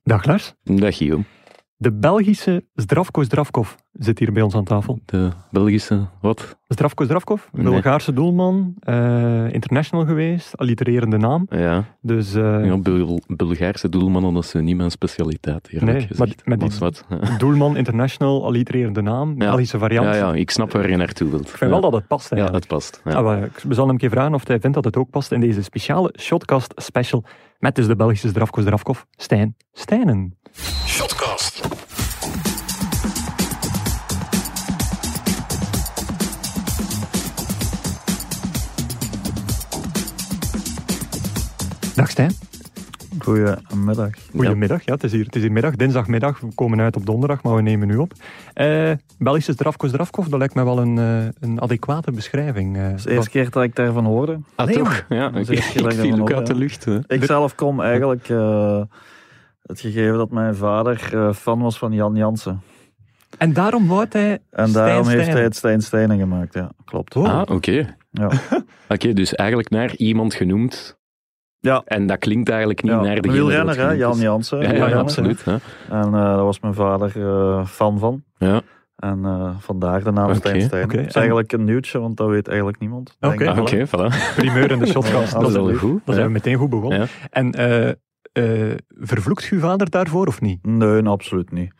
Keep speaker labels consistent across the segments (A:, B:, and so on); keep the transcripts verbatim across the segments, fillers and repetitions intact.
A: Dag Lars.
B: Dag Guillaume.
A: De Belgische Zdravko Zdravkov zit hier bij ons aan tafel.
B: De Belgische, wat?
A: Zdravko Zdravkov,
B: Nee.
A: Bulgaarse doelman, uh, international geweest, allitererende naam.
B: Ja,
A: Dus, uh,
B: ja Bul- Bulgaarse doelmannen, dat is niet mijn specialiteit, eerlijk
A: Nee,
B: gezegd.
A: maar met die-
B: Wat, wat?
A: doelman, international, alliterende naam,
B: Ja.
A: Belgische variant.
B: Ja, ja, ik snap waar je naartoe wilt.
A: Ik vind wel dat het past
B: Ja,
A: eigenlijk.
B: het past. Ja.
A: Ah, maar we zullen hem een keer vragen of hij vindt dat het ook past in deze speciale Shotcast special met dus de Belgische Zdravko Zdravkov, Stijn Stijnen.
C: Shotcast.
A: Dag Stijn.
D: Goedemiddag.
A: Goedemiddag, ja, het, is hier, het is hier middag, dinsdagmiddag. We komen uit op donderdag, maar we nemen nu op. Uh, Belgische Zdravko Zdravkov, dat lijkt me wel een, uh, een adequate beschrijving. Uh,
D: Dat is de eerste keer dat ik daarvan hoorde.
B: Ah,
A: Nee,
B: toch? Ja,
D: Dat is
B: ik,
D: de eerste keer dat
B: ik
D: ik
B: viel
D: daarvan
B: ook
D: hoorde,
B: uit de
D: ja.
B: lucht. Hè.
D: Ik zelf kom eigenlijk uh, het gegeven dat mijn vader uh, fan was van Jan Jansen.
A: En daarom wou hij
D: En
A: Stijn
D: daarom heeft
A: Stijnen.
D: hij het Stijn Stijnen gemaakt, ja, klopt.
A: Oh.
B: Ah, oké. Okay.
D: Ja.
B: Oké, okay, dus eigenlijk naar iemand genoemd.
D: Ja.
B: En dat klinkt eigenlijk niet
D: Ja.
B: naar
D: Een
B: degene die
D: wielrenner,
B: dat
D: hè,
B: genoemd
D: Jan
B: is.
D: Jansen.
B: Ja, ja,
D: Jan
B: ja,
D: Jansen.
B: absoluut. Hè.
D: En uh, daar was mijn vader uh, fan van.
B: Ja.
D: En uh, vandaar de naam
B: Oké,
D: Stijn Stijnen.
A: oké.
D: Het is
A: En-
D: eigenlijk een nieuwtje, want dat weet eigenlijk niemand.
A: Oké.
D: Denk ik.
B: Ah, Oké, okay, voilà.
A: primeur in de Shotcast.
D: Ja,
A: dat,
B: Dat is wel
D: absoluut.
B: goed.
A: dat zijn we meteen goed begonnen.
B: Ja.
A: En uh, uh, vervloekt uw vader daarvoor of niet?
D: Nee, absoluut niet.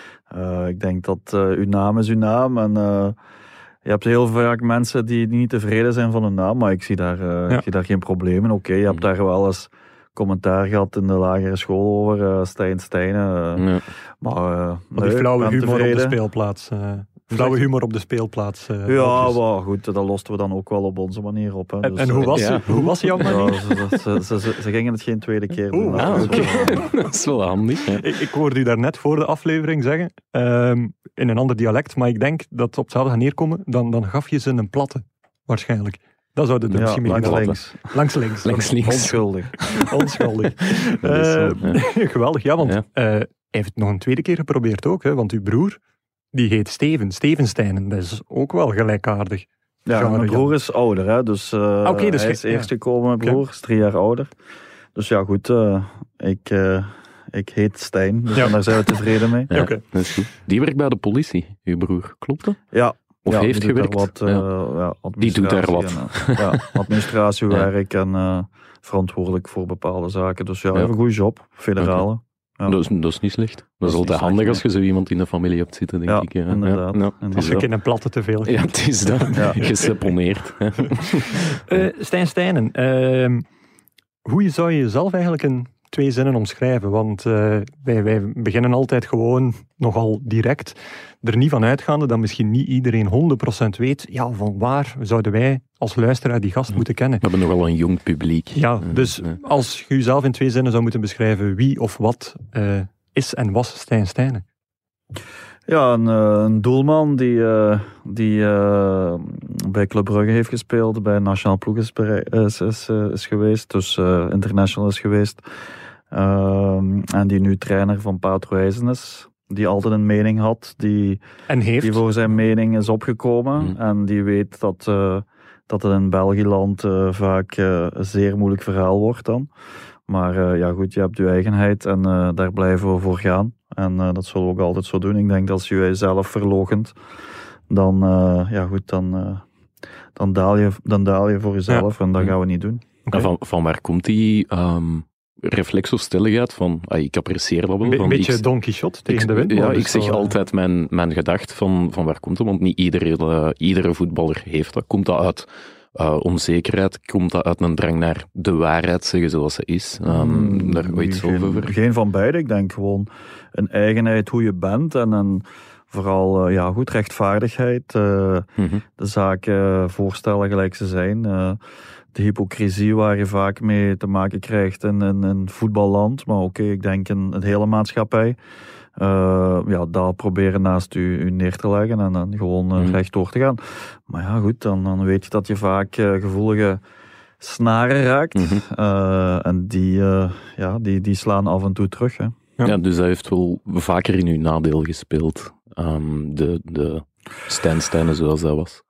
D: Uh, ik denk dat uh, uw naam is uw naam. En uh, je hebt heel vaak mensen die niet tevreden zijn van hun naam. Maar ik zie daar, uh,
A: Ja.
D: ik zie daar geen probleem in. Oké, okay, je hebt daar wel eens commentaar gehad in de lagere school over uh, Stijn Stijnen. Uh,
B: Ja.
D: maar uh,
A: Of
D: nee,
A: die flauwe
D: ik ben
A: humor op de
D: tevreden.
A: speelplaats. Uh, flauwe humor op de speelplaats. Uh,
D: Ja,
A: mopjes.
D: maar goed, dat losten we dan ook wel op onze manier op. Hè.
A: En,
D: Dus,
A: en hoe,
D: uh,
A: was,
B: ja.
A: hoe was jouw manier?
D: ja, ze, ze, ze, ze, ze gingen het geen tweede keer doen.
A: Oeh,
B: Ah,
D: Dus,
B: oké.
D: uh,
B: Dat is wel handig. Hè.
A: Ik, ik hoorde u daarnet voor de aflevering zeggen, um, in een ander dialect, maar ik denk dat het op hetzelfde gaat neerkomen, dan, dan gaf je ze een platte, waarschijnlijk. Dat zou het er
D: ja,
A: misschien mee
D: langs
A: gedaan
D: links.
A: hebben. Langs links.
B: Langs links.
D: Onschuldig.
A: Onschuldig.
B: Dat is wel,
A: Uh, geweldig, ja, want
B: Ja.
A: uh, hij heeft het nog een tweede keer geprobeerd ook, hè, want uw broer, die heet Steven, Steven Stijnen, dat is ook wel gelijkaardig.
D: Ja,
A: Genre,
D: mijn
A: ja.
D: broer is ouder, hè, dus, uh,
A: Oké, dus
D: hij
A: ge-
D: is eerst
A: ja.
D: gekomen, mijn broer, is drie jaar ouder. Dus ja, goed, uh, ik, uh, ik heet Stijn, dus
A: Ja.
D: en daar zijn we tevreden mee.
B: Ja,
A: Oké.
B: dat is goed. Die werkt bij de politie, uw broer. Klopt dat?
D: Ja,
B: Of
D: ja,
B: heeft
D: die doet
B: gewerkt?
D: daar wat,
B: Ja.
D: uh, ja,
B: Die doet daar wat.
D: administratie en, uh, ja, administratiewerk en uh, verantwoordelijk voor bepaalde zaken. Dus ja,
B: Ja.
D: hij heeft een goede job, federale. Ja.
B: Dat, is, dat is niet slecht. Dat,
D: is
B: is
D: niet
B: altijd
D: slecht,
B: handig
D: nee.
B: als je zo iemand in de familie hebt zitten, denk
D: Ja,
B: ik. Ja,
D: inderdaad.
B: Ja, ja,
D: Als
B: het
A: Als
B: is
A: je
B: dat.
A: een een platte te veel.
B: Ja, het is dat.
D: Ja.
B: Geseponeerd.
A: Uh, Stijn Stijnen, uh, hoe zou je jezelf eigenlijk in twee zinnen omschrijven? Want uh, wij, wij beginnen altijd gewoon nogal direct er niet van uitgaande dat misschien niet iedereen honderd procent weet, ja, van waar zouden wij als luisteraar die gast moeten kennen?
B: We hebben nogal een jong publiek.
A: Ja, dus
B: Ja.
A: als je jezelf in twee zinnen zou moeten beschrijven, wie of wat uh, is en was Stijn Stijnen?
D: Ja, een, uh, een doelman die, uh, die uh, bij Club Brugge heeft gespeeld, bij Nationaal Ploeg is, berei- is, is, uh, is geweest, dus uh, international is geweest. Uh, en die nu trainer van Patro Eisen is. Die altijd een mening had, die,
A: En heeft?
D: die voor zijn mening is opgekomen.
B: Mm.
D: En die weet dat, uh, dat het in Belgiland uh, vaak uh, een zeer moeilijk verhaal wordt dan. Maar uh, ja goed, je hebt je eigenheid en uh, daar blijven we voor gaan. En uh, dat zullen we ook altijd zo doen. Ik denk dat als je jezelf verloochent, dan, uh, ja goed, dan, uh, dan, daal je, dan daal je voor jezelf en dat gaan we niet doen.
A: Okay.
B: En van, van waar komt die um, reflex of stelligheid van, ah, ik apprecieer dat wel.
A: Een
B: van,
A: beetje
B: ik,
A: Don Quixote tegen
B: ik,
A: de wind.
B: Ja,
A: maar
B: ik
A: dus
B: zeg
A: wel,
B: altijd mijn, mijn gedacht van, van waar komt het, want niet iedere, uh, iedere voetballer heeft dat. Komt dat uit uh, onzekerheid? Komt dat uit een drang naar de waarheid zeggen zoals ze is? Um, daar weet je
D: geen,
B: over.
D: geen van beide. Ik denk gewoon een eigenheid hoe je bent en een, vooral uh, ja, goed, rechtvaardigheid. Uh,
B: Mm-hmm.
D: de zaken voorstellen gelijk ze zijn. Uh, de hypocrisie waar je vaak mee te maken krijgt in een in, in voetballand. Maar oké, okay, ik denk in het hele maatschappij. Uh, ja, dat proberen naast u, u neer te leggen en dan gewoon uh,
B: Mm.
D: rechtdoor te gaan. Maar ja, goed, dan, dan weet je dat je vaak uh, gevoelige snaren raakt.
B: Mm-hmm.
D: Uh, en die, uh, ja, die, die slaan af en toe terug. Hè.
A: Ja.
B: Ja, dus dat heeft wel vaker in uw nadeel gespeeld. Um, de, de Stijn Stijnen zoals dat was.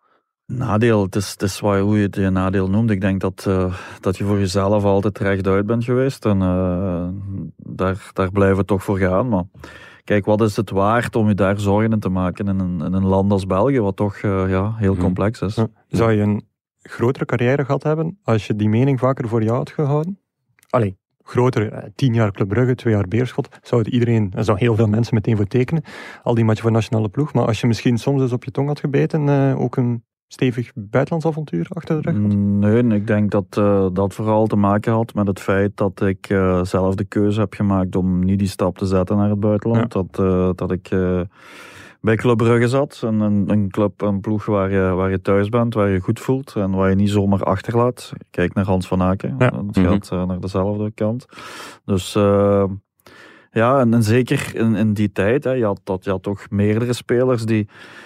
D: Nadeel, het is, het is wat, hoe je het je nadeel noemt. Ik denk dat, uh, dat je voor jezelf altijd rechtuit bent geweest. En uh, daar, daar blijven we toch voor gaan. Maar kijk, wat is het waard om je daar zorgen in te maken in een, in een land als België, wat toch uh, ja, heel complex is.
A: Ja. Zou je een grotere carrière gehad hebben als je die mening vaker voor jou had gehouden? Allee, groter, tien jaar Club Brugge, twee jaar Beerschot, zou het iedereen, er zou heel veel mensen meteen voor tekenen, al die matchen voor nationale ploeg, maar als je misschien soms eens op je tong had gebeten, uh, ook een stevig buitenlands avontuur achter de rug had?
D: Nee, ik denk dat uh, dat vooral te maken had met het feit dat ik uh, zelf de keuze heb gemaakt om niet die stap te zetten naar het buitenland. Ja. Dat, uh, dat ik uh, bij Club Brugge zat, een, een, een club, een ploeg waar je, waar je thuis bent, waar je goed voelt en waar je niet zomaar achterlaat. Kijk naar Hans van Aken, ja. Het mm-hmm. gaat uh, naar dezelfde kant. Dus uh, ja, en, en zeker in, in die tijd, hè, je, had, dat, je had toch meerdere spelers die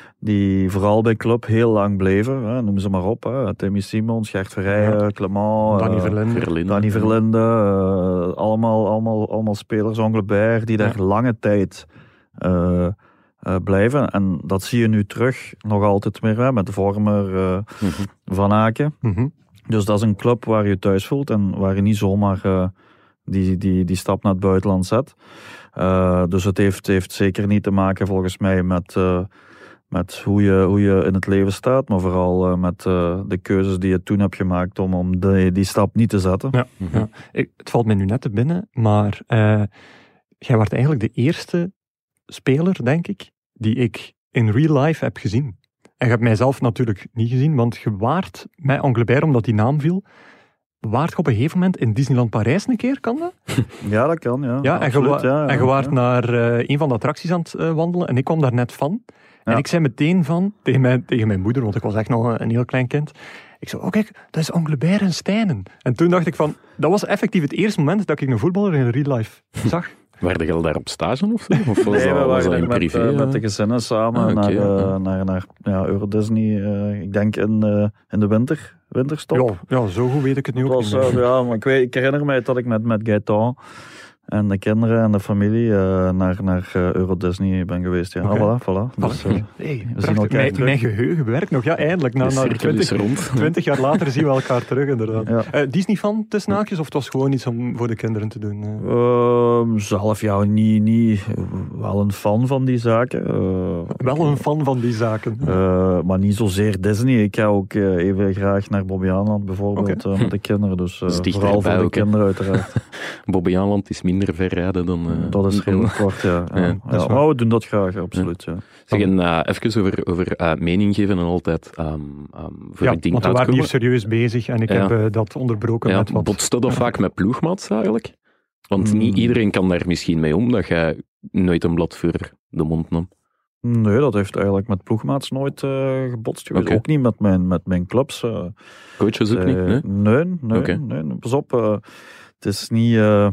D: die vooral bij club heel lang bleven. Hè, noem ze maar op. Hè. Timmy Simons, Gert Verrijen, ja. Clement,
A: Danny
D: uh,
A: Verlinde.
B: Verlinde.
D: Danny Verlinde uh, allemaal, allemaal, allemaal spelers, Anglebert, die daar ja. lange tijd uh, uh, blijven. En dat zie je nu terug, nog altijd meer, hè, met Vormer, uh, mm-hmm. Van Aken.
A: Mm-hmm.
D: Dus dat is een club waar je thuis voelt en waar je niet zomaar uh, die, die, die stap naar het buitenland zet. Uh, dus het heeft, heeft zeker niet te maken, volgens mij, met... Uh, Met hoe je, hoe je in het leven staat, maar vooral uh, met uh, de keuzes die je toen hebt gemaakt om, om de, die stap niet te zetten.
A: Ja, mm-hmm. ja. Ik, het valt mij nu net te binnen, maar uh, jij was eigenlijk de eerste speler, denk ik, die ik in real life heb gezien. En je hebt mijzelf natuurlijk niet gezien, want je waart met Anglebert, omdat die naam viel, waart je op een gegeven moment in Disneyland Parijs een keer, kan dat?
D: Ja, dat kan, ja.
A: ja en je wa-
D: ja, ja,
A: en je waart
D: ja.
A: naar uh, een van de attracties aan het uh, wandelen en ik kwam daar net van. En ja. ik zei meteen van, tegen mijn, tegen mijn moeder, want ik was echt nog een, een heel klein kind. Ik zei, oh kijk, dat is Anglebert en Stijnen. En toen dacht ik van, dat was effectief het eerste moment dat ik een voetballer in real life zag.
B: Waren je daar op stage of zo? Of was
D: nee,
B: dat,
D: we waren
B: in
D: met,
B: privé?
D: Uh, met de gezinnen samen ah, okay, naar, uh, ja. naar, naar ja, Euro Disney. Uh, ik denk in, uh, in de winter, winterstop.
A: Ja, ja, zo goed weet ik het nu ook
D: was,
A: niet meer.
D: Uh, ja, maar ik, weet, ik herinner mij dat ik met, met Gaëtan en de kinderen en de familie uh, naar, naar uh, Euro Disney ben geweest. Ja, okay. ah, voilà, voilà. Dus, uh,
A: hey, we zien elkaar mijn, mijn geheugen werkt nog, ja, eindelijk. Na, na twintig jaar later zien we elkaar terug, inderdaad. Ja. Uh, Disney-fan, tussen haakjes, of het was gewoon iets om voor de kinderen te doen? Uh?
D: Uh, zelf, ja, niet, niet. Wel een fan van die zaken. Uh,
A: wel een fan van die zaken.
D: Uh, maar niet zozeer Disney. Ik ga ook uh, even graag naar Bobbejaanland, bijvoorbeeld, okay. uh, met de kinderen. Dus, uh, dus vooral voor de ook, kinderen, uiteraard.
B: Bobbejaanland is minder ver rijden dan... Uh,
D: dat is heel kort, ja. ja. ja, ja maar we doen dat graag, absoluut. Ja. Ja.
B: Zeg, en uh, even over, over uh, mening geven en altijd um, um, voor
A: ja,
B: het ding
A: want we
B: uitkomen.
A: waren hier serieus bezig en ik ja. heb uh, dat onderbroken
B: ja,
A: met wat...
B: Botste dat vaak met ploegmaats eigenlijk? Want mm. niet iedereen kan daar misschien mee om, dat jij nooit een blad voor de mond nam.
D: Nee, dat heeft eigenlijk met ploegmaats nooit uh, gebotst geweest. Okay. Ook niet met mijn, met mijn clubs. Uh,
B: Coaches ook uh, niet? Nee,
D: nee, nee, okay. nee. Pas op, uh, het is niet... Uh,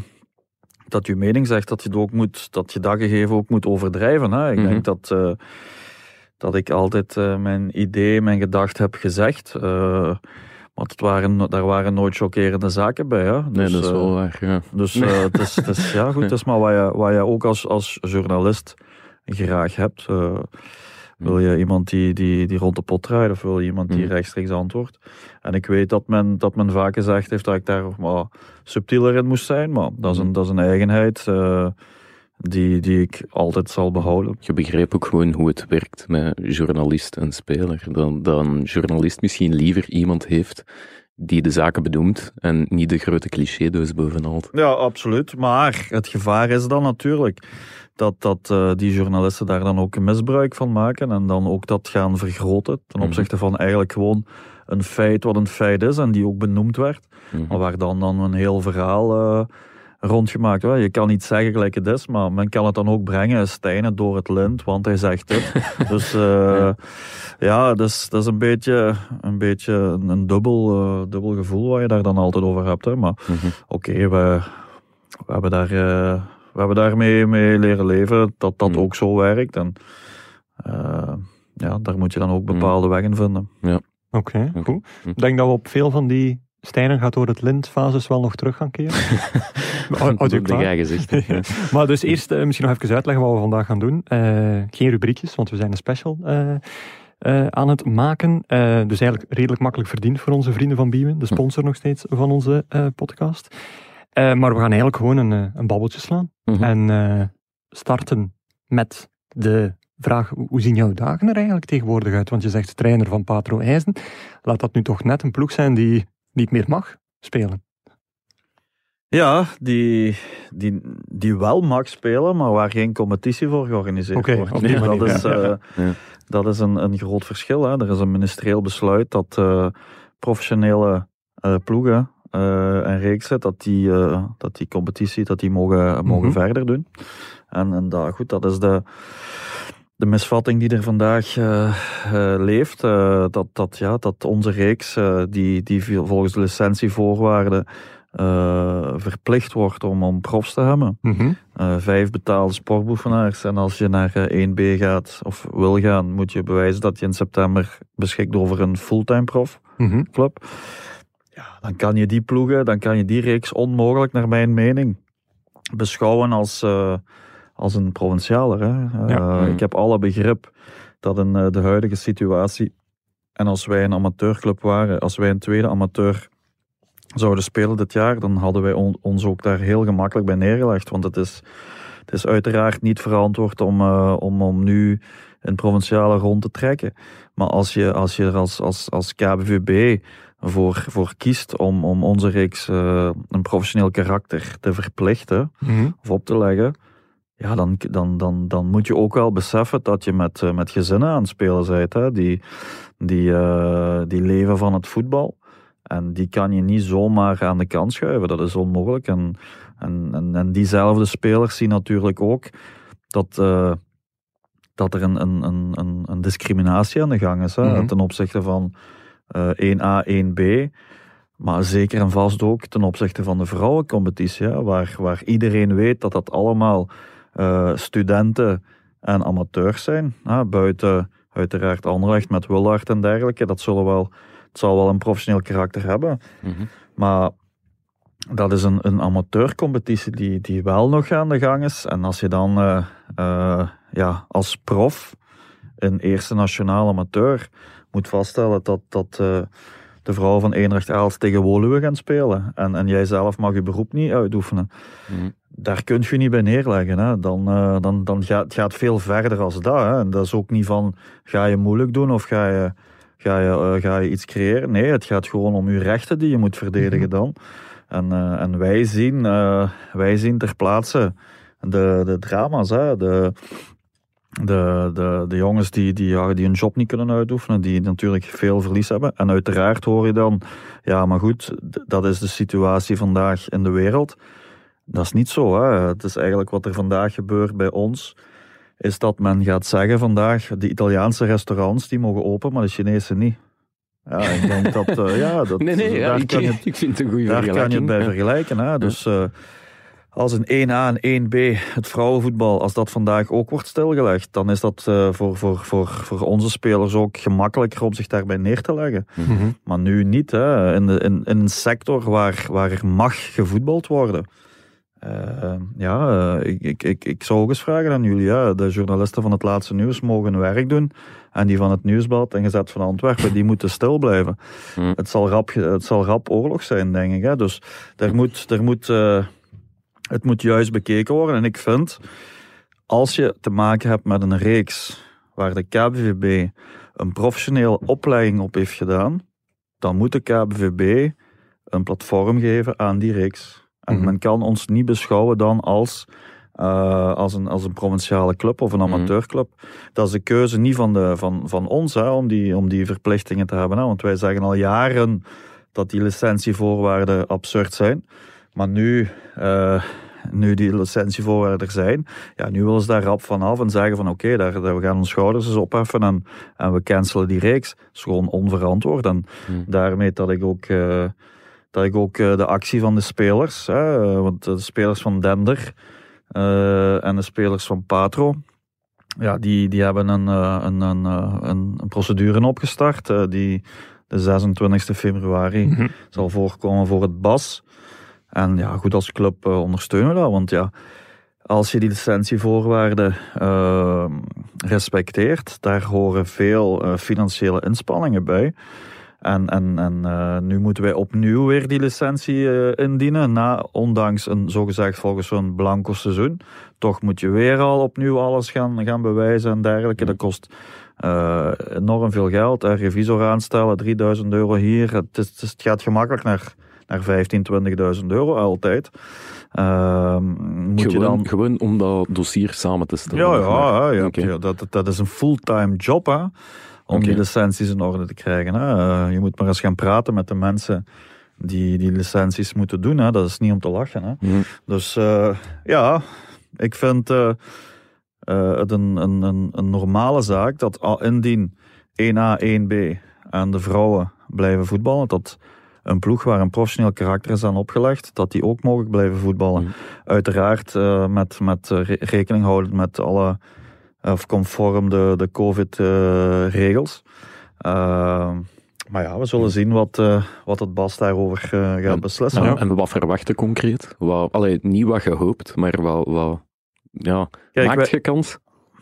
D: dat je mening zegt dat je het ook moet, dat je dat gegeven ook moet overdrijven. Hè. Ik mm-hmm. denk dat, uh, dat ik altijd uh, mijn idee, mijn gedacht heb gezegd. Uh, maar het waren, daar waren nooit chockerende zaken bij. Hè. Dus,
B: nee, dat is wel uh, waar. Ja.
D: Dus uh, het, is, het is, ja, goed, het is maar wat je, wat je ook als, als journalist graag hebt. Uh, wil je iemand die, die, die rond de pot draait of wil je iemand die mm. rechtstreeks antwoordt? En ik weet dat men, dat men vaak gezegd heeft dat ik daar maar subtieler in moest zijn, maar dat is een, dat is een eigenheid uh, die, die ik altijd zal behouden.
B: Je begreep ook gewoon hoe het werkt met journalist en speler. Dat, dat een journalist misschien liever iemand heeft die de zaken bedoelt en niet de grote cliché-doos bovenal.
D: Ja, absoluut. Maar het gevaar is dan natuurlijk dat, dat uh, die journalisten daar dan ook een misbruik van maken en dan ook dat gaan vergroten ten opzichte van eigenlijk gewoon een feit wat een feit is en die ook benoemd werd. Mm-hmm. Maar waar dan, dan een heel verhaal uh, rondgemaakt wordt. Je kan niet zeggen gelijk het is, maar men kan het dan ook brengen. Stijnen door het lint, want hij zegt dit. Dus uh, ja, ja dus, dat is een beetje een, beetje een, een dubbel, uh, dubbel gevoel waar je daar dan altijd over hebt. Hè. Maar mm-hmm. oké, okay, we, we hebben daar... Uh, We hebben daarmee mee leren leven, dat dat mm. ook zo werkt. En uh, ja, daar moet je dan ook bepaalde mm. wegen vinden.
A: Ja. Oké, okay, okay. goed. Ik denk dat we op veel van die Stijnen gaat door het lint fases wel nog terug gaan keren.
B: Dat heb jij gezegd. Ja.
A: Maar dus eerst uh, misschien nog even uitleggen wat we vandaag gaan doen. Uh, geen rubriekjes, want we zijn een special. Uh, uh, aan het maken. Uh, dus eigenlijk redelijk makkelijk verdiend voor onze vrienden van Biewen, de sponsor nog steeds van onze uh, podcast. Uh, maar we gaan eigenlijk gewoon een, uh, een babbeltje slaan. Mm-hmm. En uh, starten met de vraag, hoe zien jouw dagen er eigenlijk tegenwoordig uit? Want je zegt trainer van Patro IJzen. Laat dat nu toch net een ploeg zijn die niet meer mag spelen?
D: Ja, die, die, die wel mag spelen, maar waar geen competitie voor georganiseerd
A: okay,
D: wordt.
A: Op die manier,
D: dat is,
A: ja.
D: uh,
B: ja.
D: dat is een, een groot verschil. Hè. Er is een ministerieel besluit dat uh, professionele uh, ploegen uh, en reeksen, dat die, uh, dat die competitie dat die mogen, mogen mm-hmm. verder doen. En, en dat, goed, dat is de... De misvatting die er vandaag uh, uh, leeft, uh, dat, dat, ja, dat onze reeks, uh, die, die volgens de licentievoorwaarden uh, verplicht wordt om, om profs te hebben.
A: Mm-hmm.
D: Uh, vijf betaalde sportbeoefenaars. En als je naar uh, één B gaat of wil gaan, moet je bewijzen dat je in september beschikt over een fulltime prof
A: mm-hmm.
D: club. Ja, dan kan je die ploegen, dan kan je die reeks onmogelijk, naar mijn mening, beschouwen als... Uh, als een provincialer. Hè.
A: Ja.
D: Uh, ik heb alle begrip dat in uh, de huidige situatie, en als wij een amateurclub waren, als wij een tweede amateur zouden spelen dit jaar, dan hadden wij on, ons ook daar heel gemakkelijk bij neergelegd. Want het is, het is uiteraard niet verantwoord om, uh, om, om nu een provinciale rond te trekken. Maar als je, als je er als, als, als K B V B voor, voor kiest om, om onze reeks uh, een professioneel karakter te verplichten,
A: mm-hmm.
D: of op te leggen, ja, dan, dan, dan, dan moet je ook wel beseffen dat je met, uh, met gezinnen aan het spelen bent. Hè, die, die, uh, die leven van het voetbal. En die kan je niet zomaar aan de kant schuiven. Dat is onmogelijk. En, en, en, en diezelfde spelers zien natuurlijk ook dat, uh, dat er een, een, een, een discriminatie aan de gang is. Hè, mm-hmm. ten opzichte van uh, één A, één B. Maar zeker en vast ook ten opzichte van de vrouwencompetitie. Hè, waar, waar iedereen weet dat dat allemaal... Uh, studenten en amateurs zijn. Uh, buiten uiteraard Anderlecht met Willaert en dergelijke. Dat zullen wel, het zal wel een professioneel karakter hebben.
B: Mm-hmm.
D: Maar dat is een, een amateurcompetitie die, die wel nog aan de gang is. En als je dan uh, uh, ja, als prof een eerste nationaal amateur moet vaststellen dat, dat uh, de vrouwen van Eendracht Aalst tegen Woluwe gaan spelen. En, en jij zelf mag je beroep niet uitoefenen.
B: Mm-hmm.
D: Daar kun je niet bij neerleggen. Hè. Dan, uh, dan, dan gaat het gaat veel verder als dat. Hè. En dat is ook niet van, ga je moeilijk doen of ga je, ga je, uh, ga je iets creëren. Nee, het gaat gewoon om je rechten die je moet verdedigen dan. En, uh, en wij, zien, uh, wij zien ter plaatse de, de drama's. Hè. De, de, de, de jongens die, die, ja, die hun job niet kunnen uitoefenen, die natuurlijk veel verlies hebben. En uiteraard hoor je dan, ja maar goed, d- dat is de situatie vandaag in de wereld. Dat is niet zo. Hè. Het is eigenlijk wat er vandaag gebeurt bij ons, is dat men gaat zeggen vandaag, de Italiaanse restaurants die mogen open, maar de Chinese niet. Ja, ik denk dat... Uh, ja, dat
B: nee, nee, ja, ik,
D: kan je,
B: ik vind het een goede
D: daar
B: vergelijking.
D: kan je het bij
B: ja.
D: vergelijken. Hè. Dus uh, als een één A en één B, het vrouwenvoetbal, als dat vandaag ook wordt stilgelegd, dan is dat uh, voor, voor, voor, voor onze spelers ook gemakkelijker om zich daarbij neer te leggen.
A: Mm-hmm.
D: Maar nu niet. Hè. In, de, in, in een sector waar, waar er mag gevoetbald worden. Uh, ja, uh, ik, ik, ik, ik zou ook eens vragen aan jullie. Ja. De journalisten van het Laatste Nieuws mogen hun werk doen. En die van het Nieuwsblad en Gezet van Antwerpen, die moeten stil blijven.
B: Mm.
D: Het zal rap, het zal rap oorlog zijn, denk ik. Hè. Dus er moet, er moet, uh, het moet juist bekeken worden. En ik vind, als je te maken hebt met een reeks waar de K B V B een professionele opleiding op heeft gedaan, dan moet de K B V B een platform geven aan die reeks. En mm-hmm. men kan ons niet beschouwen dan als, uh, als, een, als een provinciale club of een amateurclub. Mm-hmm. Dat is de keuze niet van, de, van, van ons, hè, om, die, om die verplichtingen te hebben. Hè, want wij zeggen al jaren dat die licentievoorwaarden absurd zijn. Maar nu, uh, nu die licentievoorwaarden er zijn, ja, nu willen ze daar rap vanaf en zeggen van oké, okay, we gaan onze schouders eens opheffen en, en we cancelen die reeks. Dat is gewoon onverantwoord. En mm. daarmee dat ik ook... Uh, Dat ik ook uh, de actie van de spelers, hè, uh, want de spelers van Dender uh, en de spelers van Patro, ja, die, die hebben een, uh, een, een, uh, een, een procedure opgestart uh, die de zesentwintigste februari mm-hmm. zal voorkomen voor het B A S. En ja, goed, als club uh, ondersteunen we dat, want ja, als je die licentievoorwaarden uh, respecteert, daar horen veel uh, financiële inspanningen bij. En, en, en uh, nu moeten wij opnieuw weer die licentie uh, indienen, na, ondanks een zogezegd volgens zo'n blanco seizoen. Toch moet je weer al opnieuw alles gaan, gaan bewijzen en dergelijke. Dat kost uh, enorm veel geld. Een revisor aanstellen, drieduizend euro hier. Het, is, het gaat gemakkelijk naar, naar vijftien, twintigduizend euro altijd. Uh, moet
B: gewoon,
D: je dan...
B: gewoon om dat dossier samen te stellen.
D: Ja, ja, ja,
B: okay.
D: ja dat, dat is een fulltime job, hè. Om okay. die licenties in orde te krijgen. Hè. Uh, je moet maar eens gaan praten met de mensen die die licenties moeten doen. Hè. Dat is niet om te lachen. Hè. Mm. Dus uh, ja, ik vind uh, uh, het een, een, een, een normale zaak dat indien één A, één B en de vrouwen blijven voetballen, dat een ploeg waar een professioneel karakter is aan opgelegd, dat die ook mogen blijven voetballen. Mm. Uiteraard uh, met, met re- rekening houden met alle... of conform de, de COVID-regels. Uh, uh, maar ja, we zullen zien wat, uh, wat het Bas daarover uh, gaat beslissen.
B: En, en wat verwachten concreet? Wat, allee, niet wat je hoopt, maar wat... wat ja, Kijk, maakt wij, je kans?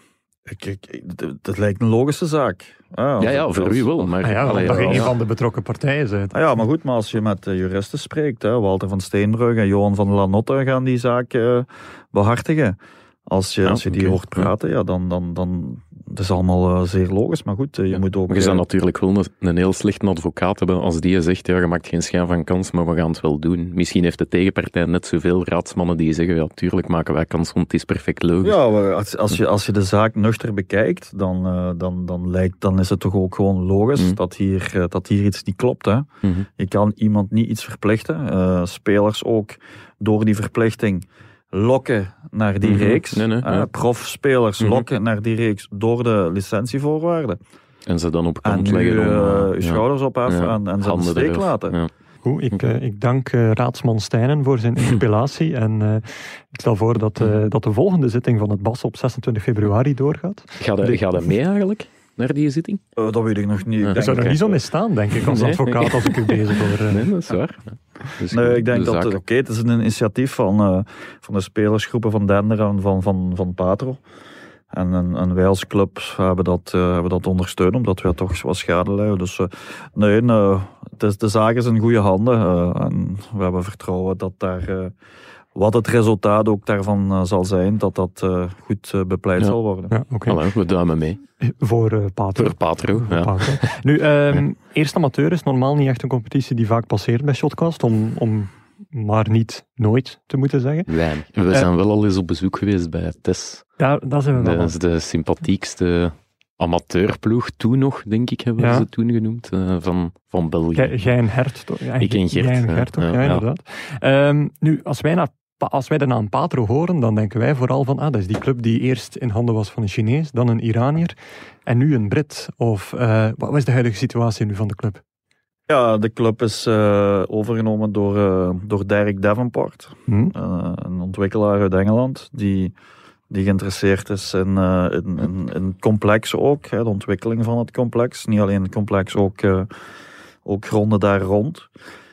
D: Ik, ik, dat lijkt een logische zaak.
B: Ah, ja, ja, voor als, u wel. Maar,
A: ah ja,
B: allee,
A: dat je
B: ja.
A: een van de betrokken partijen bent.
D: Ah ja, maar goed, maar als je met juristen spreekt, hè, Walter van Steenbrugge en Johan van Lanotte gaan die zaak uh, behartigen. Als je, ja, als je die okay. hoort praten, ja, dan, dan, dan dat is allemaal uh, zeer logisch. Maar goed, uh, je
B: ja.
D: moet ook...
B: Maar je zou uh, natuurlijk wel een, een heel slechte advocaat hebben als die zegt, ja, je maakt geen schijn van kans, maar we gaan het wel doen. Misschien heeft de tegenpartij net zoveel raadsmannen die zeggen, ja, tuurlijk maken wij kans, want het is perfect logisch.
D: Ja, maar als, als, je, als je de zaak nuchter bekijkt, dan, uh, dan, dan, lijkt, dan is het toch ook gewoon logisch mm. dat, hier, uh, dat hier iets niet klopt. Hè?
B: Mm-hmm.
D: Je kan iemand niet iets verplichten. Uh, spelers ook door die verplichting lokken naar die mm-hmm. reeks.
B: Nee, nee,
D: uh,
B: ja.
D: Profspelers mm-hmm. lokken naar die reeks door de licentievoorwaarden.
B: En ze dan op kant
D: en nu,
B: leggen.
D: Uh,
B: om,
D: je schouders ja. opheffen ja. en, en ze in de steek laten. Ja.
A: Goed, ik, uh, ik dank uh, raadsman Stijnen voor zijn interpellatie. en uh, ik stel voor dat, uh, dat de volgende zitting van het Bas op zesentwintig februari doorgaat.
B: Gaat hij de... mee eigenlijk? Naar die zitting?
D: Uh, dat weet ik nog niet. Ja.
A: Dat zou er niet zo mee staan, denk ik, als nee, advocaat, nee. als ik u bezig hoor.
B: Nee, dat is waar. Dus
D: nee, ik denk dat het, oké, okay, het is een initiatief van, uh, van de spelersgroepen van Dender en van, van, van Patro. En, en, en wij als club hebben dat, uh, hebben dat ondersteund, omdat wij toch wat schade lijden. Dus uh, nee, uh, het is, de zaak is in goede handen. Uh, en we hebben vertrouwen dat daar... Uh, wat het resultaat ook daarvan uh, zal zijn, dat dat uh, goed uh, bepleit
B: ja.
D: zal worden.
A: Ja, okay.
B: Voilà, we duimen mee.
A: Voor uh, Patro.
B: Voor Patro, ja.
A: Patro. Nu, um, ja. Eerst amateur is normaal niet echt een competitie die vaak passeert bij Shotcast, om, om maar niet nooit te moeten zeggen.
B: Weinig. We uh, zijn wel al eens op bezoek geweest bij Tess.
A: Ja, dat zijn we wel.
B: Dat is de sympathiekste amateurploeg toen nog, denk ik, hebben we ja. ze toen genoemd, uh, van, van België.
A: Jij en Gert, toch? Ja,
B: ik en Gert.
A: Jij en Gert, toch? Ja, ja, ja, inderdaad. Um, nu, als wij naar Als wij de naam Patro horen, dan denken wij vooral van, ah, dat is die club die eerst in handen was van een Chinees, dan een Iranier en nu een Brit. Of uh, wat is de huidige situatie nu van de club?
D: Ja, de club is uh, overgenomen door, uh, door Derek Davenport, hmm. uh, een ontwikkelaar uit Engeland, die, die geïnteresseerd is in, uh, in, in, in het complex ook, hè, de ontwikkeling van het complex. Niet alleen het complex, ook, uh, ook gronden daar rond.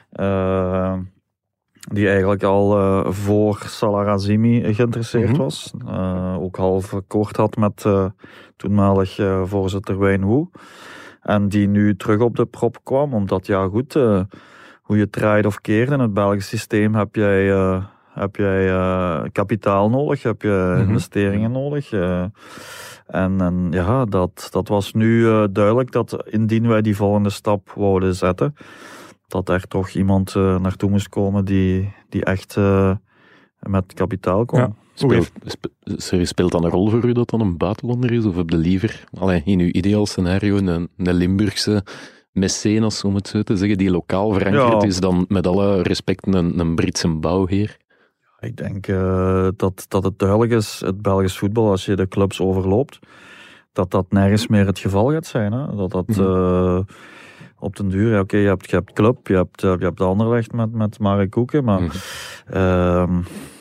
D: Uh, Die eigenlijk al uh, voor Salah Razimi geïnteresseerd mm-hmm. was. Uh, ook half akkoord had met uh, toenmalig uh, voorzitter Wayne Wu. En die nu terug op de prop kwam. Omdat, ja goed, uh, hoe je draait of keert in het Belgisch systeem heb jij, uh, heb jij uh, kapitaal nodig. Heb je mm-hmm. investeringen nodig. Uh, en, en ja, dat, dat was nu uh, duidelijk dat indien wij die volgende stap wouden zetten, dat er toch iemand uh, naartoe moest komen die, die echt uh, met kapitaal kwam. Ja.
B: Speelt, spe, speelt dat een rol voor u dat dan een buitenlander is? Of heb je liever, allee, in uw ideaal scenario, een, een Limburgse mecenas, om het zo te zeggen, die lokaal verankerd ja. is, dan met alle respect een, een Britse bouwheer?
D: Ik denk uh, dat, dat het duidelijk is, het Belgisch voetbal, als je de clubs overloopt, dat dat nergens meer het geval gaat zijn. Hè? Dat dat... Mm-hmm. Uh, Op den duur, ja, oké, okay, je, hebt, je hebt Club, je hebt, je hebt Anderlecht met, met Marek Koeken, maar mm. uh,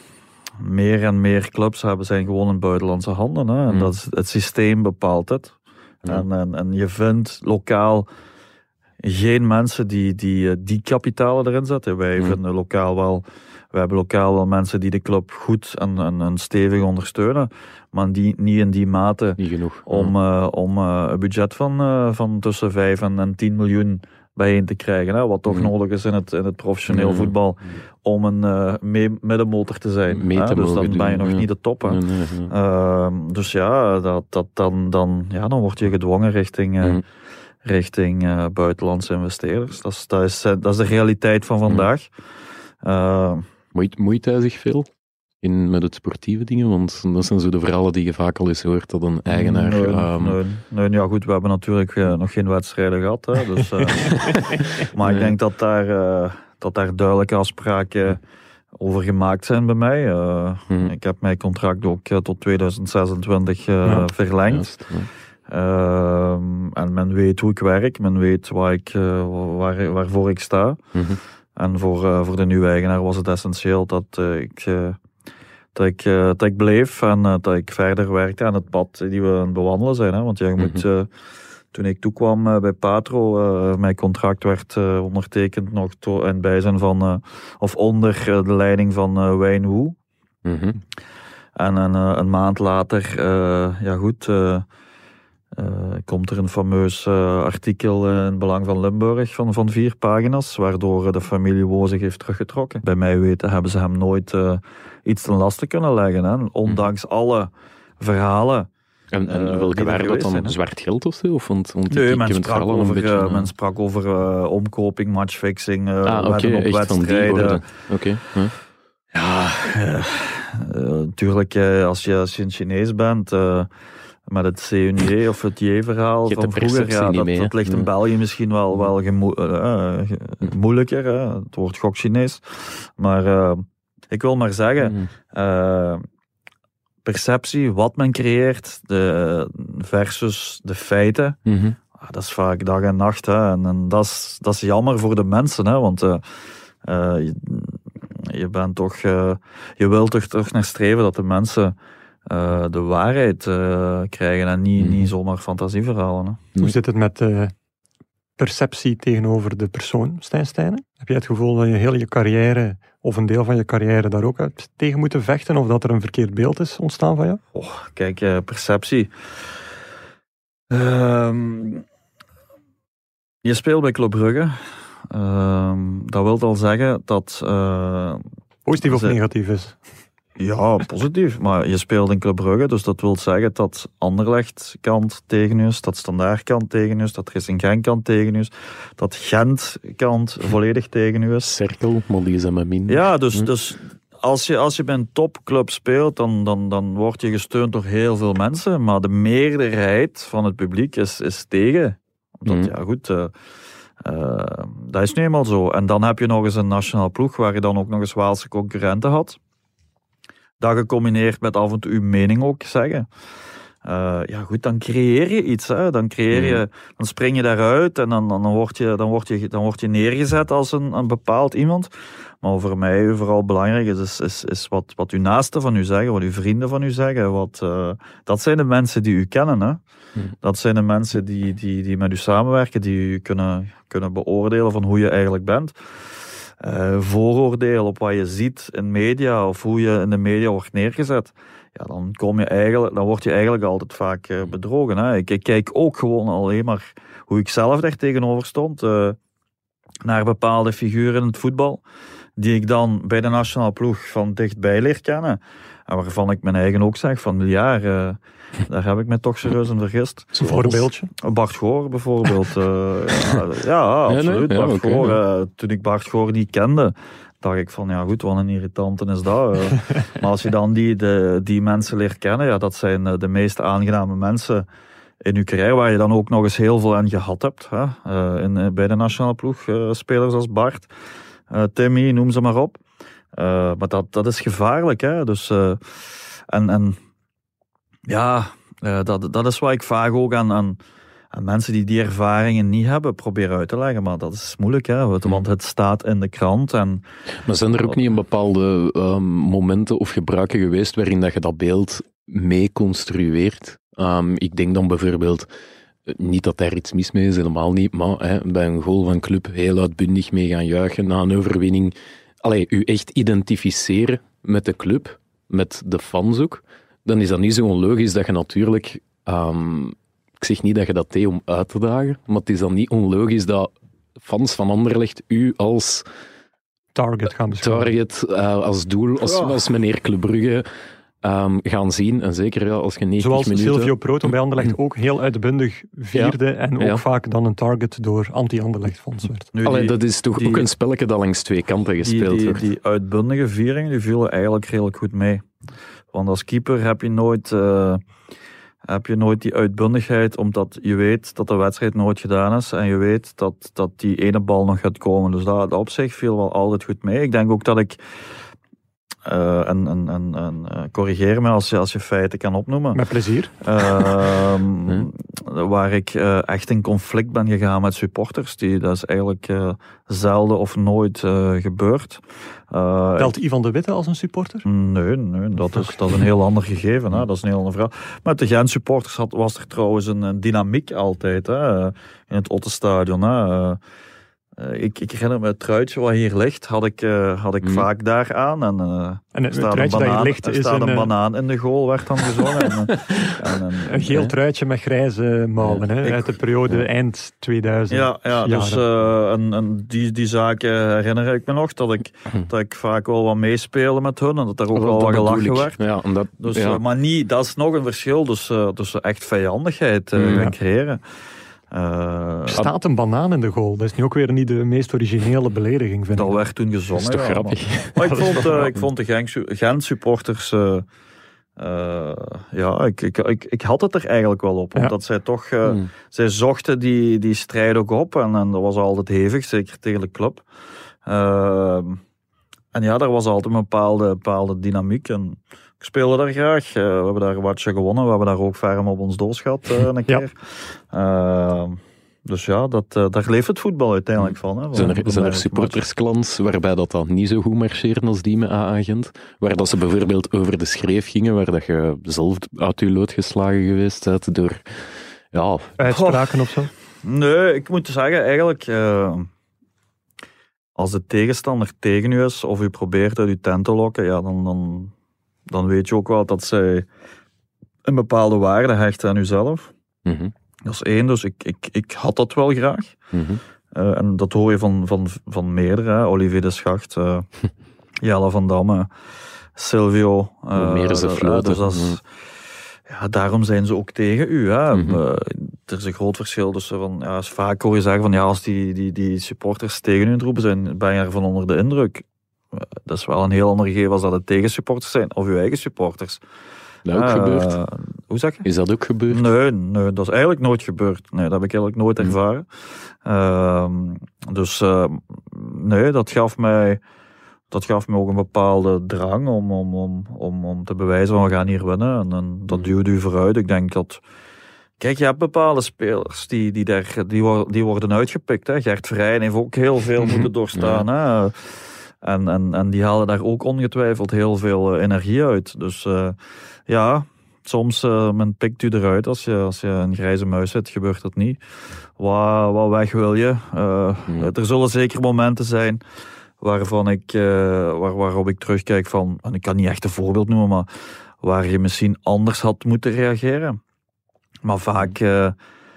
D: meer en meer clubs hebben, zijn gewoon in buitenlandse handen. Hè? En mm. dat is, het systeem bepaalt het. Mm. En, en, en je vindt lokaal geen mensen die die, die kapitalen erin zetten. Wij mm. vinden lokaal wel, wij hebben lokaal wel mensen die de club goed en, en, en stevig ondersteunen, maar die, niet in die mate
B: niet genoeg,
D: om,
B: ja.
D: uh, om uh, een budget van, uh, van tussen vijf en, en tien miljoen bijeen te krijgen, hè, wat toch mm. nodig is in het, in het professioneel mm. voetbal, om een uh, mee, middenmotor te zijn.
B: Mee te
D: hè? Dus dan
B: doen,
D: ben je nog
B: ja.
D: niet de top. Hè?
B: Nee, nee, nee.
D: Uh, dus ja, dat, dat, dan, dan, ja, dan word je gedwongen richting, uh, mm. richting uh, buitenlandse investeerders. Dat is, dat, is, dat is de realiteit van vandaag. Uh,
B: Moeit, moeit hij zich veel in, met het sportieve dingen? Want dat zijn zo de verhalen die je vaak al eens hoort, dat een eigenaar...
D: Nee,
B: um...
D: nee, nee, ja goed, we hebben natuurlijk uh, nog geen wedstrijden gehad. Hè, dus, uh, maar nee. Ik denk dat daar, uh, dat daar duidelijke afspraken over gemaakt zijn bij mij. Uh, hmm. Ik heb mijn contract ook uh, tot tweeduizend zesentwintig uh, ja. verlengd. Juist, ja. Uh, en men weet hoe ik werk, men weet waar ik, uh, waar, waarvoor ik sta. Mm-hmm. En voor, uh, voor de nieuwe eigenaar was het essentieel dat uh, ik... Uh, Dat ik, uh, dat ik bleef en uh, dat ik verder werkte aan het pad die we aan het bewandelen zijn. Hè? Want ja, je mm-hmm. moet, uh, toen ik toekwam uh, bij Patro, uh, mijn contract werd uh, ondertekend nog to- in bijzijn van, uh, of onder uh, de leiding van uh, Wayne Wu. Mm-hmm. En, en uh, een maand later, uh, ja goed, uh, uh, komt er een fameus uh, artikel in het Belang van Limburg van, van vier pagina's, waardoor uh, de familie Wo zich heeft teruggetrokken. Bij mij weten hebben ze hem nooit... Uh, iets ten laste kunnen leggen, hè? Ondanks mm. alle verhalen.
B: En, en uh, welke waren dat dan? Zijn, zwart geld of zo? Of want, want
D: nee,
B: ik,
D: men,
B: ik
D: sprak
B: het
D: over,
B: beetje,
D: uh, men sprak over uh, omkoping, matchfixing, uh,
B: ah, okay,
D: op wedstrijden.
B: Oké. Okay, huh?
D: Ja, uh, uh, natuurlijk, uh, als, je, als je een Chinees bent... Uh, met het C N J of het J-verhaal van vroeger, ja, dat, mee, dat ligt in België misschien wel, wel gemo- uh, ge- moeilijker. Hè? Het woord gok-Chinees. Maar... Uh, Ik wil maar zeggen, mm. uh, perceptie, wat men creëert, de, versus de feiten, mm-hmm. dat is vaak dag en nacht. Hè, en, en dat, is, dat is jammer voor de mensen, hè, want uh, uh, je, je bent toch, uh, je wilt toch, toch naar streven dat de mensen uh, de waarheid uh, krijgen en niet, mm. niet zomaar fantasieverhalen. Hè.
A: Hoe zit het met uh, perceptie tegenover de persoon, Stijn Stijnen? Heb jij het gevoel dat je heel je carrière... of een deel van je carrière daar ook uit tegen moeten vechten? Of dat er een verkeerd beeld is ontstaan van jou?
D: Oh, kijk, uh, perceptie. Um, je speelt bij Club Brugge. Um, dat wil al zeggen dat... Uh,
A: positief of negatief is?
D: Ja, positief. Maar je speelt in Club Brugge, dus dat wil zeggen dat Anderlecht kant tegen u is, dat Standaard kant tegen u is, dat Racing Genk kant tegen u is, dat Gent kant volledig tegen u is.
B: Cirkel, maar die is aan mijn min.
D: Ja, dus, hm. dus als, je, als je bij een topclub speelt, dan, dan, dan word je gesteund door heel veel mensen, maar de meerderheid van het publiek is, is tegen. Omdat, hm. ja goed... Uh, uh, dat is nu eenmaal zo. En dan heb je nog eens een nationale ploeg, waar je dan ook nog eens Waalse concurrenten had. Dat gecombineerd met af en toe uw mening ook zeggen. Uh, ja goed, dan creëer je iets. Hè. Dan, creëer je, dan spring je daaruit en dan, dan, word je, dan, word je, dan word je neergezet als een, een bepaald iemand. Maar voor mij vooral belangrijk is, is, is, is wat, wat uw naasten van u zeggen, wat uw vrienden van u zeggen. Wat, uh, dat zijn de mensen die u kennen. Hè. Hmm. Dat zijn de mensen die, die, die met u samenwerken, die u kunnen, kunnen beoordelen van hoe je eigenlijk bent. Uh, vooroordeel op wat je ziet in media of hoe je in de media wordt neergezet, ja, dan, kom je eigenlijk, dan word je eigenlijk altijd vaak uh, bedrogen. Hè. Ik, ik kijk ook gewoon alleen maar hoe ik zelf daar tegenover stond, uh, naar bepaalde figuren in het voetbal, die ik dan bij de nationale ploeg van dichtbij leer kennen. En waarvan ik mijn eigen ook zeg van, ja, uh, daar heb ik me toch serieus in vergist.
A: Een voorbeeldje?
D: Bart Goor bijvoorbeeld. Uh, ja, ja, absoluut. Ja, nee? ja, Bart okay, Goor, uh, toen ik Bart Goor niet kende, dacht ik van, ja goed, wat een irritante is dat. Uh. Maar als je dan die, de, die mensen leert kennen, ja, dat zijn de meest aangename mensen in uw carrière, waar je dan ook nog eens heel veel aan gehad hebt. Hè? Uh, in, bij de nationale ploeg, uh, spelers als Bart, uh, Timmy, noem ze maar op. Uh, maar dat, dat is gevaarlijk. Hè? Dus, uh, en, en ja, uh, dat, dat is wat ik vaak ook aan, aan, aan mensen die die ervaringen niet hebben, probeer uit te leggen. Maar dat is moeilijk, hè? Want het staat in de krant. En,
B: maar zijn er ook niet een bepaalde um, momenten of gebruiken geweest waarin dat je dat beeld mee construeert? Um, ik denk dan bijvoorbeeld Niet dat daar iets mis mee is, helemaal niet. Maar hè, bij een goal van club heel uitbundig mee gaan juichen na een overwinning. Allee, u echt identificeren met de club, met de fans ook. Dan is dat niet zo onlogisch dat je natuurlijk... Um, ik zeg niet dat je dat deed om uit te dagen, maar het is dan niet onlogisch dat fans van Anderlecht u als...
A: Target gaan beschouwen.
B: Target, uh, als doel, als, als meneer Club Brugge... Um, gaan zien, en zeker ja, als je negentig
A: Zoals
B: minuten...
A: Silvio Proton bij Anderlecht ook heel uitbundig vierde ja, en ook
B: ja.
A: vaak dan een target door anti-Anderlecht-fans werd.
B: Nu, Allee, die, dat is toch die, ook een spelletje dat langs twee kanten gespeeld
D: die, die,
B: wordt.
D: Die uitbundige vieringen die vielen eigenlijk redelijk goed mee. Want als keeper heb je nooit, uh, heb je nooit die uitbundigheid, omdat je weet dat de wedstrijd nooit gedaan is en je weet dat, dat die ene bal nog gaat komen. Dus dat, dat op zich viel wel altijd goed mee. Ik denk ook dat ik... Uh, en en, en, en uh, corrigeer me als je, als je feiten kan opnoemen.
A: Met plezier.
D: Uh, hmm. Waar ik uh, echt in conflict ben gegaan met supporters. Die, dat is eigenlijk uh, zelden of nooit uh, gebeurd.
A: Uh, Telt Ivan de Witte als een supporter?
D: Nee, nee dat, is, dat is een heel ander gegeven. Hè? Dat is een heel ander verhaal. Met de Gent-supporters had, was er trouwens een, een dynamiek altijd. Hè? In het Ottenstadion. Hè? Uh, Uh, ik, ik herinner me het truitje wat hier ligt, had ik, uh, had ik mm. vaak daar aan. En, uh,
A: en het, het truitje dat hier ligt
D: er
A: is
D: staat
A: een,
D: een banaan in de goal, werd dan gezongen. en,
A: en, en, een geel uh, truitje met grijze mouwen, hè, ik, uit de periode uh, eind tweeduizend.
D: Ja, ja dus uh, en, en die, die zaken herinner ik me nog, dat ik, dat ik vaak wel wat meespeelde met hun en dat er ook wel wat gelachen werd.
B: Ja, dat,
D: dus,
B: ja.
D: uh, maar niet, dat is nog een verschil, dus, uh, dus echt vijandigheid uh, mm. gaan creëren.
A: Uh, er staat een banaan in de goal. Dat is nu ook weer niet de meest originele belediging, vind
D: dat
A: ik.
D: Dat werd toen gezongen.
B: Dat is toch
D: ja,
B: grappig.
D: Maar, maar ik, vond, uh, ik vond de Gent-supporters... Uh, uh, ja, ik, ik, ik, ik had het er eigenlijk wel op. Omdat ja. zij toch... Uh, hmm. Zij zochten die, die strijd ook op. En, en dat was altijd hevig, zeker tegen de club. Uh, en ja, daar was altijd een bepaalde, bepaalde dynamiek. En ik speelde daar graag. Uh, we hebben daar watje gewonnen. We hebben daar ook ferm op ons doos gehad uh, een keer. Ja. Uh, dus ja, dat, uh, daar leeft het voetbal uiteindelijk van. Hè,
B: zijn er, zijn er supportersklans waarbij dat dan niet zo goed marcheren als die met A A Gent? Waar dat ze bijvoorbeeld over de schreef gingen, waar dat je zelf uit je lood geslagen geweest bent door... Ja,
A: uitspraken of zo?
D: Nee, ik moet zeggen, eigenlijk... Uh, als de tegenstander tegen u is, of u probeert uit uw tent te lokken, ja, dan... dan dan weet je ook wel dat zij een bepaalde waarde hechten aan uzelf.
B: Mm-hmm.
D: Dat is één, dus ik, ik, ik had dat wel graag.
B: Mm-hmm.
D: Uh, en dat hoor je van, van, van meerdere. Hè. Olivier de Schacht, uh, Jelle van Damme, Silvio.
B: Uh, meer is de floten.
D: Uh, dus dat is, mm-hmm. ja, daarom zijn ze ook tegen u. Hè. Mm-hmm. Uh, er is een groot verschil tussen van, ja, als vaak hoor je zeggen van ja, als die, die, die supporters tegen u roepen zijn, ben je ervan onder de indruk. Dat is wel een heel ander gegeven als dat het tegensupporters zijn, of uw eigen supporters.
B: Dat ook uh, gebeurd?
D: Hoe zeg je?
B: Is dat ook gebeurd?
D: Nee, nee, dat is eigenlijk nooit gebeurd. Nee, dat heb ik eigenlijk nooit ervaren. Mm. Uh, dus uh, nee, dat gaf mij, dat gaf mij ook een bepaalde drang om, om, om, om, om te bewijzen van we gaan hier winnen. En, en dat mm. duwde u vooruit. Ik denk dat... Kijk, je hebt bepaalde spelers die, die, daar, die, worden, die worden uitgepikt. Hè. Gert Vrijen heeft ook heel veel mm-hmm. moeten doorstaan. Ja. Hè. En, en, en die halen daar ook ongetwijfeld heel veel uh, energie uit. Dus uh, ja, soms uh, men pikt u eruit. Als je, als je een grijze muis zit, gebeurt dat niet. Wat, wat weg wil je? Uh, mm. Er zullen zeker momenten zijn waarvan ik, uh, waar, waarop ik terugkijk van... En ik kan niet echt een voorbeeld noemen, maar waar je misschien anders had moeten reageren. Maar vaak... Uh,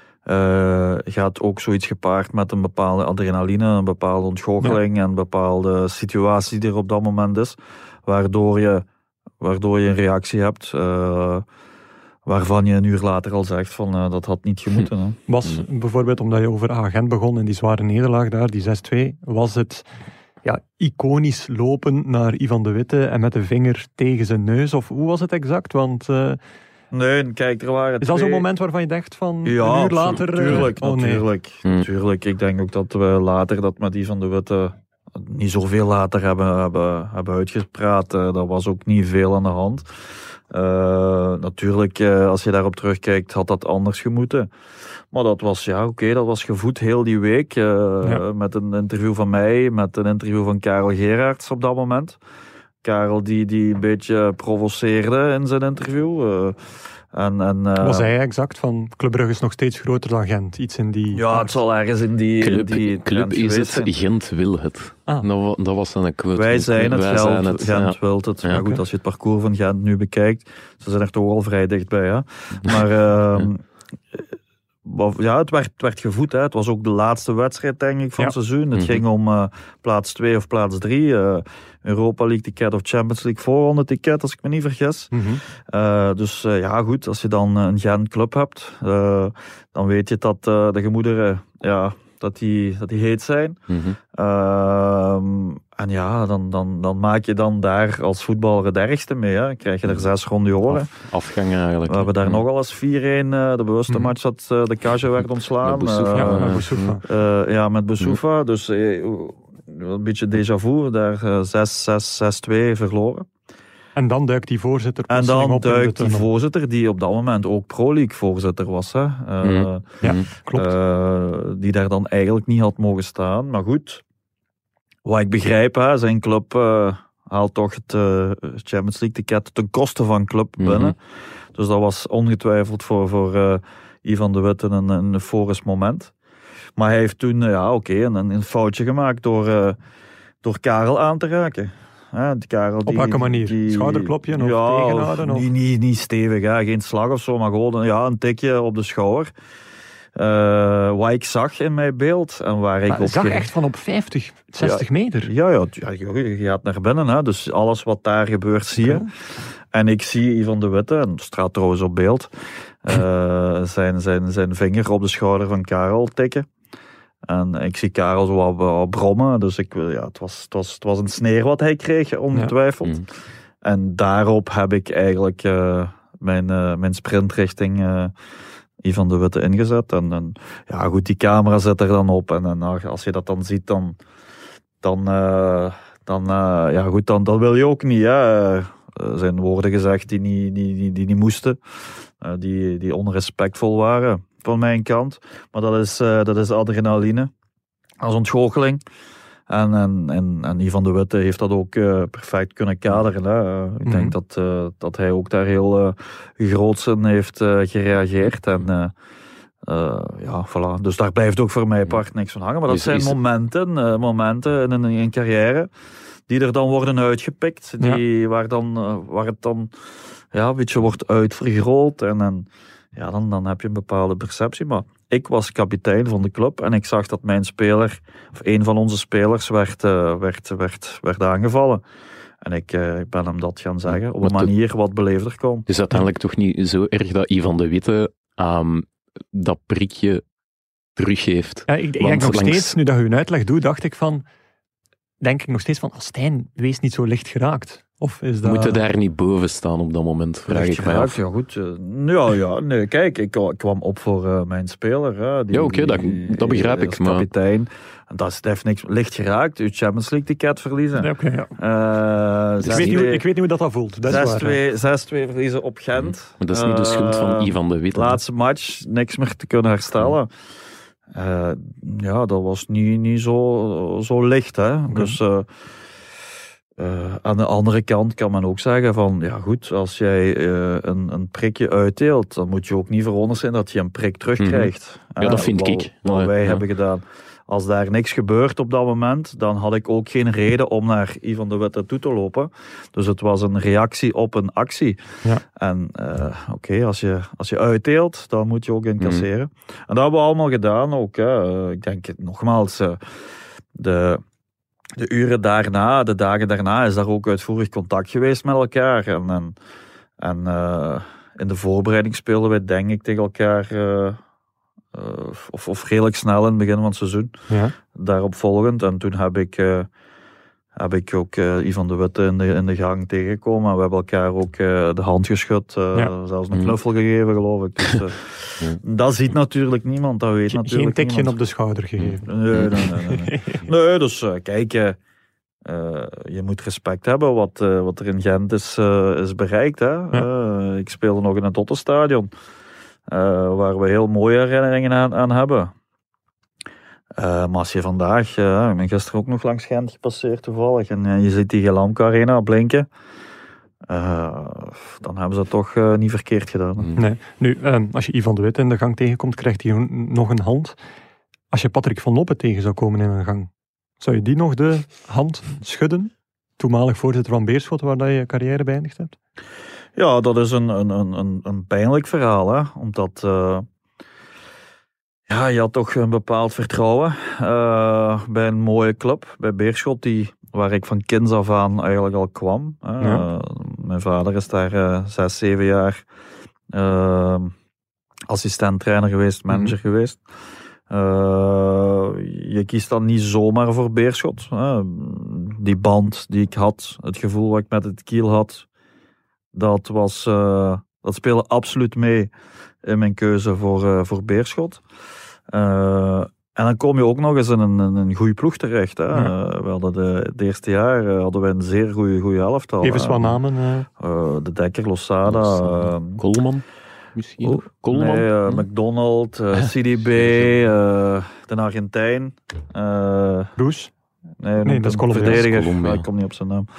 D: Uh, gaat ook zoiets gepaard met een bepaalde adrenaline, een bepaalde ontgoocheling ja. en een bepaalde situatie die er op dat moment is, waardoor je, waardoor je een reactie hebt uh, waarvan je een uur later al zegt van uh, dat had niet gemoeten. Hè.
A: Was bijvoorbeeld, omdat je over Agent begon en die zware nederlaag daar, die zes twee, was het ja, iconisch lopen naar Ivan de Witte en met de vinger tegen zijn neus, of hoe was het exact? Want... Uh,
D: Nee, kijk, er waren
A: Is dat
D: twee...
A: zo'n moment waarvan je dacht van
D: ja,
A: een uur later...
D: Tuurlijk,
A: uh, oh,
D: natuurlijk,
A: nee.
D: natuurlijk. Ik denk ook dat we later dat met Ivan de Witte niet zoveel later hebben, hebben, hebben uitgepraat. Uh, er was ook niet veel aan de hand. Uh, natuurlijk, uh, als je daarop terugkijkt, had dat anders gemoeten. Maar dat was, ja, oké, okay, dat was gevoed heel die week. Uh, ja. Met een interview van mij, met een interview van Karel Gerards op dat moment. Karel die, die een beetje provoceerde in zijn interview. Uh, en, en, uh,
A: Was hij exact van Club Brugge is nog steeds groter dan Gent? Iets in die...
D: Ja, het zal ergens in die...
B: Club,
D: in die
B: club is het,
D: zijn.
B: Gent wil het.
A: Ah.
B: Dat, dat was dan een quote.
D: Wij zijn het,
B: Wij
D: Gent,
B: zijn het,
D: Gent
B: ja.
D: wil het.
B: Ja,
D: maar goed,
A: oké.
D: als je het parcours van Gent nu bekijkt, ze zijn er toch al vrij dichtbij. Hè? Maar uh, ja, het werd, het werd gevoed. Hè? Het was ook de laatste wedstrijd, denk ik, van
A: Ja.
D: het seizoen. Het
B: Mm-hmm.
D: ging om uh, plaats twee of plaats drie. Uh, Europa League ticket of Champions League voorronde ticket, als ik me niet vergis.
A: Mm-hmm.
D: Uh, dus uh, ja, goed, als je dan een Gent club hebt, uh, dan weet je dat uh, de gemoederen, ja, dat die, dat die heet zijn.
B: Mm-hmm.
D: Uh, en ja, dan, dan, dan maak je dan daar als voetballer het ergste mee. Hè. Krijg je er zes ronde horen.
B: Af, afgang eigenlijk.
D: We hebben daar
B: Ja.
D: nogal eens vier-een, uh, de bewuste
A: Mm.
D: match dat uh, de Cage werd ontslaan.
B: Met Boussoufa.
D: Uh,
A: Ja,
B: Uh,
A: met Boussoufa.
D: uh, ja, met Boussoufa. Dus uh, een beetje déjà vu. Daar uh, zes zes, zes twee verloren.
A: En dan duikt die voorzitter
D: En
A: plotseling
D: dan
A: op in de
D: duikt die
A: tunnel.
D: voorzitter, die op dat moment ook Pro League voorzitter was. Hè. Uh,
B: Mm.
A: Ja,
B: Mm.
A: klopt.
D: Uh, die daar dan eigenlijk niet had mogen staan. Maar goed, wat ik begrijp, hè, zijn club uh, haalt toch het uh, Champions League ticket ten koste van club binnen.
B: Mm-hmm.
D: Dus dat was ongetwijfeld voor, voor uh, Ivan de Witte een, een euforisch moment. Maar hij heeft toen, uh, ja oké, okay, een, een foutje gemaakt door, uh, door Karel aan te raken. Ja, die Karel,
A: Op
D: die,
A: welke manier?
D: die-
A: Schouderklopje of
D: ja,
A: tegenhouden? Of?
D: Niet, niet, niet stevig, hè. Geen slag of zo, maar gewoon een, ja, een tikje op de schouder. Uh, wat ik zag in mijn beeld en waar ik
A: Maar
D: op
A: zag
D: gericht-
A: echt van op vijftig, zestig meter.
D: Ja, ja, ja, je je gaat naar binnen, hè, dus alles wat daar gebeurt zie je. En ik zie Ivan de Witte, en dat staat trouwens op beeld, uh, zijn, zijn, zijn vinger op de schouder van Karel tikken. En ik zie Karel zo wat, wat brommen, dus ik, ja, het, was, het, was, het was een sneer wat hij kreeg, ongetwijfeld.
B: Mm.
D: En daarop heb ik eigenlijk uh, mijn, uh, mijn sprint richting uh, Ivan de Witte ingezet. En, en ja, goed, die camera zit er dan op. En, en als je dat dan ziet, dan, dan, uh, dan, uh, ja, goed, dan, dat wil je ook niet. Hè. Uh, zijn woorden gezegd die niet, die, die, die niet moesten, uh, die, die onrespectvol waren van mijn kant. Maar dat is, uh, dat is adrenaline als ontgoocheling. En, en, en, en Ivan de Witte heeft dat ook uh, perfect kunnen kaderen. Hè. Uh, ik
A: Mm-hmm.
D: denk dat, uh, dat hij ook daar heel uh, groots in heeft uh, gereageerd. En uh, uh, ja, voilà. Dus daar blijft ook voor mij part niks van hangen. Maar dat
B: Is-
D: zijn
B: is-
D: momenten, uh, momenten in een, in een carrière die er dan worden uitgepikt. Die, waar, dan, uh, waar het dan ja, een beetje wordt uitvergroot. En, en ja, dan, dan heb je een bepaalde perceptie. Maar ik was kapitein van de club en ik zag dat mijn speler, of een van onze spelers, werd, uh, werd, werd, werd aangevallen. En ik, uh, ik ben hem dat gaan zeggen op een
B: Maar de-
D: manier wat beleefder kon.
B: Het is uiteindelijk toch niet zo erg dat Ivan de Witte um, dat prikje teruggeeft.
A: Ja, ik, ik
B: Want
A: denk nog
B: langs-
A: steeds, nu dat je een uitleg doet, dacht ik van, denk ik nog steeds van, oh, Stijn, wees niet zo licht geraakt. Of is dat...
B: Moet je daar niet boven staan op dat moment, vraag
D: Recht
B: ik mij
D: geraakt,
B: af.
D: ja goed. uh, ja, ja, nee, kijk, ik, ik kwam op voor uh, mijn speler. Hè, die,
B: Ja, oké, dat-
D: die-
B: dat begrijp ik,
D: als
B: maar-
D: kapitein. En dat is, dat heeft niks licht geraakt. Je Champions League ticket verliezen.
A: Ja, oké, ja.
D: Uh,
A: Ik,
D: zes
A: weet niet, hoe-
D: twee
A: ik weet niet hoe dat, dat voelt. Dat is waar, hè.
D: zes twee zes twee verliezen op Gent.
B: Maar dat is niet de schuld van
D: Uh,
B: Ivan de Witte.
D: Laatste match, niks meer te kunnen herstellen. Uh, ja, dat was niet, niet zo, zo licht. Hè?
A: Oké.
D: Dus uh, uh, aan de andere kant kan men ook zeggen van, ja goed, als jij uh, een, een prikje uitdeelt, dan moet je ook niet veronderstellen dat je een prik terugkrijgt.
B: Ja, dat vind
D: wat,
B: ik.
D: Wat
B: Ja,
D: wij
B: ja.
D: hebben gedaan. Als daar niks gebeurt op dat moment, dan had ik ook geen reden om naar Ivan de Witte toe te lopen. Dus het was een reactie op een actie.
A: Ja.
D: En uh, oké, okay, als, je, als je uitdeelt, dan moet je ook incasseren. Mm. En dat hebben we allemaal gedaan ook. Hè. Uh, ik denk nogmaals, uh, de, de uren daarna, de dagen daarna, is daar ook uitvoerig contact geweest met elkaar. En, en, en uh, in de voorbereiding speelden wij denk ik tegen elkaar... Uh, Uh, of, of redelijk snel in het begin van het seizoen.
A: Ja.
D: Daarop volgend. En toen heb ik, uh, heb ik ook uh, Ivan de Witte in de, in de gang tegengekomen. En we hebben elkaar ook uh, de hand geschud. Uh, ja. Zelfs een knuffel mm. gegeven, geloof ik. Dus, uh, ja. Dat ziet natuurlijk niemand. Dat weet
A: Ge-
D: natuurlijk
A: Geen tikje
D: niemand.
A: op de schouder gegeven.
D: Nee, nee, nee. nee, nee. nee dus uh, kijk... Uh, Uh, je moet respect hebben wat, uh, wat er in Gent is, uh, is bereikt. Hè? Ja. Uh, ik speelde nog in het Ottenstadion. Uh, waar we heel mooie herinneringen aan, aan hebben. Uh, maar als je vandaag, uh, ik ben gisteren ook nog langs Gent gepasseerd toevallig, en uh, je ziet die Gelamco Arena blinken, uh, dan hebben ze het toch uh, niet verkeerd gedaan. Hè?
A: Nee. Nu, uh, als je Ivan de Wit in de gang tegenkomt, krijgt hij nog een hand. Als je Patrick van Noppen tegen zou komen in een gang, zou je die nog de hand schudden? Toenmalig voorzitter van Beerschot, waar dat je je carrière beëindigd hebt?
D: Ja, dat is een, een, een, een pijnlijk verhaal, hè? Omdat uh, ja, je had toch een bepaald vertrouwen uh, bij een mooie club, bij Beerschot, die, waar ik van kinds af aan eigenlijk al kwam. Uh, ja. Mijn vader is daar uh, zes, zeven jaar uh, assistent-trainer geweest, manager mm-hmm. geweest. Uh, je kiest dan niet zomaar voor Beerschot. Uh, die band die ik had, het gevoel wat ik met het Kiel had, dat, was, uh, dat speelde absoluut mee in mijn keuze voor, uh, voor Beerschot. Uh, en dan kom je ook nog eens in een, een, een goede ploeg terecht. Hè. Ja. Uh, we hadden de, het eerste jaar uh, hadden we een zeer goede elftal.
A: Geef eens wat namen. Uh.
D: Uh, de Dekker, Losada. Uh,
B: Coleman. Misschien oh,
D: nee, uh, hm? McDonald, uh, C D B, uh, de Argentijn. Uh,
A: Roes?
D: Nee,
A: nee dat is Colombiaans.
D: Verdediger. Colombia. Ik kom niet op zijn naam.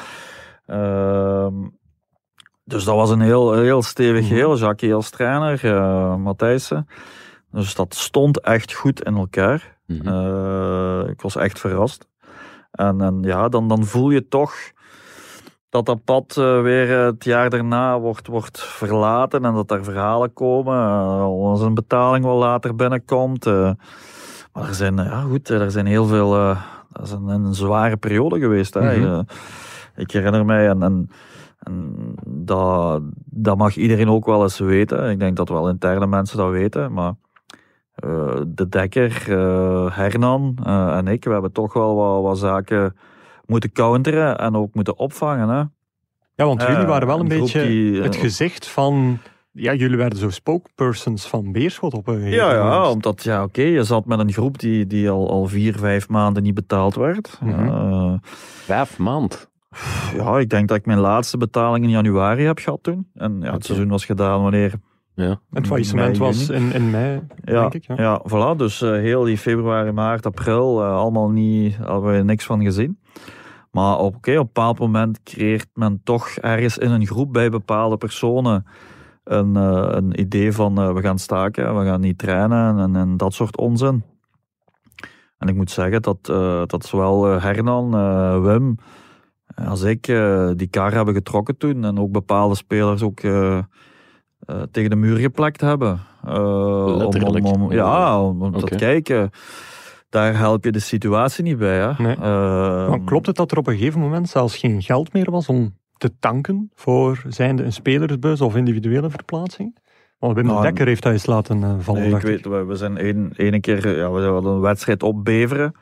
D: Uh, dus dat was een heel, heel stevig geheel. Mm-hmm. Jacques als trainer, uh, Matthijssen. Dus dat stond echt goed in elkaar. Mm-hmm. Uh, ik was echt verrast. En, en ja, dan, dan voel je toch dat dat pad uh, weer uh, het jaar daarna wordt, wordt verlaten en dat er verhalen komen. Uh, als een betaling wel later binnenkomt. Uh, maar er zijn, uh, ja goed, er zijn heel veel... Uh, dat is een, een zware periode geweest. Hè. Mm-hmm. Uh, ik herinner mij, en, en, en dat, dat mag iedereen ook wel eens weten. Ik denk dat wel interne mensen dat weten, maar... Uh, de Dekker, uh, Hernan uh, en ik, we hebben toch wel wat, wat zaken moeten counteren en ook moeten opvangen. Hè?
A: Ja, want jullie waren wel een, een beetje
D: die,
A: het gezicht van... Ja, jullie werden zo spokespersons van Beerschot op een gegeven
D: ja,
A: moment.
D: Ja, omdat ja, oké, okay, je zat met een groep die, die al, al vier, vijf maanden niet betaald werd.
B: Mm-hmm. Uh, vijf maanden?
D: Ja, ik denk dat ik mijn laatste betaling in januari heb gehad toen. En ja, het seizoen was gedaan wanneer...
B: Ja.
A: Het faillissement was in, in mei,
D: ja,
A: denk ik. Ja,
D: ja voilà. Dus uh, heel die februari, maart, april, uh, allemaal niet, hadden we niks van gezien. Maar op, okay, op een bepaald moment creëert men toch ergens in een groep bij bepaalde personen een, uh, een idee van uh, we gaan staken, we gaan niet trainen en, en dat soort onzin. En ik moet zeggen dat, uh, dat zowel uh, Hernan, uh, Wim als ik uh, die kar hebben getrokken toen en ook bepaalde spelers ook... Uh, Uh, tegen de muur geplakt hebben. Uh,
B: Letterlijk?
D: Om, om, ja, om okay. te kijken. Daar help je de situatie niet bij. Hè.
A: Nee. Uh, maar klopt het dat er op een gegeven moment zelfs geen geld meer was om te tanken voor zijnde een spelersbus of individuele verplaatsing? Want Wim nou, de Dekker heeft dat eens laten uh, vallen.
D: Nee, ik weet, we, we zijn één, ene keer, ja, we hadden een wedstrijd op Beveren.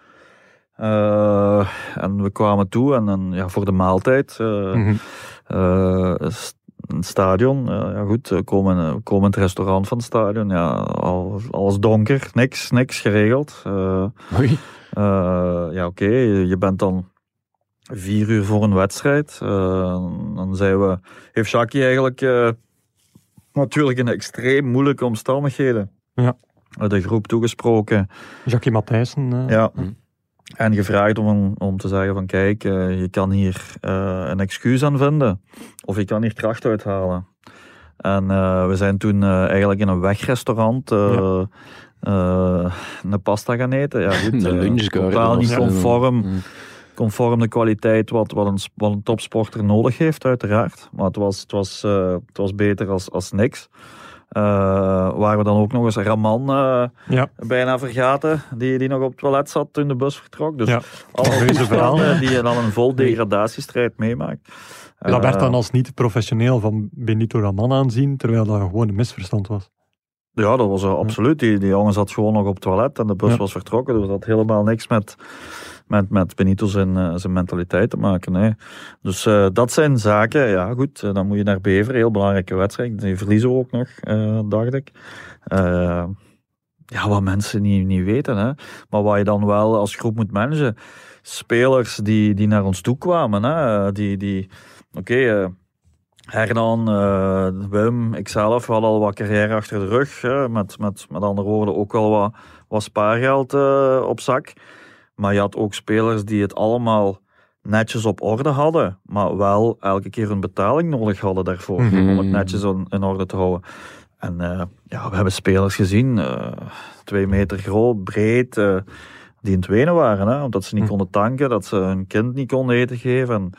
D: Uh, en we kwamen toe en, en ja, voor de maaltijd. Uh, mm-hmm. uh, Een stadion, uh, ja goed, we komen, uh, we komen in het restaurant van het stadion, ja, alles, alles donker, niks, niks geregeld. Uh,
B: Oei.
D: Uh, ja, oké, okay, je bent dan vier uur voor een wedstrijd. Uh, dan zijn we, heeft Jackie eigenlijk uh, natuurlijk in extreem moeilijke omstandigheden
A: ja.
D: de groep toegesproken.
A: Jackie Matthijssen. Uh,
D: ja. Hm. En gevraagd om, om te zeggen van kijk, uh, je kan hier uh, een excuus aan vinden. Of je kan hier kracht uithalen. En uh, we zijn toen uh, eigenlijk in een wegrestaurant uh, ja. uh, een pasta gaan eten. Ja, goed,
B: een lunch
D: uh, totaal niet conform, mm. conform de kwaliteit wat, wat, een, wat een topsporter nodig heeft, uiteraard. Maar het was, het was, uh, het was beter als, als niks. Uh, waar we dan ook nog eens Raman uh, ja. bijna vergaten, die, die nog op het toilet zat toen de bus vertrok. Dus
A: ja.
D: allemaal toestanden die je dan een vol degradatiestrijd meemaakt.
A: Dat uh, werd dan als niet professioneel van Benito Raman aanzien, terwijl dat gewoon een misverstand was.
D: Ja, dat was uh, absoluut. Die, die jongen zat gewoon nog op het toilet en de bus ja. was vertrokken. Dus dat had helemaal niks met, met, met Benito zijn, uh, zijn mentaliteit te maken. Nee. Dus uh, dat zijn zaken, ja goed, uh, dan moet je naar Beveren, heel belangrijke wedstrijd. Die verliezen we ook nog, uh, dacht ik. Uh, ja, wat mensen niet, niet weten. Hè. Maar wat je dan wel als groep moet managen, spelers die, die naar ons toe kwamen, hè, die... die Oké, okay, uh, Hernan, uh, Wim, ikzelf, we hadden al wat carrière achter de rug. Hè, met, met, met andere woorden ook wel wat, wat spaargeld uh, op zak. Maar je had ook spelers die het allemaal netjes op orde hadden. Maar wel elke keer een betaling nodig hadden daarvoor. Mm-hmm. Om het netjes in, in orde te houden. En uh, ja, we hebben spelers gezien. Uh, twee meter groot, breed. Uh, die in het wenen waren. Hè, omdat ze niet mm. konden tanken. Dat ze hun kind niet konden eten geven. En,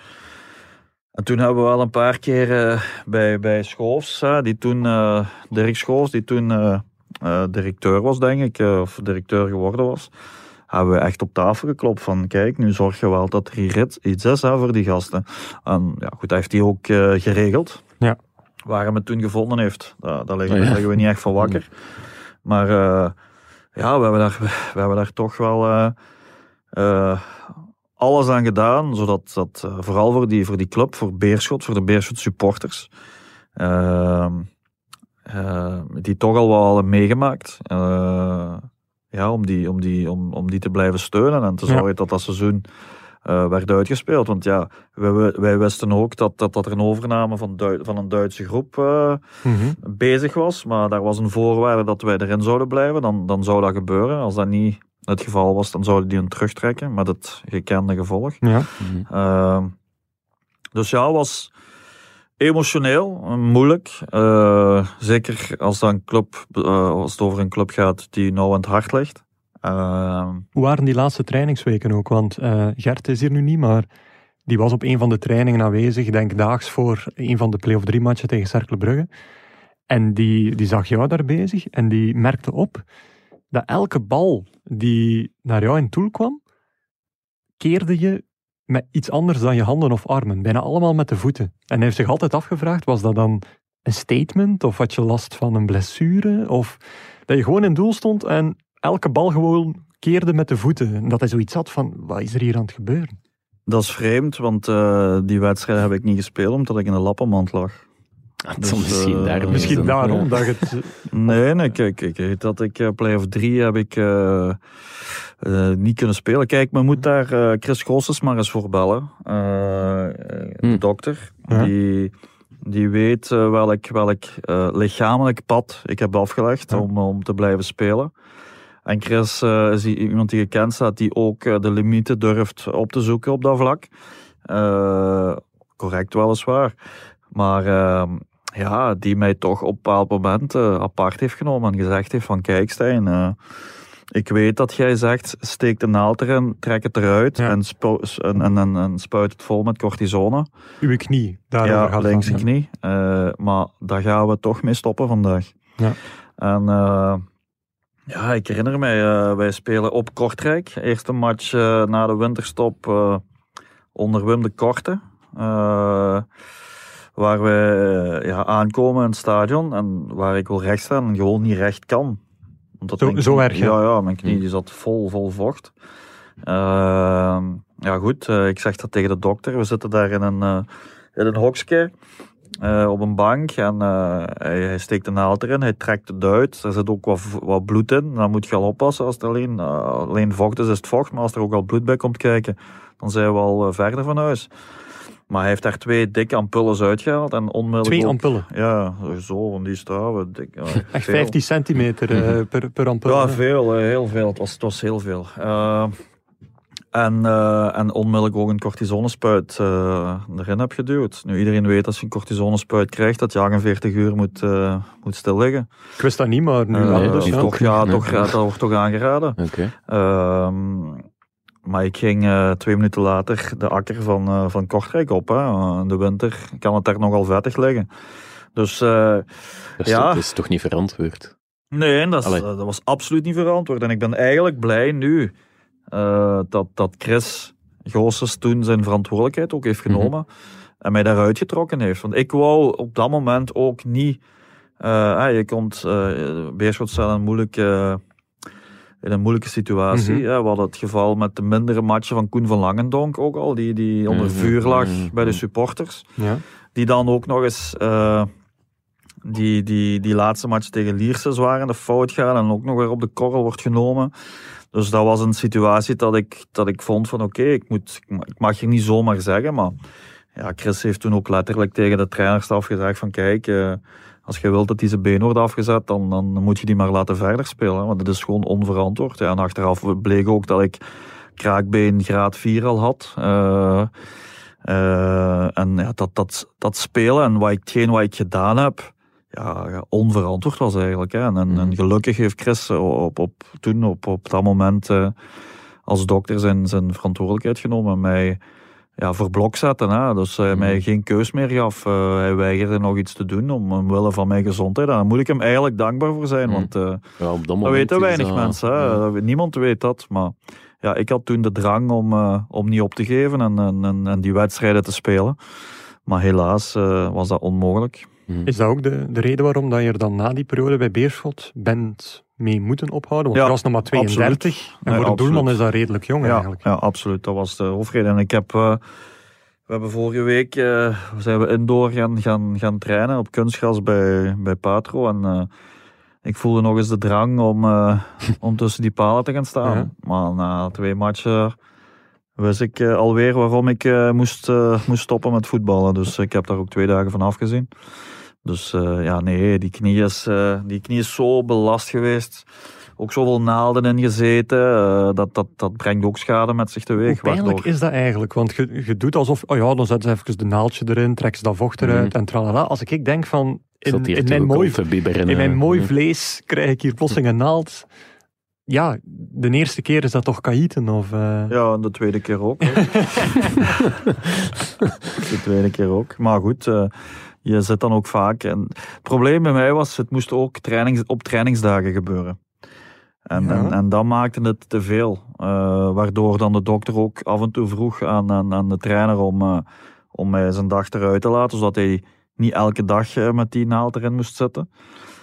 D: En toen hebben we wel een paar keer uh, bij, bij Schoofs, uh, die toen, uh, Dirk Schoofs, die toen uh, uh, directeur was, denk ik, uh, of directeur geworden was, hebben we echt op tafel geklopt van, kijk, nu zorg je wel dat er hier iets is hè, voor die gasten. En ja, goed, dat heeft hij ook uh, geregeld.
A: Ja.
D: Waar hij het toen gevonden heeft, daar, daar liggen, oh, ja. liggen we niet echt van wakker. Maar uh, ja, we hebben daar, we hebben daar toch wel... Uh, uh, alles aan gedaan, zodat dat uh, vooral voor die, voor die club, voor Beerschot, voor de Beerschot supporters, uh, uh, die toch al wel hadden meegemaakt, uh, ja, om, die, om, die, om, om die te blijven steunen en te zorgen ja. dat dat seizoen uh, werd uitgespeeld. Want ja, wij, wij wisten ook dat, dat, dat er een overname van, Duits, van een Duitse groep uh, mm-hmm. bezig was, maar daar was een voorwaarde dat wij erin zouden blijven, dan, dan zou dat gebeuren. Als dat niet het geval was, dan zouden die hem terugtrekken, met het gekende gevolg.
A: Ja.
D: Mm-hmm. Uh, dus ja, het was emotioneel, moeilijk. Uh, zeker als, dat een club, uh, als het over een club gaat die nauw aan het hart ligt. Uh,
A: Hoe waren die laatste trainingsweken ook? Want uh, Gert is hier nu niet, maar die was op een van de trainingen aanwezig, ik denk daags voor een van de play-off drie matchen tegen Cercle Brugge. En die, die zag jou daar bezig en die merkte op dat elke bal die naar jou in doel kwam, keerde je met iets anders dan je handen of armen. Bijna allemaal met de voeten. En hij heeft zich altijd afgevraagd, was dat dan een statement? Of had je last van een blessure? Of dat je gewoon in doel stond en elke bal gewoon keerde met de voeten. En dat hij zoiets had van, wat is er hier aan het gebeuren?
D: Dat is vreemd, want uh, die wedstrijd heb ik niet gespeeld, omdat ik in een lappenmand lag.
B: Dus, misschien uh, daarom.
A: Misschien daarom dat het...
D: Nee, nee, kijk, kijk dat ik uh, play-off drie heb ik uh, uh, niet kunnen spelen. Kijk, men moet daar uh, Chris Goossens maar eens voor bellen. Uh, de hm. dokter. Ja. Die, die weet uh, welk, welk uh, lichamelijk pad ik heb afgelegd ja. om, om te blijven spelen. En Chris uh, is iemand die gekend staat, die ook uh, de limieten durft op te zoeken op dat vlak. Uh, correct weliswaar. Maar... Uh, Ja, die mij toch op een bepaald moment uh, apart heeft genomen en gezegd heeft van kijk Stijn, uh, ik weet dat jij zegt steek de naald erin, trek het eruit ja. en, spu- en, en, en, en spuit het vol met cortisone.
A: Uw knie, daarover
D: ja, linkse knie. Uh, maar daar gaan we toch mee stoppen vandaag.
A: Ja.
D: En uh, ja, ik herinner mij, uh, wij spelen op Kortrijk. Eerste match uh, na de winterstop uh, onder Wim de Korte. Uh, Waar we ja, aankomen in het stadion en waar ik wil recht staan en gewoon niet recht kan.
A: Omdat zo, knie, zo erg, ja.
D: Ja, ja, mijn knie die zat vol, vol vocht. Uh, ja goed, uh, ik zeg dat tegen de dokter. We zitten daar in een, uh, in een hokje uh, op een bank en uh, hij, hij steekt de naald erin, hij trekt het uit. Er zit ook wat, wat bloed in, dan moet je al oppassen als het alleen, uh, alleen vocht is, is het vocht. Maar als er ook al bloed bij komt kijken, dan zijn we al uh, verder van huis. Maar hij heeft daar twee dikke ampullen uitgehaald. En onmiddellijk
A: twee
D: ook,
A: ampullen?
D: Ja, zo van die staven. Dik, ja,
A: echt veel. vijftien centimeter uh, per, per ampul?
D: Ja, veel. Uh, heel veel. Het was, het was heel veel. Uh, en, uh, en onmiddellijk ook een cortisonespuit uh, erin heb geduwd. Nu, iedereen weet als je een cortisonespuit krijgt, dat je achtenveertig uur moet, uh, moet stil liggen.
A: Ik wist dat niet, maar nu
D: uh,
A: wel. Dus,
D: ja, toch, ja, toch, ja, dat wordt toch aangeraden.
B: Okay.
D: Uh, Maar ik ging uh, twee minuten later de akker van, uh, van Kortrijk op. Hè. Uh, in de winter kan het daar nogal vettig liggen. Dus, uh,
B: dat, is
D: ja.
B: toch, dat is toch niet verantwoord?
D: Nee, dat, is, uh, dat was absoluut niet verantwoord. En ik ben eigenlijk blij nu uh, dat, dat Chris Goossens toen zijn verantwoordelijkheid ook heeft genomen. Mm-hmm. En mij daaruit getrokken heeft. Want ik wou op dat moment ook niet... Uh, ah, je komt... Uh, Beerschot staat een moeilijke... Uh, in een moeilijke situatie. Mm-hmm. Ja, we hadden het geval met de mindere matchen van Koen van Langendonk ook al, die, die onder mm-hmm. vuur lag mm-hmm. bij de supporters.
A: Ja.
D: Die dan ook nog eens uh, die, die, die laatste match tegen Lierse zwaar in de fout gaan en ook nog weer op de korrel wordt genomen. Dus dat was een situatie dat ik, dat ik vond van oké, okay, ik, moet, ik mag hier niet zomaar zeggen, maar ja, Chris heeft toen ook letterlijk tegen de trainerstaf gezegd van kijk, uh, als je wilt dat hij zijn been wordt afgezet, dan, dan moet je die maar laten verder spelen. Want dat is gewoon onverantwoord. Ja, en achteraf bleek ook dat ik kraakbeen graad vier al had. Uh, uh, en ja, dat, dat, dat spelen en wat ik, hetgeen wat ik gedaan heb, ja, ja, onverantwoord was eigenlijk. Hè. En, en, en gelukkig heeft Chris op, op, toen op, op dat moment uh, als dokter zijn, zijn verantwoordelijkheid genomen en mij ja, voor blok zetten. Hè. Dus hij uh, mm. mij geen keus meer gaf. Uh, hij weigerde nog iets te doen om, omwille van mijn gezondheid. En daar moet ik hem eigenlijk dankbaar voor zijn. Mm. Want uh, ja, op dat, dat weten weinig dat, mensen. Hè. Ja. Niemand weet dat. Maar ja, ik had toen de drang om, uh, om niet op te geven en, en, en die wedstrijden te spelen. Maar helaas uh, was dat onmogelijk.
A: Is dat ook de, de reden waarom dat je er dan na die periode bij Beerschot bent mee moeten ophouden? Want ja, je was nog maar tweeëndertig. Absoluut. En voor nee, een doelman is dat redelijk jong
D: ja,
A: eigenlijk.
D: Ja, absoluut. Dat was de hoofdreden. En ik heb... Uh, we hebben vorige week... Uh, zijn we indoor gaan, gaan, gaan trainen op kunstgras bij, bij Patro. En uh, ik voelde nog eens de drang om, uh, om tussen die palen te gaan staan. Ja. Maar na twee matchen wist ik uh, alweer waarom ik uh, moest, uh, moest stoppen met voetballen. Dus ik heb daar ook twee dagen van afgezien. Dus uh, ja, nee, die knie, is, uh, die knie is zo belast geweest. Ook zoveel naalden in gezeten. Uh, dat, dat, dat brengt ook schade met zich teweeg.
A: Hoe pijnlijk
D: waardoor...
A: is dat eigenlijk? Want je, je doet alsof, oh ja, dan zetten ze even de naaldje erin, trekken ze dat vocht eruit mm. en tralala. Als ik denk van, in, in mijn, mooi, in mijn mooi vlees krijg ik hier plotseling een naald. Ja, de eerste keer is dat toch kaïten? Of, uh...
D: Ja, en de tweede keer ook. de tweede keer ook. Maar goed... Uh, Je zit dan ook vaak. En het probleem bij mij was, het moest ook trainings, op trainingsdagen gebeuren. En, ja. en, en dat maakte het te veel. Uh, waardoor dan de dokter ook af en toe vroeg aan, aan, aan de trainer om, uh, om mij zijn dag eruit te laten, zodat hij niet elke dag uh, met die naald erin moest zitten.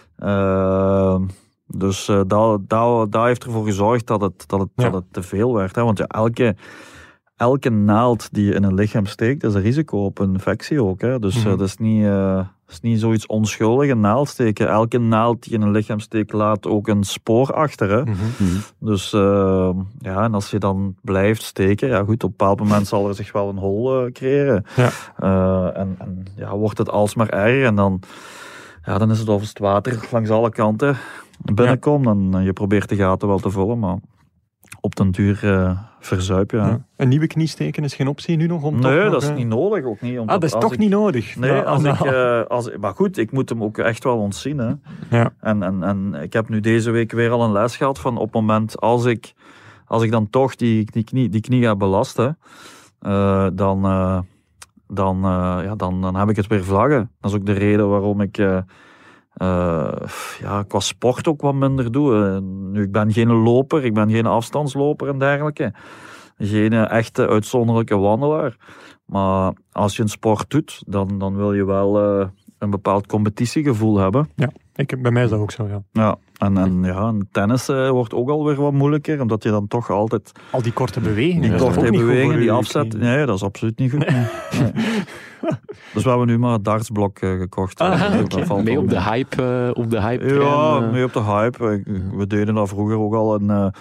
D: Uh, dus uh, dat, dat, dat heeft ervoor gezorgd dat het, dat het, ja. dat het te veel werd. Hè? Want ja, elke... Elke naald die je in een lichaam steekt, is een risico op een infectie ook. Hè? Dus mm-hmm. uh, dat is niet, uh, is niet zoiets onschuldig, een naald steken. Elke naald die je in een lichaam steekt, laat ook een spoor achter. Hè? Mm-hmm. Dus uh, ja, en als je dan blijft steken, ja goed, op een bepaald moment zal er zich wel een hol uh, creëren. Ja. Uh, en, en ja, wordt het alsmaar erger en dan, ja, dan is het of het water langs alle kanten binnenkomt. Ja. En je probeert de gaten wel te vullen, maar... op den duur uh, verzuip, ja. ja.
A: Een nieuwe knie steken is geen optie nu nog? Om
D: nee,
A: nog,
D: dat is
A: uh...
D: niet nodig. Ook niet,
A: ah, dat is toch
D: ik...
A: niet nodig?
D: Nee,
A: nou,
D: als
A: nou.
D: ik... Uh, als... maar goed, ik moet hem ook echt wel ontzien. Hè.
A: Ja.
D: En, en, en ik heb nu deze week weer al een les gehad van op het moment als ik, als ik dan toch die, die, knie, die knie ga belasten, uh, dan, uh, dan, uh, ja, dan, dan heb ik het weer vlaggen. Dat is ook de reden waarom ik... Uh, Uh, ja, qua sport ook wat minder doe. Uh, nu, ik ben geen loper, ik ben geen afstandsloper en dergelijke. Geen uh, echte uitzonderlijke wandelaar. Maar als je een sport doet, dan, dan wil je wel uh, een bepaald competitiegevoel hebben.
A: Ja, ik, bij mij is dat ook zo, ja.
D: Ja, en, en ja, tennis uh, wordt ook alweer wat moeilijker, omdat je dan toch altijd...
A: Al die korte bewegingen.
D: Die korte bewegingen, die afzet. Nee, dat is absoluut niet goed. Nee. Nee. Dus we hebben nu maar het dartsblok uh, gekocht.
B: Ah, okay. Mee op de hype, uh, op de hype
D: Ja, uh... mee op de hype. We deden dat vroeger ook al in, uh,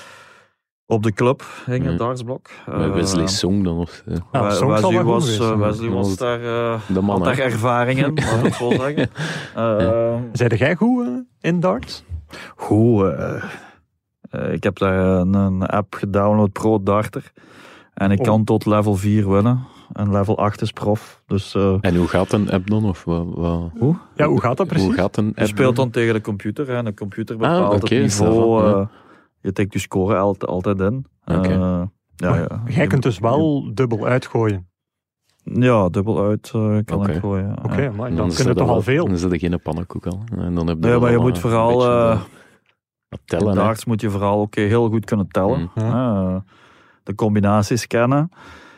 D: op de club, hing het dartsblok.
B: Uh, Wesley Song dan of zo.
A: Ja,
D: Wesley was, uh, Wesley was daar, uh,
B: de man,
D: had daar ervaring in, mag ik het zo zeggen. Uh,
A: ja. Zijn jij goed uh, in darts?
D: Goed. Uh, uh, ik heb daar een, een app gedownload, Pro Darter. En ik oh. kan tot level vier winnen. En level acht is prof. Dus, uh...
B: En hoe gaat een app dan? Of wat, wat...
D: Hoe?
A: Ja, hoe gaat dat precies?
B: Hoe gaat een app
D: je speelt dan tegen de computer. Hè. De computer bepaalt ah, okay, het niveau. Uh, je tikt je score altijd, altijd in.
B: Okay.
D: Uh, ja, ja.
A: Jij kunt dus wel dubbel uitgooien?
D: Ja, dubbel uit uh, kan okay. ik gooien.
A: Oké, okay, ja. maar dan, dan kunnen toch al veel.
B: Dan zit er geen pannenkoek al. En dan heb je
D: ja, maar je moet vooral... Uh,
B: tellen.
D: Darts moet je vooral ook heel goed kunnen tellen. Mm. Uh, de combinaties kennen.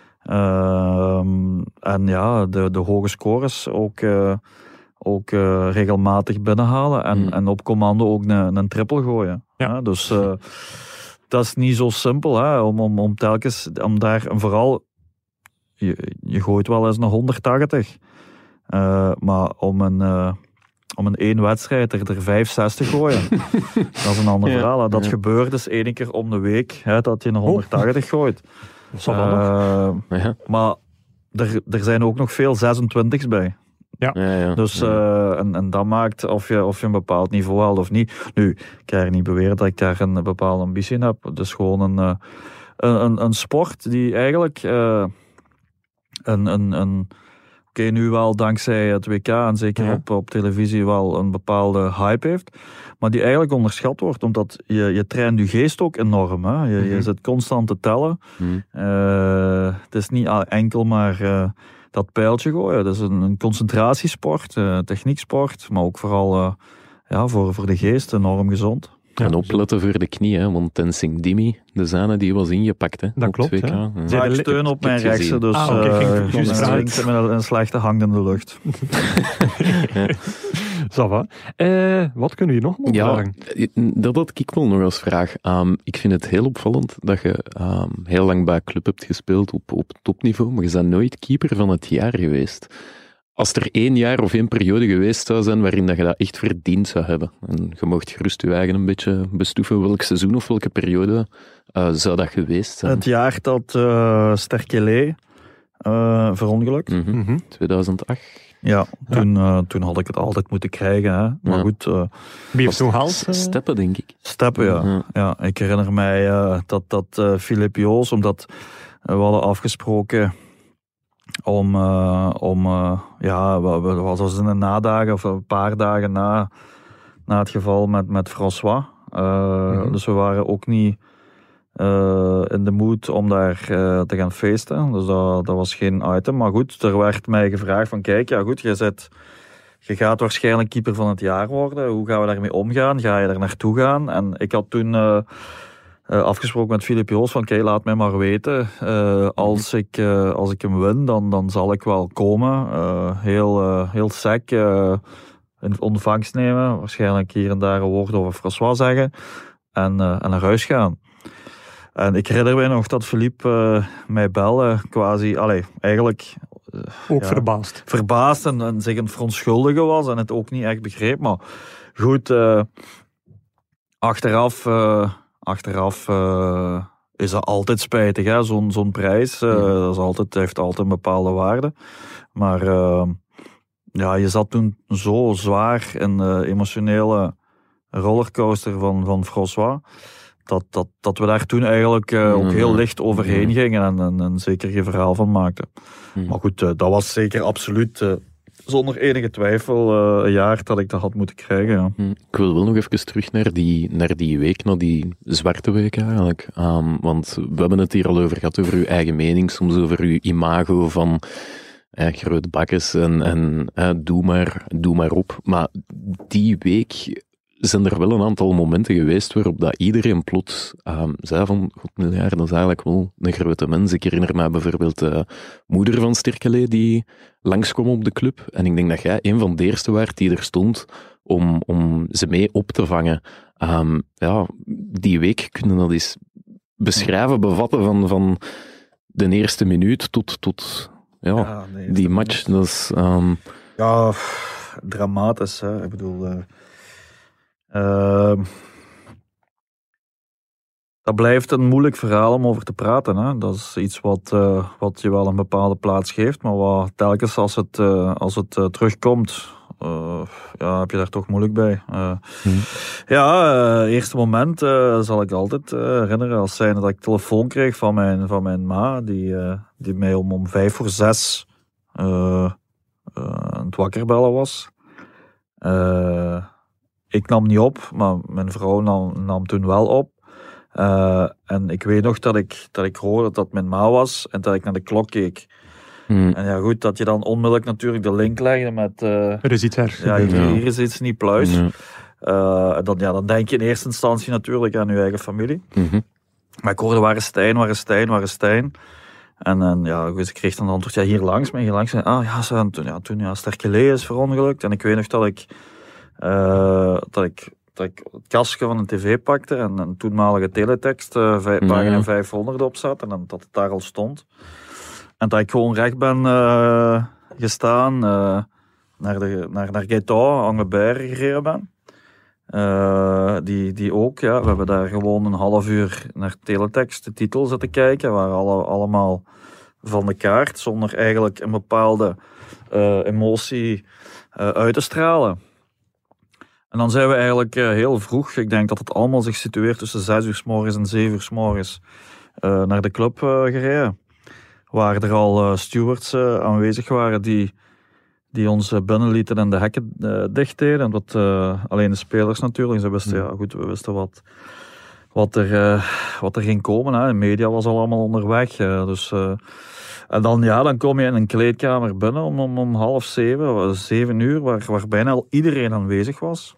D: Uh, en ja, de, de hoge scores ook, uh, ook uh, regelmatig binnenhalen en, mm. en op commando ook een, een triple gooien. Ja. Uh, dus uh, dat is niet zo simpel hè, om, om, om telkens, om daar en vooral, je, je gooit wel eens een honderdtachtig, uh, maar om een... Uh, om een één wedstrijd er, er vijf, zes te gooien. Dat is een ander ja, verhaal. Hè. Dat ja. gebeurt dus één keer om de week, hè, dat je een honderdtachtig gooit.
A: Dat zal wel uh, nog.
D: Ja. Maar er, er zijn ook nog veel zesentwintigs bij.
A: Ja.
B: Ja, ja.
D: Dus,
B: Ja.
D: uh, en, en dat maakt of je, of je een bepaald niveau haalt of niet. Nu, ik ga er niet beweren dat ik daar een bepaalde ambitie in heb. Het is gewoon een, uh, een, een, een sport die eigenlijk uh, een... een, een Oké, okay, nu wel dankzij het W K en zeker ja. op, op televisie wel een bepaalde hype heeft. Maar die eigenlijk onderschat wordt, omdat je, je traint je geest ook enorm. Hè? Je, mm-hmm. je zit constant te tellen. Mm. Uh, het is niet enkel maar uh, dat pijltje gooien. Het is een, een concentratiesport, uh, technieksport, maar ook vooral uh, ja, voor, voor de geest enorm gezond.
B: Ja, en opletten voor de knie, hè, want Tenzing Dimi, de zane, die was ingepakt. Hè,
A: dat
B: op
A: klopt.
B: Ja.
D: Ja. Ja, ik steun op mijn rechtse, dus
A: ah, okay,
D: uh, ik swingt met een, een slechte hang in de lucht.
A: Zo wat. Uh, wat kunnen we hier nog op vragen?
B: Ja, dat had ik wel nog als vraag. Um, ik vind het heel opvallend dat je um, heel lang bij club hebt gespeeld op, op topniveau, maar je bent nooit keeper van het jaar geweest. Als er één jaar of één periode geweest zou zijn waarin dat je dat echt verdiend zou hebben, en je mocht gerust je eigen een beetje bestoeven, welk seizoen of welke periode uh, zou dat geweest zijn?
D: Het jaar dat uh, Sterkelé uh, verongelukt.
B: Mm-hmm. Mm-hmm. tweeduizend acht.
D: Ja, toen, uh, toen had ik het altijd moeten krijgen. Hè. Maar ja. goed. Uh,
A: Wie heeft toen gehaald? Uh...
B: Steppen, denk ik.
D: Steppen, ja. ja. ja ik herinner mij uh, dat, dat uh, Filip Joos, omdat uh, we hadden afgesproken om, uh, om uh, ja, wat was in de nadagen of een paar dagen na, na het geval met, met François. Uh, mm-hmm. Dus we waren ook niet uh, in de mood om daar uh, te gaan feesten. Dus dat, dat was geen item. Maar goed, er werd mij gevraagd van kijk, ja goed, je, zet, je gaat waarschijnlijk keeper van het jaar worden. Hoe gaan we daarmee omgaan? Ga je daar naartoe gaan? En ik had toen... Uh, Uh, afgesproken met Filip Joos van kijk, laat mij maar weten. Uh, als, ik, uh, als ik hem win, dan, dan zal ik wel komen. Uh, heel, uh, heel sec uh, in ontvangst nemen. Waarschijnlijk hier en daar een woord over François zeggen. En, uh, en naar huis gaan. En ik herinner mij nog dat Filip uh, mij belde. Quasi, allee, eigenlijk... Uh,
A: ook
D: ja,
A: verbaasd.
D: Verbaasd en, en zich een verontschuldigen was. En het ook niet echt begreep. Maar goed, uh, achteraf... Uh, Achteraf uh, is dat altijd spijtig, hè? Zo'n, zo'n prijs. Uh, ja. Dat is altijd, heeft altijd een bepaalde waarde. Maar uh, ja, je zat toen zo zwaar in de emotionele rollercoaster van, van François. Dat, dat, dat we daar toen eigenlijk uh, ook heel licht overheen ja. gingen en, en, en zeker geen verhaal van maakten. Ja. Maar goed, uh, dat was zeker absoluut... Uh, zonder enige twijfel uh, een jaar dat ik dat had moeten krijgen. Ja.
B: Ik wil wel nog even terug naar die, naar die week, naar die zwarte week eigenlijk. Um, want we hebben het hier al over gehad, over uw eigen mening, soms over uw imago van eh, groot bakkes en, en eh, doe, maar, doe maar op. Maar die week zijn er wel een aantal momenten geweest waarop dat iedereen plots um, zei van, god miljard, dat is eigenlijk wel een grote mens. Ik herinner mij bijvoorbeeld de moeder van Sterkelé die langskwam op de club. En ik denk dat jij een van de eerste waart die er stond om, om ze mee op te vangen. Um, ja, die week kunnen dat eens beschrijven, bevatten van, van de eerste minuut tot, tot ja, ja nee, die match. Dat is, um...
D: Ja, pff, dramatisch. Hè. Ik bedoel... Uh... Uh, dat blijft een moeilijk verhaal om over te praten. Hè. Dat is iets wat, uh, wat je wel een bepaalde plaats geeft, maar wat telkens als het, uh, als het uh, terugkomt, uh, ja, heb je daar toch moeilijk bij. Uh, hmm. Ja, uh, eerste moment uh, zal ik altijd uh, herinneren als zijnde dat ik telefoon kreeg van mijn, van mijn ma, die, uh, die mij om, om vijf voor zes uh, uh, aan het wakker bellen was. Uh, Ik nam niet op, maar mijn vrouw nam, nam toen wel op. Uh, en ik weet nog dat ik, dat ik hoorde dat dat mijn ma was en dat ik naar de klok keek. Hmm. En ja goed, dat je dan onmiddellijk natuurlijk de link legde met... Uh,
A: er is iets ergs.
D: Ja, hier, hier is iets niet pluis. Ja. Uh, dan, ja, dan denk je in eerste instantie natuurlijk aan je eigen familie. Mm-hmm. Maar ik hoorde, waar is Stijn, waar is Stijn, waar is Stijn? En, en ja, dus ik kreeg dan de antwoord, ja, hier langs mij, hier langs mij. Ah ja, zo, toen, ja, toen ja, Sterkelé is verongelukt. En ik weet nog dat ik... Uh, dat, ik, dat ik het kastje van een tv pakte en een toenmalige teletext, uh, vijf, nee. pagina vijfhonderd opzet en dan, dat het daar al stond. En dat ik gewoon recht ben uh, gestaan, uh, naar, de, naar, naar Gaëtan, Anglebert gereden ben. Uh, die, die ook, ja, we hebben daar gewoon een half uur naar teletext, de titel zitten kijken, waar alle, allemaal van de kaart, zonder eigenlijk een bepaalde uh, emotie uh, uit te stralen. En dan zijn we eigenlijk uh, heel vroeg, ik denk dat het allemaal zich situeert tussen zes uur 's morgens en zeven uur 's morgens, uh, naar de club uh, gereden. Waar er al uh, stewards uh, aanwezig waren die, die ons uh, binnenlieten en de hekken uh, dicht deden. Dat, uh, alleen de spelers natuurlijk, ze wisten, ja goed, we wisten wat, wat, er, uh, wat er ging komen. Hè. De media was al allemaal onderweg. Uh, dus, uh, en dan, ja, dan kom je in een kleedkamer binnen om, om, om half zeven, zeven uur, waar, waar bijna al iedereen aanwezig was.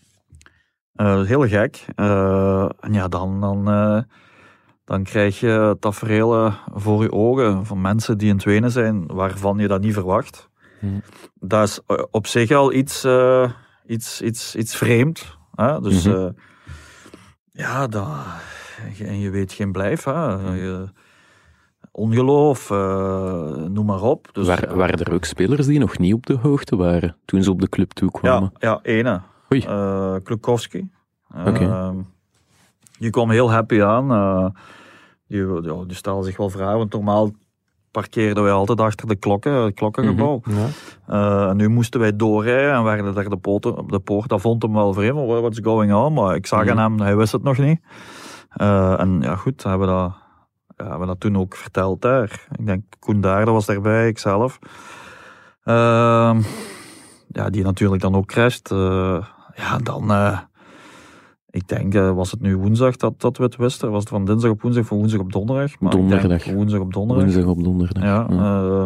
D: Uh, heel gek. Uh, en ja, dan, dan, uh, dan krijg je tafereelen voor je ogen van mensen die in het wenen zijn, waarvan je dat niet verwacht. Mm. Dat is uh, op zich al iets, uh, iets, iets, iets vreemd. Hè? Dus mm-hmm. uh, ja, dat, en je weet geen blijf. Hè? Je, ongeloof, uh, noem maar op. Dus,
B: Waar, waren er ook spelers die nog niet op de hoogte waren toen ze op de club toekwamen?
D: Ja, ja ene. Uh, Klukowski. Uh, okay. Die kwam heel happy aan. Uh, die, ja, die stelde zich wel vragen, want normaal parkeerden wij altijd achter de klokken, het klokkengebouw. Mm-hmm. Ja. Uh, en nu moesten wij doorrijden en werden daar de, poten, de poort. Dat vond hem wel vreemd, what's going on? Maar ik zag mm-hmm. aan hem, hij wist het nog niet. Uh, en ja goed, hebben we dat, ja, hebben we dat toen ook verteld daar. Ik denk, Koen Daarde was daarbij, ikzelf. Uh, ja, die natuurlijk dan ook crasht. Uh, Ja, dan, uh, ik denk, uh, was het nu woensdag dat, dat we het wisten? Was het van dinsdag op woensdag, van woensdag op donderdag? Maar
B: donderdag.
D: Ik denk, woensdag op donderdag.
B: Woensdag op donderdag.
D: Ja, ja. Uh,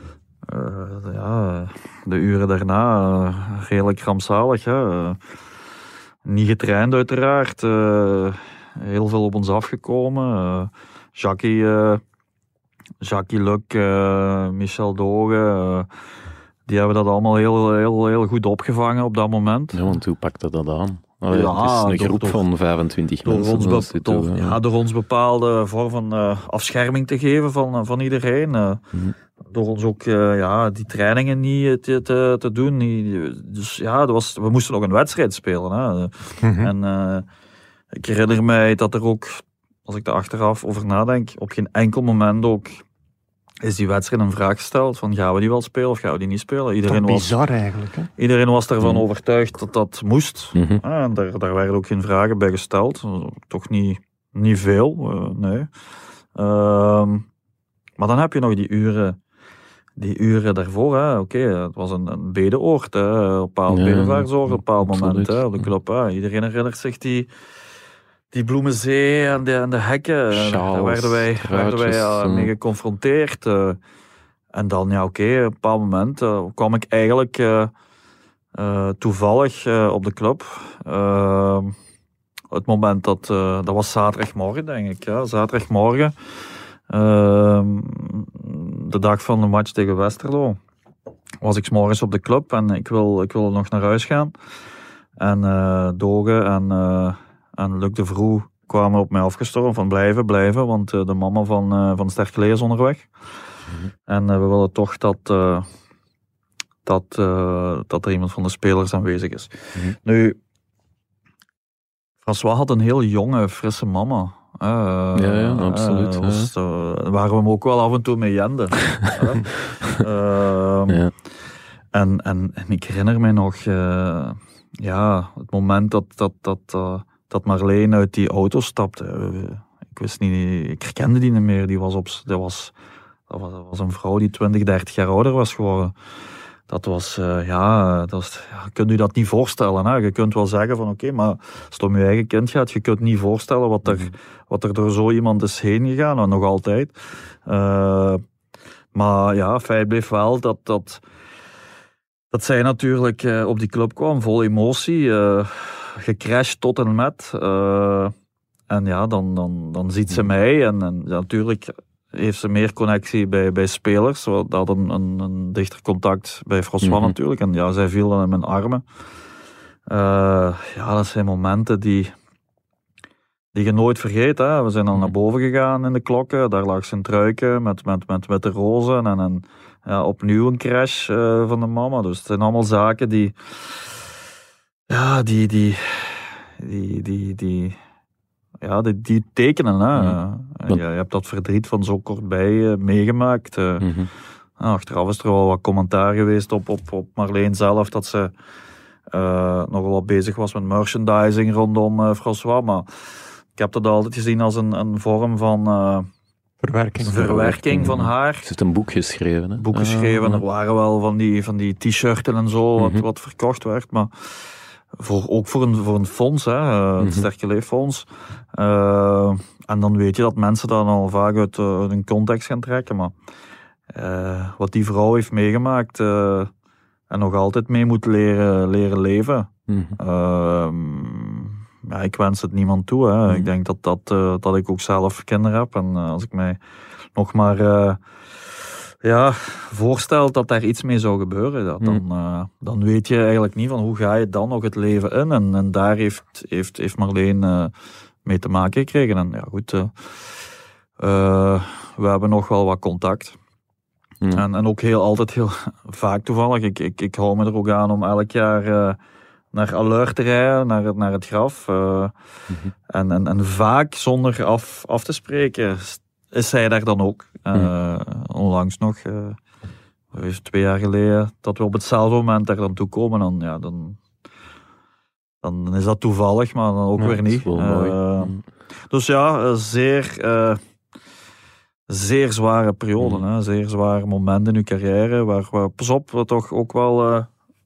D: uh, ja de uren daarna, uh, redelijk rampzalig. Hè? Uh, niet getraind uiteraard. Uh, heel veel op ons afgekomen. Uh, Jackie, uh, Jackie Luc, uh, Michel Doge... Uh, Die hebben dat allemaal heel, heel, heel goed opgevangen op dat moment.
B: Ja, want hoe pakte dat aan? Allee, ja, het is een groep door, van vijfentwintig
D: door
B: mensen.
D: Ons be- door, toe, ja, ja, door ons bepaalde vorm van uh, afscherming te geven van, van iedereen. Uh, mm-hmm. Door ons ook uh, ja, die trainingen niet te, te, te doen. Dus ja, dat was, we moesten ook een wedstrijd spelen. Hè. Mm-hmm. En uh, ik herinner mij dat er ook, als ik daar achteraf over nadenk, op geen enkel moment ook... is die wedstrijd een vraag gesteld van gaan we die wel spelen of gaan we die niet spelen? Iedereen
A: dat is bizar
D: was,
A: eigenlijk. Hè?
D: Iedereen was ervan mm. overtuigd dat dat moest.
B: Mm-hmm.
D: Ah, en daar, daar werden ook geen vragen bij gesteld. Toch niet, niet veel, uh, nee. Uh, maar dan heb je nog die uren, die uren daarvoor. Oké, okay, het was een, een bedeoord, hè, een bepaald ja, bedevaartsoord op een bepaald moment hè, op de club. Hè. Iedereen herinnert zich die... Die bloemenzee en de, en de hekken, Charles, daar werden wij, werden wij uh, mee geconfronteerd. Uh, en dan, ja oké, okay, op een bepaald moment uh, kwam ik eigenlijk uh, uh, toevallig uh, op de club. Uh, het moment dat, uh, dat was zaterdagmorgen, denk ik. Ja, zaterdagmorgen. Uh, de dag van de match tegen Westerlo. Was ik 's morgens op de club en ik wil, ik wil nog naar huis gaan. En uh, Doge en... Uh, En Luc de Vroe kwamen op mij afgestormd van blijven, blijven, want uh, de mama van, uh, van Sterklee is onderweg. Mm-hmm. En uh, we willen toch dat, uh, dat, uh, dat er iemand van de spelers aanwezig is. Mm-hmm. Nu, François had een heel jonge, frisse mama. Uh,
B: ja, ja, absoluut.
D: Uh, was, uh, waar we hem ook wel af en toe mee jenden. uh, uh, ja. en, en, en ik herinner me nog, uh, ja, het moment dat... dat, dat uh, dat Marleen uit die auto stapte. Ik wist niet, ik herkende die niet meer. Die was op, dat, was, dat, was, dat was een vrouw die twintig, dertig jaar ouder was geworden. Dat was, uh, ja, dat was, ja, kunt u dat niet voorstellen. Hè? Je kunt wel zeggen van oké, okay, maar als het om je eigen kind gaat, je kunt niet voorstellen wat er, wat er door zo iemand is heen gegaan. En nog altijd. Uh, maar ja, feit bleef wel dat, dat, dat zij natuurlijk uh, op die club kwam, vol emotie. Uh, gecrashed tot en met. Uh, en ja, dan, dan, dan ziet ze mij. En, en ja, natuurlijk heeft ze meer connectie bij, bij spelers. Dat had een, een, een dichter contact bij François mm-hmm. natuurlijk. En ja, zij viel dan in mijn armen. Uh, ja, dat zijn momenten die, die je nooit vergeet. Hè. We zijn dan mm-hmm. naar boven gegaan in de klokken. Daar lag zijn truiken met, met, met witte rozen. En, en ja, opnieuw een crash uh, van de mama. Dus het zijn allemaal zaken die... Ja, die, die, die, die, die ja, die, die tekenen. Hè.
B: Mm.
D: Je, je hebt dat verdriet van zo kort bij uh, meegemaakt. Uh,
B: mm-hmm.
D: nou, achteraf is er wel wat commentaar geweest op, op, op Marleen zelf, dat ze uh, nogal wat bezig was met merchandising rondom uh, François. Maar ik heb dat altijd gezien als een, een vorm van uh,
A: verwerking.
D: verwerking van haar.
B: Ze heeft een boek geschreven. Hè?
D: Boek geschreven. Uh, er waren wel van die, van die t-shirten en zo, wat, mm-hmm. wat verkocht werd. Maar voor, ook voor een, voor een fonds, hè, uh, het mm-hmm. Sterke Leeffonds. Uh, en dan weet je dat mensen dat al vaak uit, uh, uit hun context gaan trekken. Maar uh, wat die vrouw heeft meegemaakt uh, en nog altijd mee moet leren, leren leven. Mm-hmm. Uh, ja, ik wens het niemand toe. Hè. Mm-hmm. Ik denk dat, dat, uh, dat ik ook zelf kinderen heb. En uh, als ik mij nog maar uh, ja, voorstel dat daar iets mee zou gebeuren, dat, mm-hmm. dan, uh, dan weet je eigenlijk niet van hoe ga je dan nog het leven in. En, en daar heeft, heeft, heeft Marleen uh, mee te maken gekregen. En ja, goed, uh, uh, we hebben nog wel wat contact. Mm. En, en ook heel, altijd heel vaak toevallig. Ik, ik, ik hou me er ook aan om elk jaar uh, naar Alleur te rijden, naar het, naar het graf. Uh, mm-hmm. en, en, en vaak zonder af, af te spreken is zij daar dan ook. Uh, mm. Onlangs nog, uh, twee jaar geleden, dat we op hetzelfde moment daar dan toe komen. Dan, ja, dan, dan is dat toevallig, maar dan ook ja, weer niet. Uh, dus ja, zeer... Uh, Zeer zware periode, mm. hè? Zeer zware momenten in uw carrière, waar, waar pas op, we toch ook wel uh,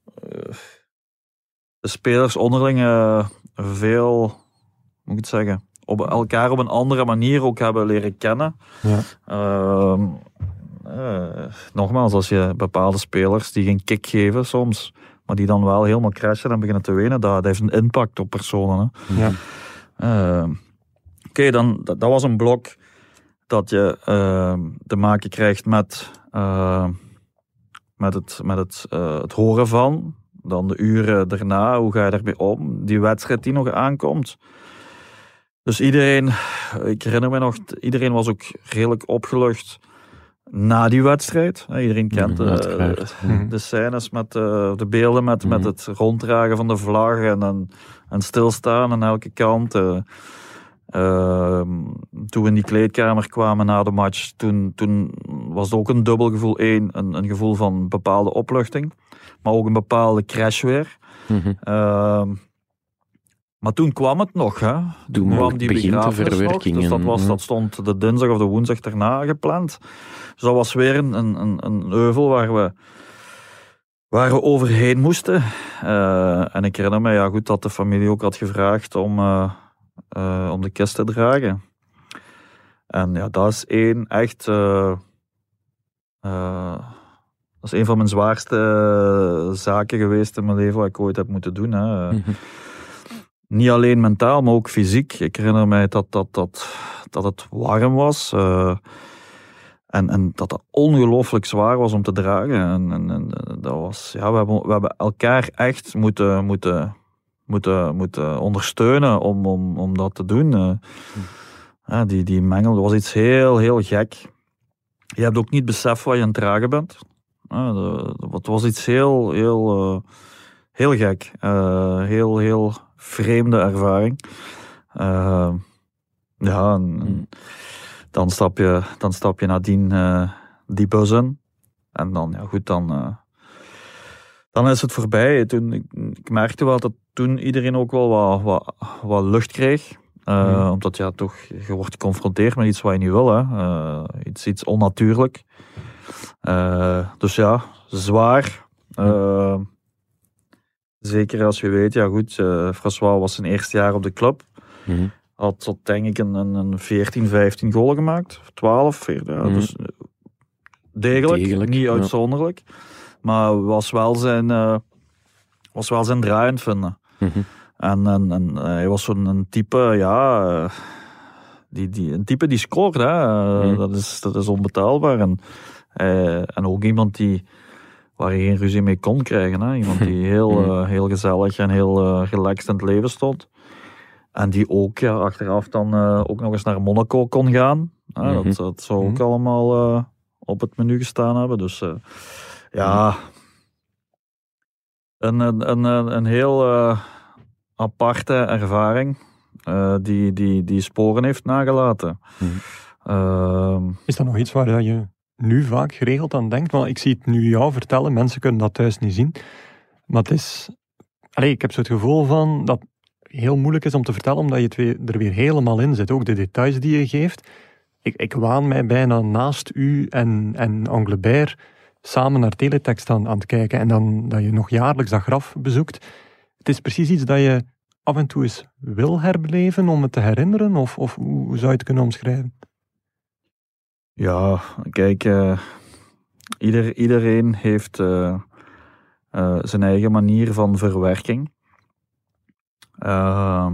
D: de spelers onderling uh, veel, hoe moet ik het zeggen, op elkaar op een andere manier ook hebben leren kennen. Ja. Uh, uh, nogmaals, als je bepaalde spelers die geen kick geven soms, maar die dan wel helemaal crashen en beginnen te wenen, dat, dat heeft een impact op personen. Hè? Ja. Uh, Oké, okay, dan dat, dat was een blok dat je uh, te maken krijgt met, uh, met, het, met het, uh, het horen van. Dan de uren daarna, hoe ga je daarmee om? Die wedstrijd die nog aankomt. Dus iedereen, ik herinner me nog, iedereen was ook redelijk opgelucht na die wedstrijd. Iedereen kent uh, de, de scènes met uh, de beelden met, mm-hmm. met het ronddragen van de vlag en, en, en stilstaan aan elke kant. Uh, Uh, toen we in die kleedkamer kwamen na de match, toen, toen was het ook een dubbel gevoel. Eén, een, een gevoel van bepaalde opluchting, maar ook een bepaalde crash weer. Mm-hmm. Uh, maar toen kwam het nog, hè. Toen kwam die begrafenis nog, dus dat, was, dat stond de dinsdag of de woensdag daarna gepland. Dus dat was weer een, een, een heuvel waar we, waar we overheen moesten. Uh, en ik herinner me, ja goed, dat de familie ook had gevraagd om... Uh, Uh, om de kist te dragen. En ja, dat is één echt... Uh, uh, dat is een van mijn zwaarste uh, zaken geweest in mijn leven wat ik ooit heb moeten doen. Hè. Uh, mm-hmm. Niet alleen mentaal, maar ook fysiek. Ik herinner mij dat, dat, dat, dat het warm was. Uh, en, en dat het ongelooflijk zwaar was om te dragen. En, en, en dat was... Ja, we hebben, we hebben elkaar echt moeten... moeten Moeten, moeten ondersteunen om, om, om dat te doen. Uh, ja, die, die mengel was iets heel, heel gek. Je hebt ook niet beseft wat je aan het dragen bent. Uh, het was iets heel, heel, uh, heel gek. Uh, heel, heel vreemde ervaring. Uh, ja, en, en dan, stap je, dan stap je nadien uh, die bus in. En dan, ja goed, dan... Uh, Dan is het voorbij. Toen, ik, ik merkte wel dat toen iedereen ook wel wat, wat, wat lucht kreeg. Uh, mm. Omdat ja, toch, je wordt geconfronteerd met iets wat je niet wil. Hè. Uh, iets, iets onnatuurlijk. Uh, dus ja, zwaar. Uh, zeker als je weet, ja goed, uh, François was zijn eerste jaar op de club. Mm. Had tot denk ik een, een, een veertien, vijftien goalen gemaakt. twaalf, veertien. Ja, mm. Dus degelijk, degelijk niet uitzonderlijk. Ja. Maar was wel zijn, uh, was wel zijn draaiend vinden. Mm-hmm. En, en, en uh, hij was zo'n een type, ja, uh, die, die, een type die scoort. Hè. Uh, mm. dat, is, dat is onbetaalbaar. En, uh, en ook iemand die, waar je geen ruzie mee kon krijgen. Hè. Iemand die heel, uh, heel gezellig en heel uh, relaxed in het leven stond. En die ook ja, achteraf dan uh, ook nog eens naar Monaco kon gaan. Uh, mm-hmm. dat, dat zou ook mm-hmm. allemaal uh, op het menu gestaan hebben. Dus... Uh, Ja, een, een, een, een heel uh, aparte ervaring. uh, die, die, die sporen heeft nagelaten.
B: Mm.
D: Uh,
A: Is dat nog iets waar je nu vaak geregeld aan denkt? Want ik zie het nu jou vertellen, mensen kunnen dat thuis niet zien. Maar het is... Allee, ik heb zo het gevoel van dat het heel moeilijk is om te vertellen, omdat je het weer, er weer helemaal in zit. Ook de details die je geeft. Ik, ik waan mij bijna naast u en, en Anglebert samen naar teletext aan, aan het kijken. En dan dat je nog jaarlijks dat graf bezoekt. Het is precies iets dat je af en toe eens wil herbeleven om het te herinneren? Of, of hoe zou je het kunnen omschrijven?
D: Ja, kijk, uh, ieder, iedereen heeft uh, uh, zijn eigen manier van verwerking. Uh,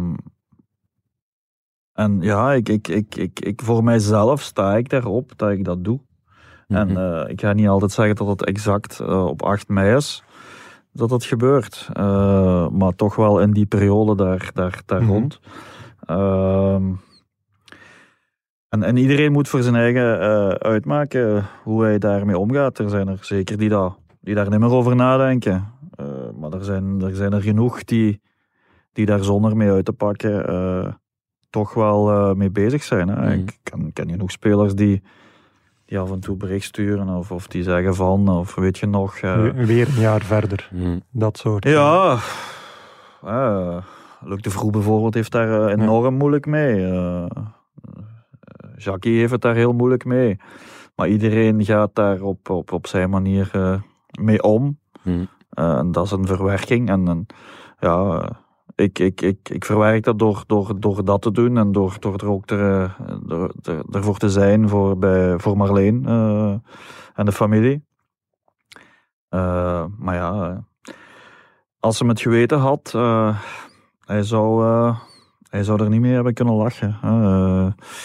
D: en ja, ik, ik, ik, ik, ik, voor mijzelf sta ik daarop dat ik dat doe. Mm-hmm. En uh, ik ga niet altijd zeggen dat het exact uh, op acht mei is dat het gebeurt. Uh, maar toch wel in die periode daar, daar, daar mm-hmm. rond. Uh, En, en iedereen moet voor zijn eigen uh, uitmaken hoe hij daarmee omgaat. Er zijn er zeker die, dat, die daar niet meer over nadenken. Uh, maar er zijn, er zijn er genoeg die, die daar zonder mee uit te pakken uh, toch wel uh, mee bezig zijn. Hè. Mm. Ik ken, ken genoeg spelers die, die af en toe bericht sturen of, of die zeggen van, of weet je nog... Uh,
A: Weer een jaar verder, mm. dat soort.
D: Ja, uh, Luc de Vroe bijvoorbeeld heeft daar uh, enorm ja. moeilijk mee. Uh, Jackie heeft het daar heel moeilijk mee. Maar iedereen gaat daar op, op, op zijn manier uh, mee om. Mm. Uh, en dat is een verwerking. En, en ja, ik, ik, ik, ik verwerk dat door, door, door dat te doen. En door, door er ook ter, door, ter, ervoor te zijn voor, bij, voor Marleen uh, en de familie. Uh, maar ja, als ze het geweten had, uh, hij, zou, uh, hij zou er niet mee hebben kunnen lachen. Uh,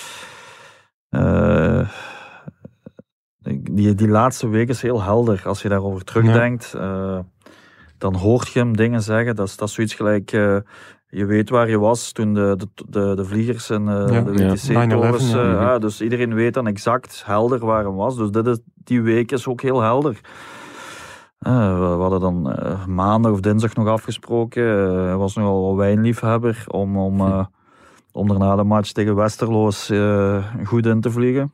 D: Uh, die, die laatste week is heel helder. Als je daarover terugdenkt, uh, dan hoort je hem dingen zeggen. Dat is, dat is zoiets gelijk, uh, je weet waar je was toen de, de, de, de vliegers en uh, ja, de W T C-torens... Ja. Uh, ja, ja, dus iedereen weet dan exact helder waar hij was. Dus dit is, die week is ook heel helder. Uh, we, we hadden dan uh, maandag of dinsdag nog afgesproken. Uh, hij was nogal wel wijnliefhebber om... om uh, om daarna de match tegen Westerloos uh, goed in te vliegen.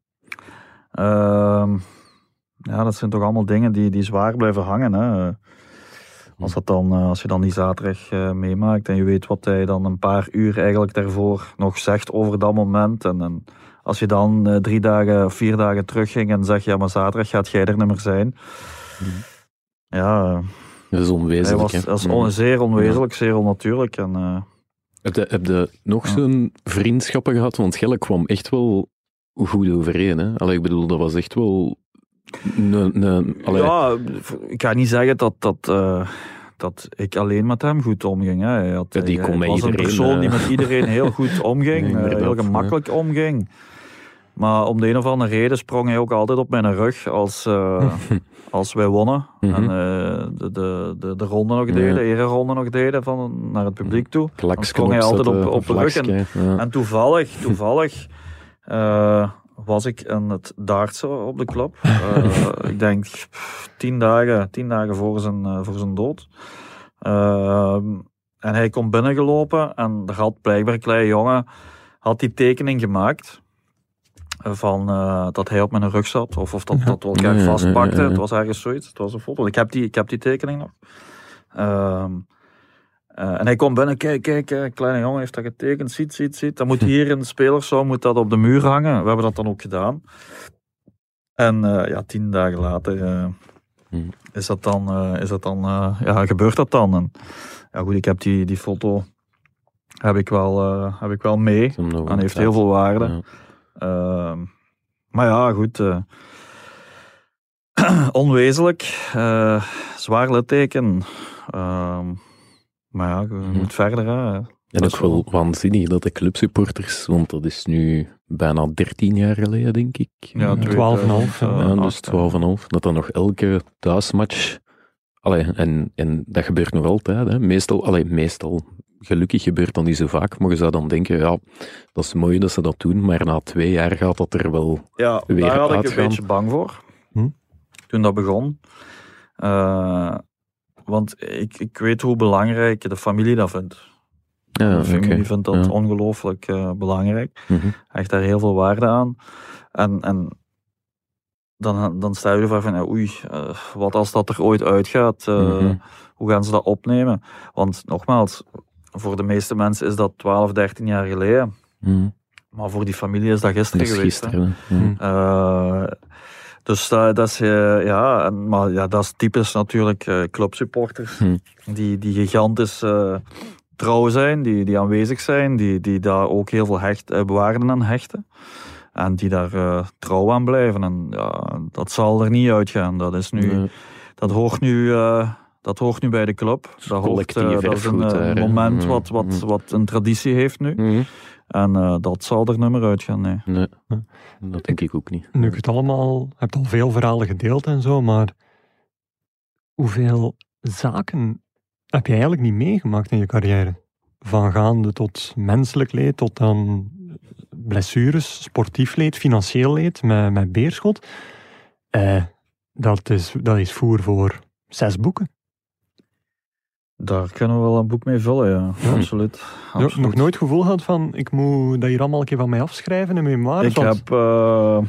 D: uh, ja, dat zijn toch allemaal dingen die, die zwaar blijven hangen. Hè. Als, dat dan, uh, als je dan die zaterdag uh, meemaakt en je weet wat hij dan een paar uur eigenlijk daarvoor nog zegt over dat moment. En, en als je dan uh, drie dagen, vier dagen terugging en zegt, ja, maar zaterdag gaat jij er niet meer zijn. Mm. Ja,
B: dat is onwezenlijk.
D: Was, dat is on, zeer onwezenlijk, zeer onnatuurlijk. En... Uh,
B: Heb je, heb je nog ja. zo'n vriendschappen gehad? Want Gelle kwam echt wel goed overeen. Hè? Allee, ik bedoel, dat was echt wel... Ne, ne,
D: ja, ik ga niet zeggen dat, dat, uh, dat ik alleen met hem goed omging. Hè. Hij, had,
B: ja, die
D: hij, hij was
B: iedereen,
D: een persoon
B: uh...
D: die met iedereen heel goed omging. Nee, uh, heel gemakkelijk ja. omging. Maar om de een of andere reden sprong hij ook altijd op mijn rug als, uh, als wij wonnen. Mm-hmm. En uh, de, de, de, de ronde nog deden, de ereronde nog deden van, naar het publiek toe.
B: Dan
D: sprong hij altijd op, op de rug. En, ja. en toevallig, toevallig uh, was ik in het dartsen op de club. Uh, ik denk pff, tien, dagen, tien dagen voor zijn, uh, voor zijn dood. Uh, en hij komt binnengelopen en er had blijkbaar een kleine jongen had die tekening gemaakt. Van uh, dat hij op mijn rug zat, of, of dat, dat we elkaar vastpakten. Het was ergens zoiets, het was een foto. Ik heb die, ik heb die tekening nog. Uh, uh, en hij komt binnen, kijk, kijk, een kleine jongen heeft dat getekend, ziet, ziet, ziet. Dat moet hier in de spelerszal, moet dat op de muur hangen. We hebben dat dan ook gedaan. En uh, ja, tien dagen later uh, hmm. is dat dan, uh, is dat dan uh, ja, gebeurt dat dan. En, ja goed, ik heb die, die foto heb ik wel, uh, heb ik wel mee. En heeft heel veel waarde. Ja. Uh, maar ja, goed. Uh, onwezenlijk. Uh, zwaar litteken. Uh, maar ja, je moet hmm. verder. Hè.
B: En ook wel waanzinnig dat de clubsupporters, want dat is nu bijna dertien jaar geleden, denk ik.
A: Ja, twaalf komma vijf.
B: Uh, ja, dus twaalf komma vijf. Dat dan nog elke thuismatch... Allee, en, en dat gebeurt nog altijd. Hè. Meestal, allee, meestal... Gelukkig gebeurt dat niet zo vaak, maar je zou dan denken, ja, dat is mooi dat ze dat doen, maar na twee jaar gaat dat er wel
D: ja,
B: weer
D: daar had
B: uitgaan.
D: Ik een beetje bang voor, hm? toen dat begon. Uh, want ik, ik weet hoe belangrijk de familie dat vindt.
B: Ja,
D: de familie
B: okay.
D: vindt dat
B: ja.
D: ongelooflijk uh, belangrijk.
B: Mm-hmm.
D: Hecht daar heel veel waarde aan. En, en dan, dan stel je de vraag van, ja, oei, uh, wat als dat er ooit uitgaat? Uh, mm-hmm. Hoe gaan ze dat opnemen? Want nogmaals, voor de meeste mensen is dat twaalf, dertien jaar geleden.
B: Mm-hmm.
D: Maar voor die familie is dat gisteren
B: dat is
D: geweest.
B: Gisteren, mm-hmm.
D: uh, dus dat, dat is, uh, ja, en, maar ja, dat is typisch natuurlijk uh, clubsupporters. Mm. Die, die gigantisch uh, trouw zijn, die, die aanwezig zijn, die, die daar ook heel veel hecht, uh, waarden aan hechten. En die daar uh, trouw aan blijven. En ja, dat zal er niet uitgaan. Dat is nu, nee. dat hoort nu, uh, dat hoort nu bij de club. Dat, hoort, uh, dat is een uh, moment mm. wat, wat, wat een traditie heeft nu. Mm. En uh, dat zal er niet meer uitgaan, nee.
B: Nee, dat denk ik ook niet.
A: Nu heb je het allemaal, hebt al veel verhalen gedeeld en zo, maar hoeveel zaken heb je eigenlijk niet meegemaakt in je carrière? Van gaande tot menselijk leed, tot dan blessures, sportief leed, financieel leed, met, met Beerschot. Uh, dat, is, dat is voer voor zes boeken.
D: Daar kunnen we wel een boek mee vullen, ja. ja. Absoluut. Absoluut.
A: Nog nooit het gevoel gehad van, ik moet dat hier allemaal een keer van mij afschrijven in memoires?
D: Ik heb... Uh,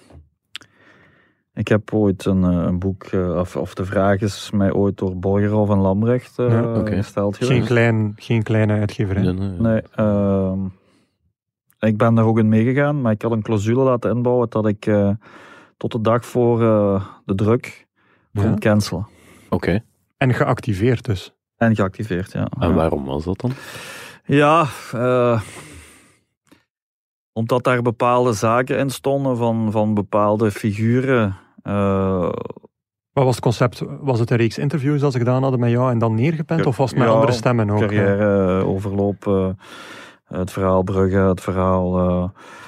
D: ik heb ooit een, een boek, uh, of, of de vraag is mij ooit door Borgerhoff en Lambrecht uh, ja, okay. gesteld geweest.
A: Geen, klein, geen kleine uitgeverij?
B: Nee, nee,
D: nee uh, ik ben daar ook in meegegaan, maar ik had een clausule laten inbouwen dat ik uh, tot de dag voor uh, de druk ja. kon cancelen.
B: Oké. Okay.
A: En geactiveerd dus?
D: En geactiveerd, ja.
B: En waarom was dat dan?
D: Ja, uh, omdat daar bepaalde zaken in stonden van, van bepaalde figuren. Uh,
A: Wat was het concept? Was het een reeks interviews dat ze gedaan hadden met jou en dan neergepend? Of was het met ja, andere stemmen ook?
D: Carrière, overloop, uh, het verhaal Brugge, het verhaal... Uh,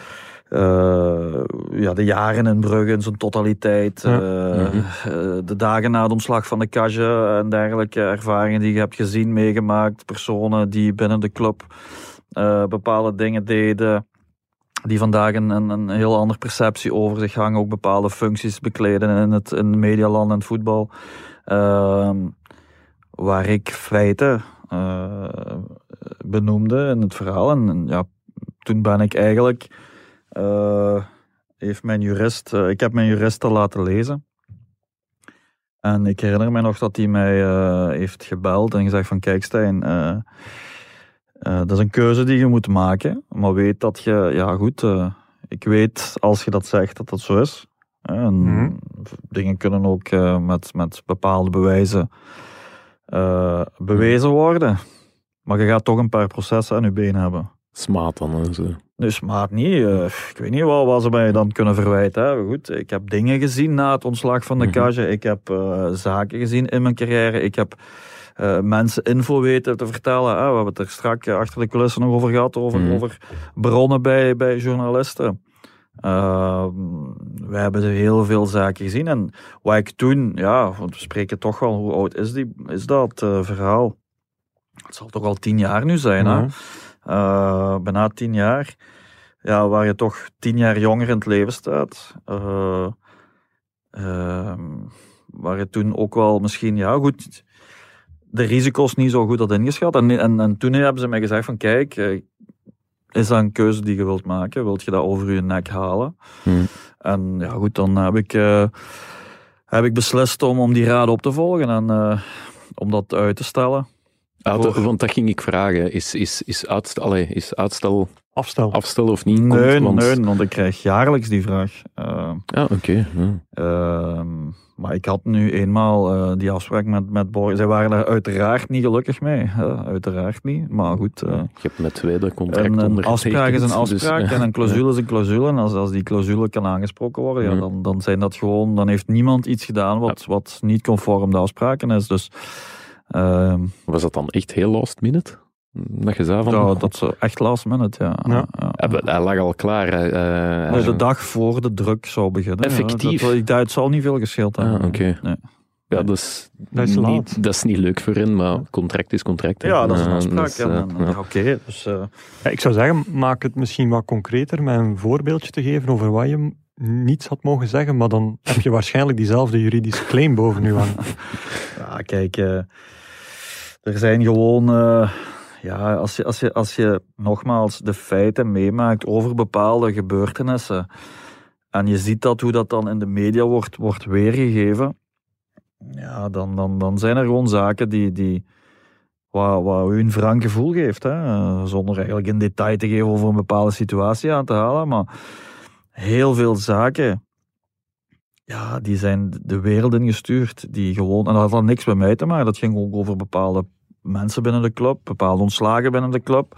D: Uh, ja, de jaren in Brugge in zijn totaliteit. Ja. Uh, mm-hmm. uh, de dagen na de omslag van de Cage en dergelijke ervaringen die je hebt gezien, meegemaakt. Personen die binnen de club uh, bepaalde dingen deden. Die vandaag een, een, een heel andere perceptie over zich hangen. Ook bepaalde functies bekleden in het in medialand en het voetbal. Uh, waar ik feiten uh, benoemde in het verhaal. En, en ja, toen ben ik eigenlijk... Uh, heeft mijn jurist, uh, ik heb mijn jurist al laten lezen. En ik herinner me nog dat hij mij uh, heeft gebeld en gezegd van kijk Stijn, uh, uh, dat is een keuze die je moet maken. Maar weet dat je, ja goed, uh, ik weet als je dat zegt dat dat zo is. En mm-hmm. dingen kunnen ook uh, met, met bepaalde bewijzen uh, bewezen worden. Maar je gaat toch een paar processen aan je been hebben.
B: Smaad dan en zo.
D: Dus maat niet. Uh, ik weet niet wat, wat ze mij dan kunnen verwijten. Hè. Goed, ik heb dingen gezien na het ontslag van de mm-hmm. Cage. Ik heb uh, zaken gezien in mijn carrière. Ik heb uh, mensen info weten te vertellen. Hè. We hebben het er straks uh, achter de coulissen nog over gehad. Over, mm-hmm. over bronnen bij, bij journalisten. Uh, we hebben heel veel zaken gezien. En wat ik toen, ja, want we spreken toch wel, hoe oud is, die, is dat uh, verhaal? Het zal toch al tien jaar nu zijn, mm-hmm. hè? Uh, bijna tien jaar, ja, waar je toch tien jaar jonger in het leven staat. Uh, uh, waar je toen ook wel misschien, ja goed, de risico's niet zo goed had ingeschat. En, en, en toen hebben ze mij gezegd van kijk, uh, is dat een keuze die je wilt maken? Wilt je dat over je nek halen? Hmm. En ja goed, dan heb ik, uh, heb ik beslist om, om die raad op te volgen en uh, om dat uit te stellen.
B: Ah, voor... Want dat ging ik vragen. Is, is, is, uitstel, allez, is uitstel
A: afstel.
B: afstel of niet?
D: Nee,
B: komt, want...
D: nee, want ik krijg jaarlijks die vraag. Uh,
B: ja, oké. Okay. Ja.
D: Uh, maar ik had nu eenmaal uh, die afspraak met, met Borg. Zij waren er uiteraard niet gelukkig mee. Uh, uiteraard niet. Maar goed. Uh,
B: je hebt met twee de contract
D: een,
B: onder.
D: Een afspraak is een afspraak
B: dus,
D: en een clausule is een clausule. En als, als die clausule kan aangesproken worden, ja, dan, dan zijn dat gewoon. Dan heeft niemand iets gedaan wat, wat niet conform de afspraken is. Dus.
B: Uh, Was dat dan echt heel last minute? Dat je zei van...
D: Ja, dat is echt last minute, ja. ja.
B: ja, ja. Hij lag al klaar. Uh,
D: nee, de dag voor de druk zou beginnen.
B: Effectief?
D: Ja, dat, dat, het zal niet veel gescheeld hebben.
B: Ah, oké. Okay.
D: Nee.
B: Ja, dat is,
A: dat, is
B: niet, dat is niet leuk voor hen, maar contract is contract.
D: Ja, dat is een afspraak.
B: Uh,
D: ja, ja. ja, Oké, okay, dus... Uh...
A: Ja, ik zou zeggen, maak het misschien wat concreter met een voorbeeldje te geven over wat je niets had mogen zeggen, maar dan heb je waarschijnlijk diezelfde juridische claim boven je aan.
D: Ja, kijk... Uh... Er zijn gewoon uh, ja, als je, als, je, als je nogmaals de feiten meemaakt over bepaalde gebeurtenissen en je ziet dat hoe dat dan in de media wordt, wordt weergegeven, ja, dan, dan, dan zijn er gewoon zaken die, die wat, wat u een wrang gevoel geeft. Hè? Zonder eigenlijk in detail te geven over een bepaalde situatie aan te halen. Maar heel veel zaken, ja, die zijn de wereld ingestuurd. Die gewoon, en dat had niks met mij te maken. Dat ging ook over bepaalde mensen binnen de club, bepaalde ontslagen binnen de club.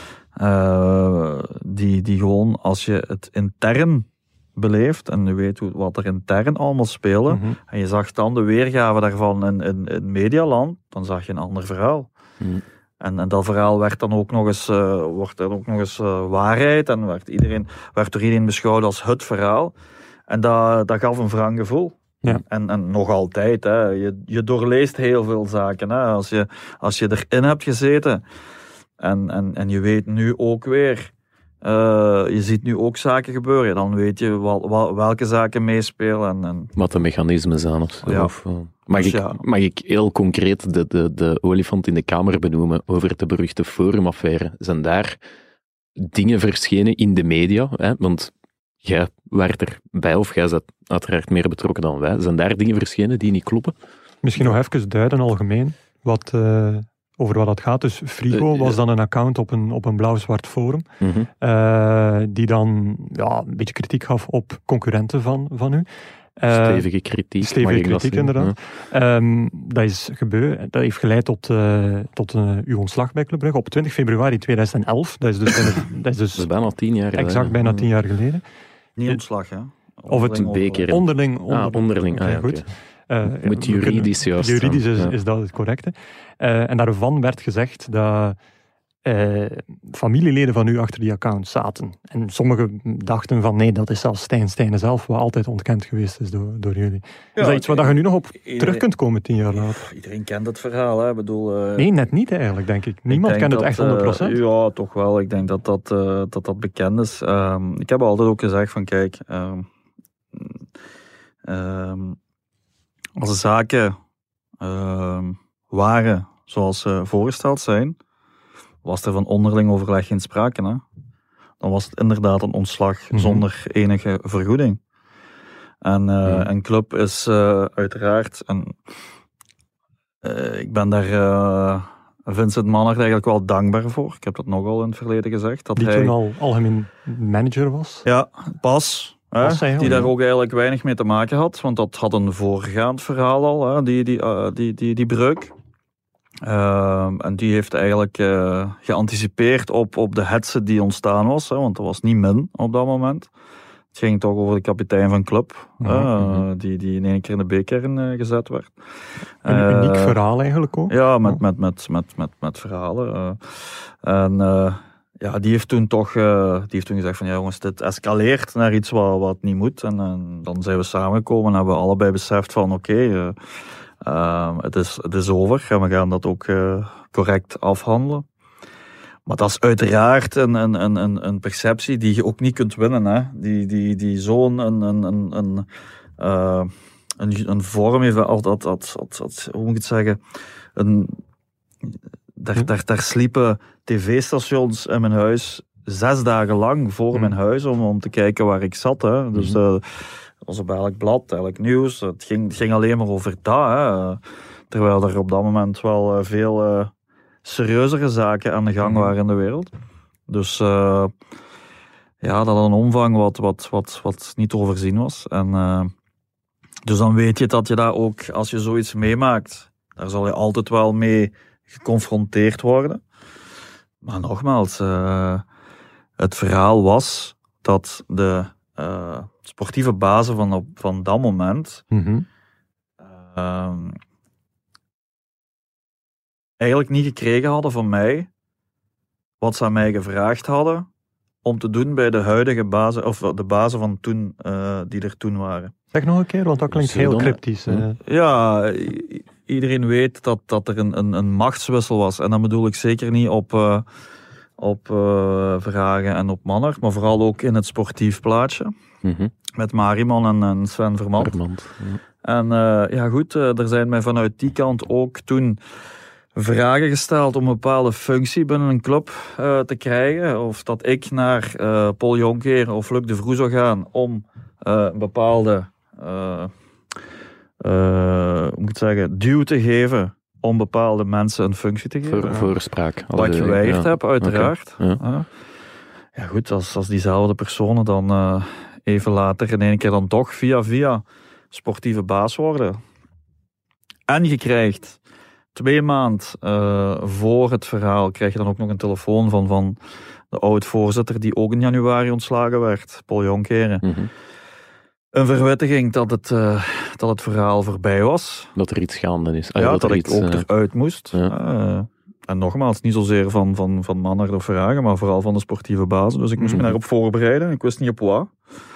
D: Uh, die, die gewoon, als je het intern beleeft en je weet hoe, wat er intern allemaal spelen, mm-hmm. en je zag dan de weergave daarvan in, in, in Medialand, dan zag je een ander verhaal. Mm. En, en dat verhaal werd dan ook nog eens, uh, wordt dan ook nog eens uh, waarheid en werd, iedereen, werd door iedereen beschouwd als het verhaal. En dat, dat gaf een wrang gevoel.
A: Ja.
D: En, en nog altijd, hè. Je, je doorleest heel veel zaken. Hè. Als, je, als je erin hebt gezeten en, en, en je weet nu ook weer, uh, je ziet nu ook zaken gebeuren, dan weet je wel, wel, welke zaken meespelen. En, en...
B: Wat de mechanismen zijn of zo.
D: Ja.
B: Of, uh, mag,
D: dus
B: ik,
D: ja.
B: mag ik heel concreet de, de, de olifant in de kamer benoemen over de beruchte Forum-affaire? Zijn daar dingen verschenen in de media? Hè? Want jij waart erbij, of jij bent uiteraard meer betrokken dan wij. Zijn daar dingen verschenen die niet kloppen?
A: Misschien nog even duiden algemeen wat, uh, over wat dat gaat. Dus Frigo uh, was dan een account op een, op een blauw-zwart forum,
B: uh-huh.
A: uh, die dan ja, een beetje kritiek gaf op concurrenten van, van u.
B: Uh, stevige kritiek.
A: Stevige kritiek, inderdaad. Ja. Um, dat is gebeurd. Dat heeft geleid tot, uh, tot uh, uw ontslag bij Club Brugge op twintig februari tweeduizend elf. Dat is dus, dat is dus,
B: dat is bijna tien jaar geleden.
A: Exact, bijna tien jaar geleden.
D: Niet ontslag, hè?
A: Of het
B: een beker.
A: Onderling. onderling.
B: Ah, onderling. Ah, ja,
A: goed.
B: Okay. Uh, Moet juridisch juist.
A: Juridisch is,
B: ja.
A: is dat het correcte. Uh, en daarvan werd gezegd dat uh, familieleden van u achter die account zaten. En sommigen dachten van nee, dat is zelfs Stijn Stijnen zelf, wat altijd ontkend geweest is door, door jullie. Ja, is dat iets waar je nu nog op iedereen, terug kunt komen tien jaar later?
D: Iedereen kent het verhaal, hè? Ik bedoel, uh,
A: nee, net niet eigenlijk, denk ik. Niemand denk kent het echt honderd procent.
D: Uh, ja, toch wel. Ik denk dat dat, uh, dat, dat bekend is. Um, ik heb altijd ook gezegd van kijk, um, um, als de zaken um, waren zoals ze voorgesteld zijn, was er van onderling overleg geen sprake. Hè? Dan was het inderdaad een ontslag mm-hmm. zonder enige vergoeding. En uh, mm. een club is uh, uiteraard, en, uh, ik ben daar uh, Vincent Manhart eigenlijk wel dankbaar voor. Ik heb dat nogal in het verleden gezegd. Dat
A: die
D: hij,
A: toen al algemeen manager was?
D: Ja, pas. Hè, die daar ook eigenlijk weinig mee te maken had, want dat had een voorgaand verhaal al, hè, die, die, uh, die, die, die breuk. Uh, en die heeft eigenlijk uh, geanticipeerd op, op de hetze die ontstaan was, hè, want dat was niet min op dat moment. Het ging toch over de kapitein van club, mm-hmm. uh, die, die in één keer in de B-kern uh, gezet werd.
A: Een uh, uniek verhaal eigenlijk ook.
D: Ja, met, met, met, met, met, met verhalen. Uh, en uh, ja, die heeft toen toch uh, die heeft toen gezegd van ja jongens, dit escaleert naar iets wat, wat niet moet. En, en dan zijn we samengekomen en hebben we allebei beseft van oké, okay, uh, uh, het, is, het is over en we gaan dat ook uh, correct afhandelen. Maar dat is uiteraard een, een, een, een perceptie die je ook niet kunt winnen. Hè? Die, die, die zo'n een, een, een, een, uh, een, een vorm heeft, dat, dat, dat, dat, hoe moet ik het zeggen, een, daar, daar, daar sliepen tv-stations in mijn huis zes dagen lang voor mm. mijn huis om, om te kijken waar ik zat. Hè? Dus uh, dat was op elk blad, elk nieuws. Het ging, het ging alleen maar over dat. Hè? Terwijl er op dat moment wel uh, veel uh, serieuzere zaken aan de gang mm. waren in de wereld. Dus uh, ja, dat had een omvang wat, wat, wat, wat niet te overzien was. En, uh, dus dan weet je dat je daar ook, als je zoiets meemaakt, daar zal je altijd wel mee geconfronteerd worden. Maar nogmaals, uh, het verhaal was dat de uh, sportieve bazen van, op, van dat moment
A: mm-hmm.
D: uh, eigenlijk niet gekregen hadden van mij wat ze aan mij gevraagd hadden om te doen bij de huidige bazen, of de bazen van toen, uh, die er toen waren.
A: Zeg nog een keer, want dat klinkt heel cryptisch. Uh.
D: Ja, iedereen weet dat, dat er een, een, een machtswissel was. En dan bedoel ik zeker niet op, uh, op uh, Verhagen en op Manhart, maar vooral ook in het sportief plaatje.
B: Mm-hmm.
D: Met Mariman en, en Sven Vermand.
B: Vermand ja.
D: En uh, ja goed, uh, er zijn mij vanuit die kant ook toen vragen gesteld om een bepaalde functie binnen een club uh, te krijgen. Of dat ik naar uh, Paul Jonkheer of Luc de Vroe zou gaan om uh, een bepaalde uh, uh, hoe moet ik het zeggen, duw te geven om bepaalde mensen een functie te geven.
B: Voor, voorspraak.
D: Wat ik geweigerd ja. heb, uiteraard.
B: Okay. Ja.
D: Uh, ja goed, als, als diezelfde personen dan uh, even later in één keer dan toch via via sportieve baas worden. En je krijgt twee maanden uh, voor het verhaal krijg je dan ook nog een telefoon van, van de oud-voorzitter die ook in januari ontslagen werd, Paul Jonkheer.
B: Mm-hmm.
D: Een verwittiging dat het, uh, dat het verhaal voorbij was.
B: Dat er iets gaande is. Ah,
D: ja,
B: dat,
D: dat
B: er
D: ik
B: iets,
D: ook
B: uh,
D: eruit moest.
B: Ja.
D: Uh, en nogmaals, niet zozeer van, van, van Manhart of Verhagen, maar vooral van de sportieve basis. Dus ik moest mm-hmm. me daarop voorbereiden. Ik wist niet op wat.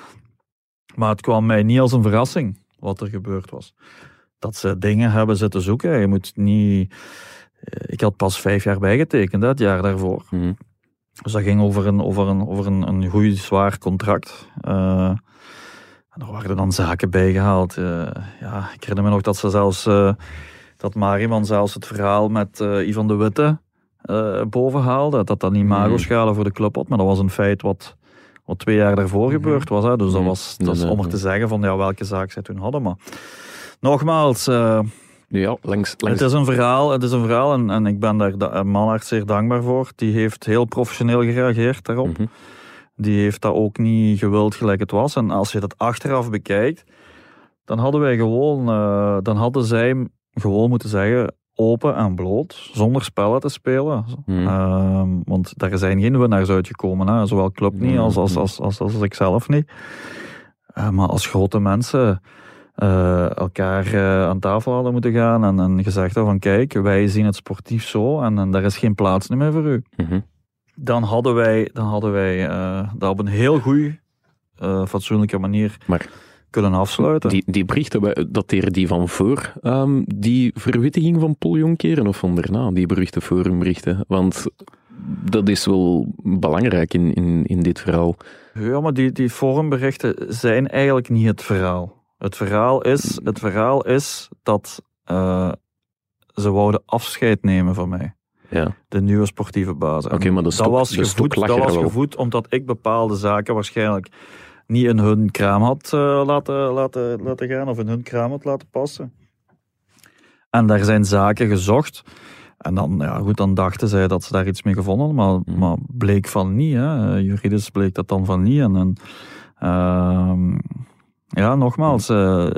D: Maar het kwam mij niet als een verrassing wat er gebeurd was. Dat ze dingen hebben zitten zoeken. Je moet niet... Ik had pas vijf jaar bijgetekend, dat jaar daarvoor.
B: Mm-hmm.
D: Dus dat ging over een, over een, over een, een goed, zwaar contract. Uh, en er waren dan zaken bijgehaald. Uh, ja, ik herinner me nog dat ze zelfs... Uh, dat Mariman zelfs het verhaal met uh, Ivan de Witte uh, boven haalde. Dat dat niet imago-schade voor de club had. Maar dat was een feit wat, wat twee jaar daarvoor mm-hmm. gebeurd was. Hè. Dus dat was, dat was om er te zeggen van ja, welke zaak zij toen hadden. Maar nogmaals... Uh,
B: Ja, langs, langs...
D: Het is een verhaal, het is een verhaal en, en ik ben daar da- Manhart zeer dankbaar voor. Die heeft heel professioneel gereageerd daarop.
B: Mm-hmm.
D: Die heeft dat ook niet gewild gelijk het was. En als je dat achteraf bekijkt, dan hadden wij gewoon, uh, dan hadden zij gewoon moeten zeggen, open en bloot, zonder spellen te spelen. Mm. Uh, want daar zijn geen winnaars uitgekomen, hè. Zowel club niet als, als, als, als, als ik zelf niet. Uh, maar als grote mensen... Uh, elkaar uh, aan tafel hadden moeten gaan en, en gezegd hadden van kijk, wij zien het sportief zo en, en daar is geen plaats meer voor u.
B: Mm-hmm.
D: Dan hadden wij, dan hadden wij uh, dat op een heel goede, uh, fatsoenlijke manier maar kunnen afsluiten.
B: Die, die berichten, dateren die van voor um, die verwittiging van Paul Jonkheer of van daarna, die beruchte forumberichten? Want dat is wel belangrijk in, in, in dit verhaal.
D: Ja, maar die, die forumberichten zijn eigenlijk niet het verhaal. Het verhaal is, het verhaal is dat uh, ze wouden afscheid nemen van mij.
B: Ja.
D: De nieuwe sportieve baas.
B: Okay, maar dat,
D: dat was, gevoed, dat was
B: wel.
D: gevoed omdat ik bepaalde zaken waarschijnlijk niet in hun kraam had uh, laten, laten, laten gaan of in hun kraam had laten passen. En daar zijn zaken gezocht. En dan, ja, goed, dan dachten zij dat ze daar iets mee gevonden hadden, maar, hmm. maar bleek van niet. Hè. Juridisch bleek dat dan van niet. En, en uh, ja, nogmaals, uh,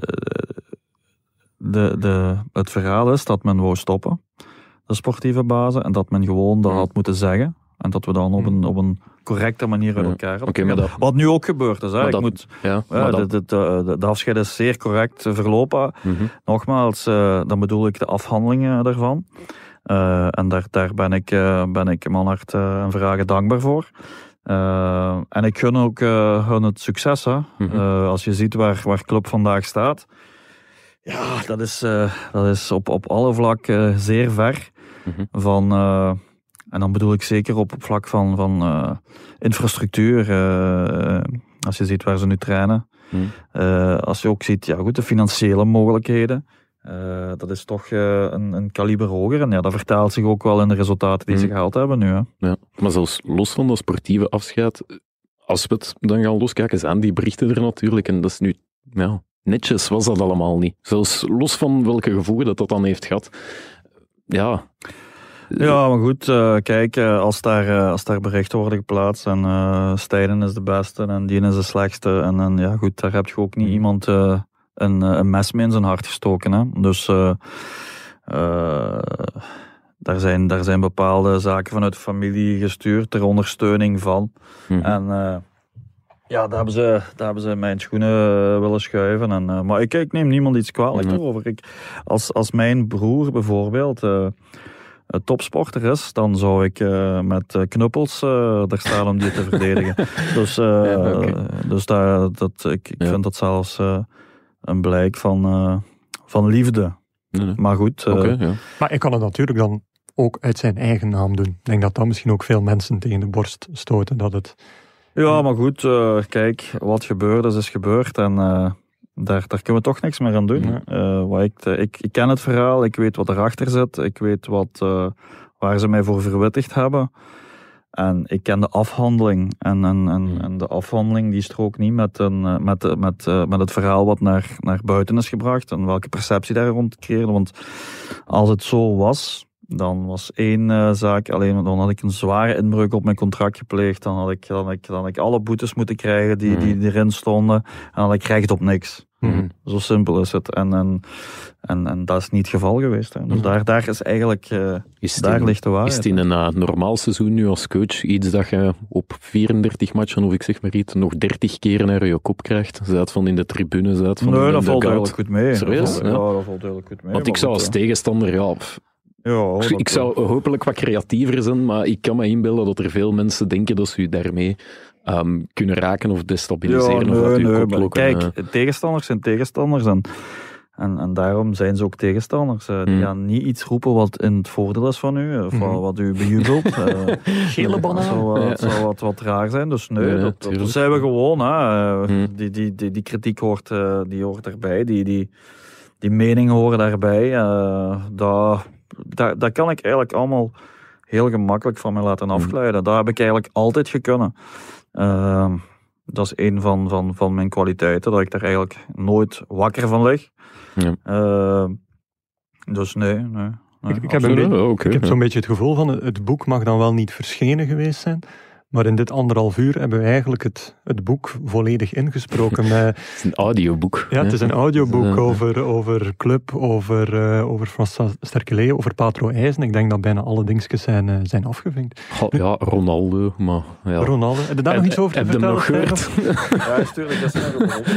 D: de, de, het verhaal is dat men wou stoppen, de sportieve bazen, en dat men gewoon dat had moeten zeggen. En dat we dan op een, op een correcte manier uit elkaar hadden.
B: Okay, dat...
D: Wat nu ook gebeurd is. Hè. Ik
B: dat...
D: moet,
B: ja,
D: ja,
B: dat...
D: de, de, de, de afscheid is zeer correct verlopen.
B: Mm-hmm.
D: Nogmaals, uh, dan bedoel ik de afhandelingen daarvan. Uh, en daar, daar ben ik, uh, ben ik Manhart uh, en Verhagen dankbaar voor. Uh, en ik gun ook uh, hun het succes. Hè. Mm-hmm. Uh, als je ziet waar, waar club vandaag staat. Ja, dat is, uh, dat is op, op alle vlakken uh, zeer ver. Mm-hmm. Van, uh, en dan bedoel ik zeker op, op vlak van, van uh, infrastructuur. Uh, als je ziet waar ze nu trainen. Mm. Uh, als je ook ziet, ja goed, de financiële mogelijkheden. Uh, dat is toch uh, een, een kaliber hoger. En ja, dat vertaalt zich ook wel in de resultaten die mm. ze gehaald hebben nu. Hè.
B: Ja, maar zelfs los van dat sportieve afscheid, als we het dan gaan loskijken, zijn die berichten er natuurlijk. En dat is nu, ja, netjes was dat allemaal niet. Zelfs los van welke gevolgen dat dat dan heeft gehad. Ja...
D: Ja, maar goed, uh, kijk, uh, als, daar, uh, als daar berichten worden geplaatst en uh, Stijnen is de beste en die is de slechtste en, en ja goed, daar heb je ook niet iemand uh, een, een mes mee in zijn hart gestoken. Hè? Dus uh, uh, daar, zijn, daar zijn bepaalde zaken vanuit de familie gestuurd ter ondersteuning van. Mm-hmm. En uh, ja, daar hebben, ze, daar hebben ze mijn schoenen uh, willen schuiven. En, uh, maar ik, ik neem niemand iets kwalijk mm-hmm. erover. Ik, als, als mijn broer bijvoorbeeld... Uh, topsporter is, dan zou ik uh, met uh, knuppels uh, daar staan om die te verdedigen. Dus, uh, ja, okay. dus daar, dat, ik, ik ja. vind dat zelfs uh, een blijk van, uh, van liefde. Nee, nee. Maar goed. Uh,
B: okay, ja.
A: Maar hij kan het natuurlijk dan ook uit zijn eigen naam doen. Ik denk dat dat misschien ook veel mensen tegen de borst stoten. Dat het...
D: Ja, maar goed, uh, kijk, wat gebeurd is, is gebeurd. En uh, daar, daar kunnen we toch niks meer aan doen.
A: Ja.
D: Uh, wat ik, ik, ik ken het verhaal, ik weet wat erachter zit, ik weet wat, uh, waar ze mij voor verwittigd hebben. En ik ken de afhandeling. En, en, en,
B: Mm.
D: en de afhandeling die strookt niet met, een, met, met, uh, met het verhaal wat naar, naar buiten is gebracht en welke perceptie daar rond creëerde. Want als het zo was, dan was één uh, zaak, alleen dan had ik een zware inbreuk op mijn contract gepleegd. Dan had ik, dan had ik, dan had ik alle boetes moeten krijgen die, die, die erin stonden. En dan had ik recht op niks.
A: Mm.
D: Zo simpel is het. En, en, en, en dat is niet het geval geweest. Hè. Dus
B: Mm.
D: daar, daar is eigenlijk, uh,
B: Is het
D: daar
B: in,
D: ligt de waarheid.
B: Is het in een uh, normaal seizoen nu als coach iets dat je op vierendertig matchen, of ik zeg maar iets, nog dertig keer naar je kop krijgt? Zuid van in de tribune, zuid van
D: Nee,
B: in de
D: dat valt
B: dugout?
D: eigenlijk goed mee.
B: Serieus?
D: Dat valt,
B: Ja.
D: ja, dat valt eigenlijk goed mee.
B: Want ik
D: maar
B: zou
D: goed,
B: als
D: hè.
B: tegenstander, ja, pff,
D: Ja, hoor,
B: ik
D: dat-
B: zou hopelijk wat creatiever zijn, maar ik kan me inbeelden dat er veel mensen denken dat ze u daarmee um, kunnen raken of destabiliseren
D: Ja,
B: of uit
D: nee,
B: uw
D: nee,
B: kop
D: maar
B: lokken.
D: Kijk,
B: eh.
D: tegenstanders zijn tegenstanders. En, en, en daarom zijn ze ook tegenstanders. Uh, die
B: Hmm.
D: gaan niet iets roepen wat in het voordeel is van u, of
A: Hmm.
D: wat u bejubelt. Uh,
A: Gele
D: dat
A: banaan.
D: zou, uh,
B: Ja.
D: dat zou wat, wat raar zijn. Dus nee,
B: Ja,
D: dat, dat
B: tuurlijk.
D: zijn we gewoon. Hè. Uh,
B: Hmm.
D: die, die, die, die kritiek hoort, uh, die hoort erbij. Die, die, die meningen horen daarbij. Uh, dat, dat, dat kan ik eigenlijk allemaal heel gemakkelijk van mij laten afglijden. Dat heb ik eigenlijk altijd gekunnen. Uh, dat is een van, van, van mijn kwaliteiten, dat ik daar eigenlijk nooit wakker van lig.
B: Ja.
D: Uh, dus nee, nee. nee
A: Ik, ik heb, een
B: Absoluut,
A: beetje,
B: oké,
A: ik heb
B: ja.
A: zo'n beetje het gevoel van, het boek mag dan wel niet verschenen geweest zijn, maar in dit anderhalf uur hebben we eigenlijk het, het boek volledig ingesproken. Met,
B: Het is een audioboek.
A: ja, het is een audioboek
B: Ja.
A: over, over Club, over, uh, over François Sterkelee, over Patro IJzen. Ik denk dat bijna alle dingetjes zijn, uh, zijn afgevinkt.
B: Goh, ja, Ronaldo, maar ja.
A: Ronaldo, heb je daar nog iets over te
B: Heb je hem
A: vertellen?
B: nog
A: Stijn?
B: gehoord?
D: Ja, stuurlijk, dat is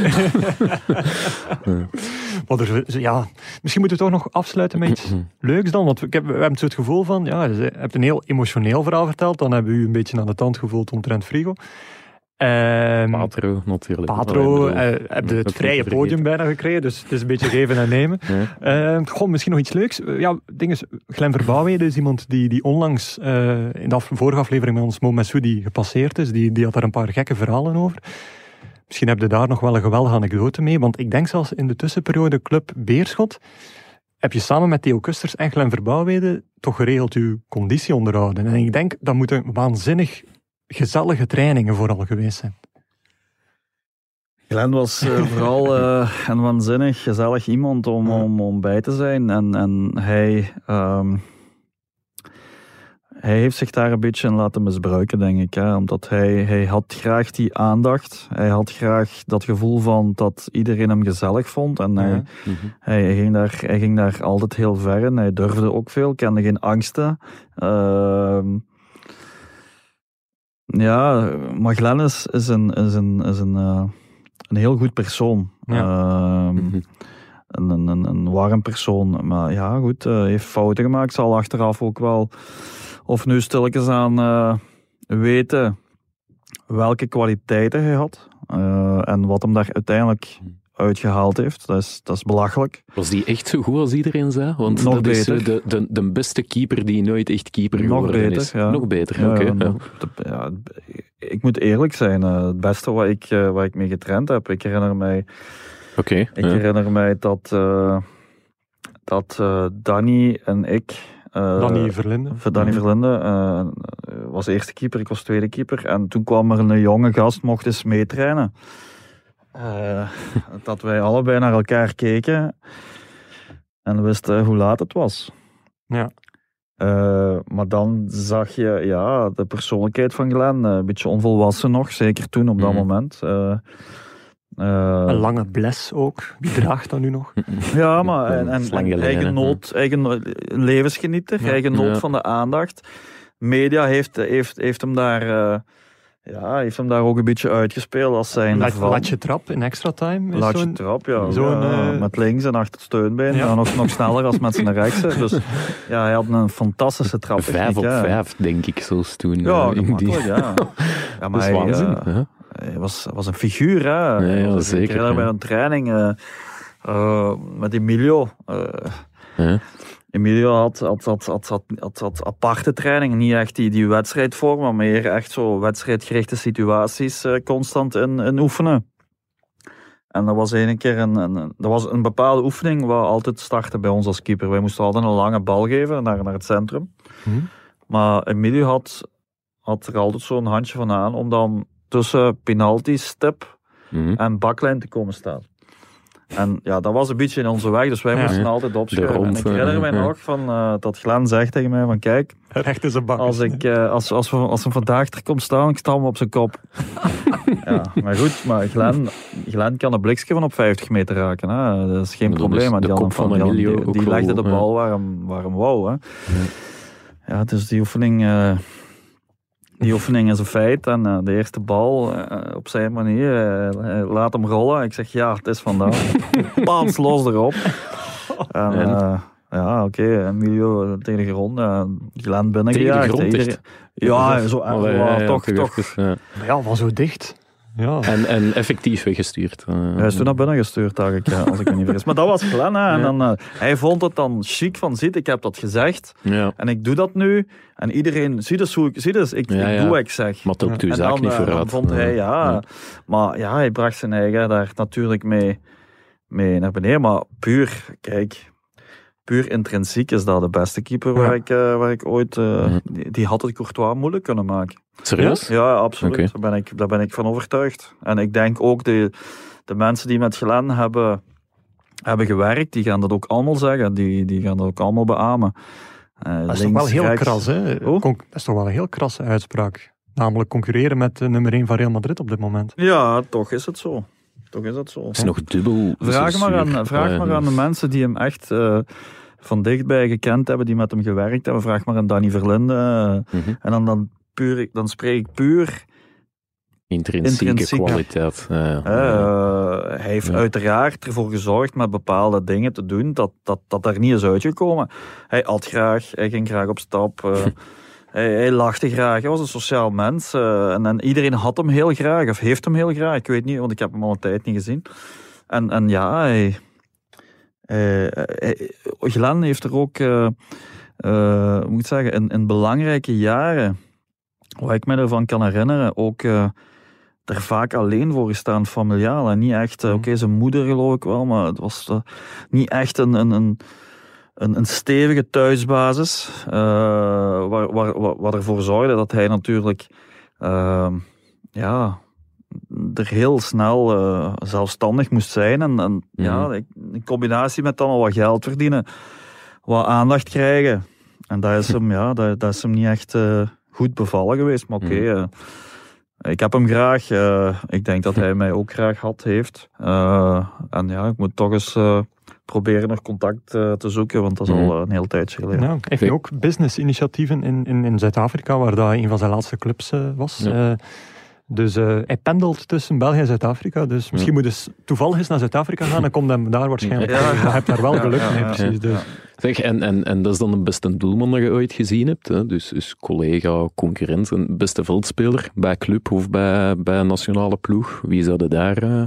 D: nog
A: Maar er, ja, misschien moeten we toch nog afsluiten met iets leuks dan. Want ik heb, we hebben zo het gevoel van, ja, je hebt een heel emotioneel verhaal verteld. Dan hebben we u een beetje aan de tand gevoeld omtrent Frigo. Um,
B: Patro, natuurlijk.
A: Patro,
B: Ja,
A: uh, heb je het vrije podium bijna gekregen, dus het is een beetje geven en nemen.
B: Ja.
A: Uh, goh, misschien nog iets leuks. Uh, ja, ding is, Glenn Verbouwheden is iemand die, die onlangs uh, in de af, vorige aflevering met ons Mo Messoudi gepasseerd is. Die, die had daar een paar gekke verhalen over. Misschien heb je daar nog wel een geweldige anekdote mee, want ik denk zelfs in de tussenperiode Club Beerschot heb je samen met Theo Kusters en Glenn Verbouwheden toch geregeld je conditie onderhouden. En ik denk, dat moeten waanzinnig gezellige trainingen vooral geweest zijn.
D: Glenn was uh, vooral uh, een waanzinnig gezellig iemand om, om, om bij te zijn. En, en hij, um, hij heeft zich daar een beetje in laten misbruiken, denk ik. Hè? Omdat hij, hij had graag die aandacht. Hij had graag dat gevoel van dat iedereen hem gezellig vond. En hij,
A: Ja.
B: Mm-hmm.
D: hij, hij, ging daar, hij ging daar altijd heel ver in. Hij durfde ook veel, kende geen angsten. Uh, ja, maar Glenn is, is, een, is, een, is een, uh, een heel goed persoon.
A: Ja.
D: Uh,
B: Mm-hmm.
D: Een, een, een, een warm persoon. Maar ja, goed, hij uh, heeft fouten gemaakt. Zal achteraf ook wel, of nu stilletjes aan uh, weten welke kwaliteiten hij had. Uh, en wat hem daar uiteindelijk uitgehaald heeft. Dat is, dat is belachelijk.
B: Was die echt zo goed als iedereen zei? Want
D: Nog
B: dat
D: beter.
B: is de, de, de beste keeper die nooit echt keeper
D: Nog
B: geworden
D: beter,
B: is.
D: ja.
B: Nog beter,
D: Ja,
B: oké.
D: ja,
B: ja.
D: nog- de- ja, ik moet eerlijk zijn. Uh, het beste wat ik, uh, wat ik mee getraind heb. Ik herinner mij,
B: Oké,
D: ik
B: ja.
D: herinner mij dat, uh, dat uh, Danny en ik... Uh,
A: Danny Verlinde.
D: Voor Danny Verlinde uh, was eerste keeper, ik was tweede keeper. En toen kwam er een jonge gast, mocht eens meetrainen. Uh, dat wij allebei naar elkaar keken en wisten hoe laat het was.
A: Ja.
D: Uh, maar dan zag je ja, de persoonlijkheid van Glenn, uh, een beetje onvolwassen nog, zeker toen op dat
B: Mm.
D: moment. Uh, uh,
A: Een lange bles ook. Wie draagt dat nu nog?
D: Ja, maar en, en,
B: Dat is lang
D: en
B: geleden,
D: eigen
B: hè.
D: nood, eigen een levensgenieter,
A: Ja.
D: eigen nood
B: Ja.
D: van de aandacht. Media heeft, heeft, heeft, hem daar, uh, ja, heeft hem daar ook een beetje uitgespeeld als zijn
A: Laat,
D: van-
A: laat je trap in extra time. is
D: Laat je
A: zo'n-
D: trap, ja.
A: zo'n,
D: ja,
A: uh,
D: met links en achter het steunbeen.
A: Ja.
D: Ja. nog, nog sneller als met zijn rechts. hè. Dus ja, hij had een fantastische trap.
B: Vijf op vijf, denk ik, zoals toen.
D: Ja,
B: eh, in die-
D: gemakkelijk, ja. Ja,
B: Dat is
D: hij,
B: waanzin.
D: uh,
B: hè?
D: hij was, was een figuur, hè.
B: Ja, ja,
D: Hij was-
B: zeker,
D: Ik herinner
B: ja.
D: bij een training uh, uh, met Emilio. Uh,
B: Ja.
D: Emilio had, had, had, had, had, had, had aparte trainingen, niet echt die, die wedstrijdvorm, maar meer echt zo wedstrijdgerichte situaties uh, constant in, in oefenen. En dat was een keer een, een, dat was een bepaalde oefening waar altijd startte bij ons als keeper. Wij moesten altijd een lange bal geven naar, naar het centrum.
A: Hm?
D: Maar Emilio had, had er altijd zo'n handje van aan om dan tussen penalty, stip
B: Mm-hmm.
D: en baklijn te komen staan. En ja, dat was een beetje in onze weg, dus wij
A: Ja.
D: moesten altijd opschuiven.
B: rond,
D: En ik herinner mij
B: ja.
D: nog van, uh, dat Glenn zegt tegen mij van kijk,
A: Recht is een bak.
D: als, ik, uh, als, als, we, als we vandaag er komt staan, ik sta hem op zijn kop. Ja, maar goed, maar Glenn, Glenn kan een blikje van op vijftig meter raken. Hè. Dat is geen
B: Dat
D: probleem.
B: is
D: Maar
B: de
D: die,
B: kop
D: van,
B: van
D: die,
B: Emilio
D: die,
B: ook
D: die
B: wel,
D: legde de
B: ja.
D: bal waar hem, waar hem wou. Hè. Ja, dus die oefening, uh, die oefening is een feit. En uh, de eerste bal uh, op zijn manier, uh, laat hem rollen. Ik zeg ja, het is vandaag. Paans los erop. En, uh, ja, oké, okay, Emilio tegen de grond. Uh, Glenn binnengejaagd.
B: Tegen de grond, echt?
D: Ja, zo,
B: Oh,
D: uh,
B: ja, ja, ja,
D: toch,
B: toch
D: toch.
B: even, ja.
A: Ja, wel zo dicht. Ja.
B: En, en effectief weggestuurd. Uh,
D: Hij is toen naar binnen gestuurd, dacht ik, ja, als ik me niet vergis. Maar dat was Glenn, hè. En dan, uh, hij vond het dan chic van, ziet, ik heb dat gezegd.
B: ja.
D: En ik doe dat nu. En iedereen, zie dus hoe ik, zie dus, ik,
B: Ja,
D: ik
B: ja.
D: doe wat ik zeg.
B: Maar het helpt uw
D: En
B: zaak
D: dan,
B: niet
D: uh,
B: vooruit.
D: dan vond hij, ja,
B: Ja.
D: maar ja, hij bracht zijn eigen daar natuurlijk mee, mee naar beneden. Maar puur, kijk, puur intrinsiek is dat de beste keeper
A: Ja.
D: waar, ik, uh, waar ik ooit, uh,
B: Ja.
D: die, die had het Courtois moeilijk kunnen maken.
B: Serieus?
D: Ja, absoluut.
B: Oké.
D: Daar, ben ik, daar ben ik van overtuigd. En ik denk ook de, de mensen die met Glenn hebben, hebben gewerkt, die gaan dat ook allemaal zeggen. Die, die gaan dat ook allemaal beamen. Uh,
A: Dat is toch wel heel
D: rechts.
A: kras, hè?
D: Oh?
A: Con- Dat is toch wel een heel krasse uitspraak. Namelijk concurreren met de nummer één van Real Madrid op dit moment.
D: Ja, toch is het zo. Toch is het zo.
B: Het is nog dubbel.
D: Vraag,
B: zo
D: maar
B: zuur.
D: aan, vraag
B: Ja,
D: maar aan de mensen die hem echt uh, van dichtbij gekend hebben, die met hem gewerkt hebben. Vraag maar aan Danny Verlinde. Uh,
B: Mhm.
D: En dan, dan, puur, dan spreek ik puur.
B: Intrinsieke
D: Intrinsiek, ja.
B: kwaliteit. Ja, ja.
D: Uh, hij heeft
B: Ja.
D: uiteraard ervoor gezorgd met bepaalde dingen te doen dat dat, dat er niet is uitgekomen. Hij at graag, hij ging graag op stap. Uh, hij, hij lachte graag, hij was een sociaal mens. Uh, en, en iedereen had hem heel graag, of heeft hem heel graag. Ik weet niet, want ik heb hem al een tijd niet gezien. En, en ja, hij, hij, hij, Glenn heeft er ook, uh, uh, hoe moet ik zeggen, in, in belangrijke jaren, wat ik me ervan kan herinneren, ook uh, er vaak alleen voor gestaan, familiaal. En niet echt, uh, oké, okay, zijn moeder geloof ik wel, maar het was uh, niet echt een, een, een, een, een stevige thuisbasis, uh, waar, waar, waar, wat ervoor zorgde dat hij natuurlijk, uh, ja, er heel snel uh, zelfstandig moest zijn. En, en mm-hmm. ja, in combinatie met dan al wat geld verdienen, wat aandacht krijgen. En dat is hem, ja, dat, dat is hem niet echt uh, goed bevallen geweest. Maar oké, okay, uh, ik heb hem graag. Uh, ik denk dat hij mij ook graag had, heeft. Uh, en ja, ik moet toch eens uh, proberen nog contact uh, te zoeken, want dat is mm. al een heel tijdje geleden.
A: Nou, hij heeft nu ook business-initiatieven in, in, in Zuid-Afrika, waar dat een van zijn laatste clubs uh, was. Ja. Uh, Dus uh, hij pendelt tussen België en Zuid-Afrika. Dus misschien ja. moet je toevallig eens naar Zuid-Afrika gaan en komt hem daar waarschijnlijk. Ja, ja. Je hebt daar wel geluk ja, ja, mee, ja, precies. Dus.
B: Ja. Zeg, en, en, en dat is dan de beste doelman dat je ooit gezien hebt. Hè? Dus, dus collega, concurrent, een beste veldspeler bij club of bij, bij een nationale ploeg. Wie zou er daar... Uh...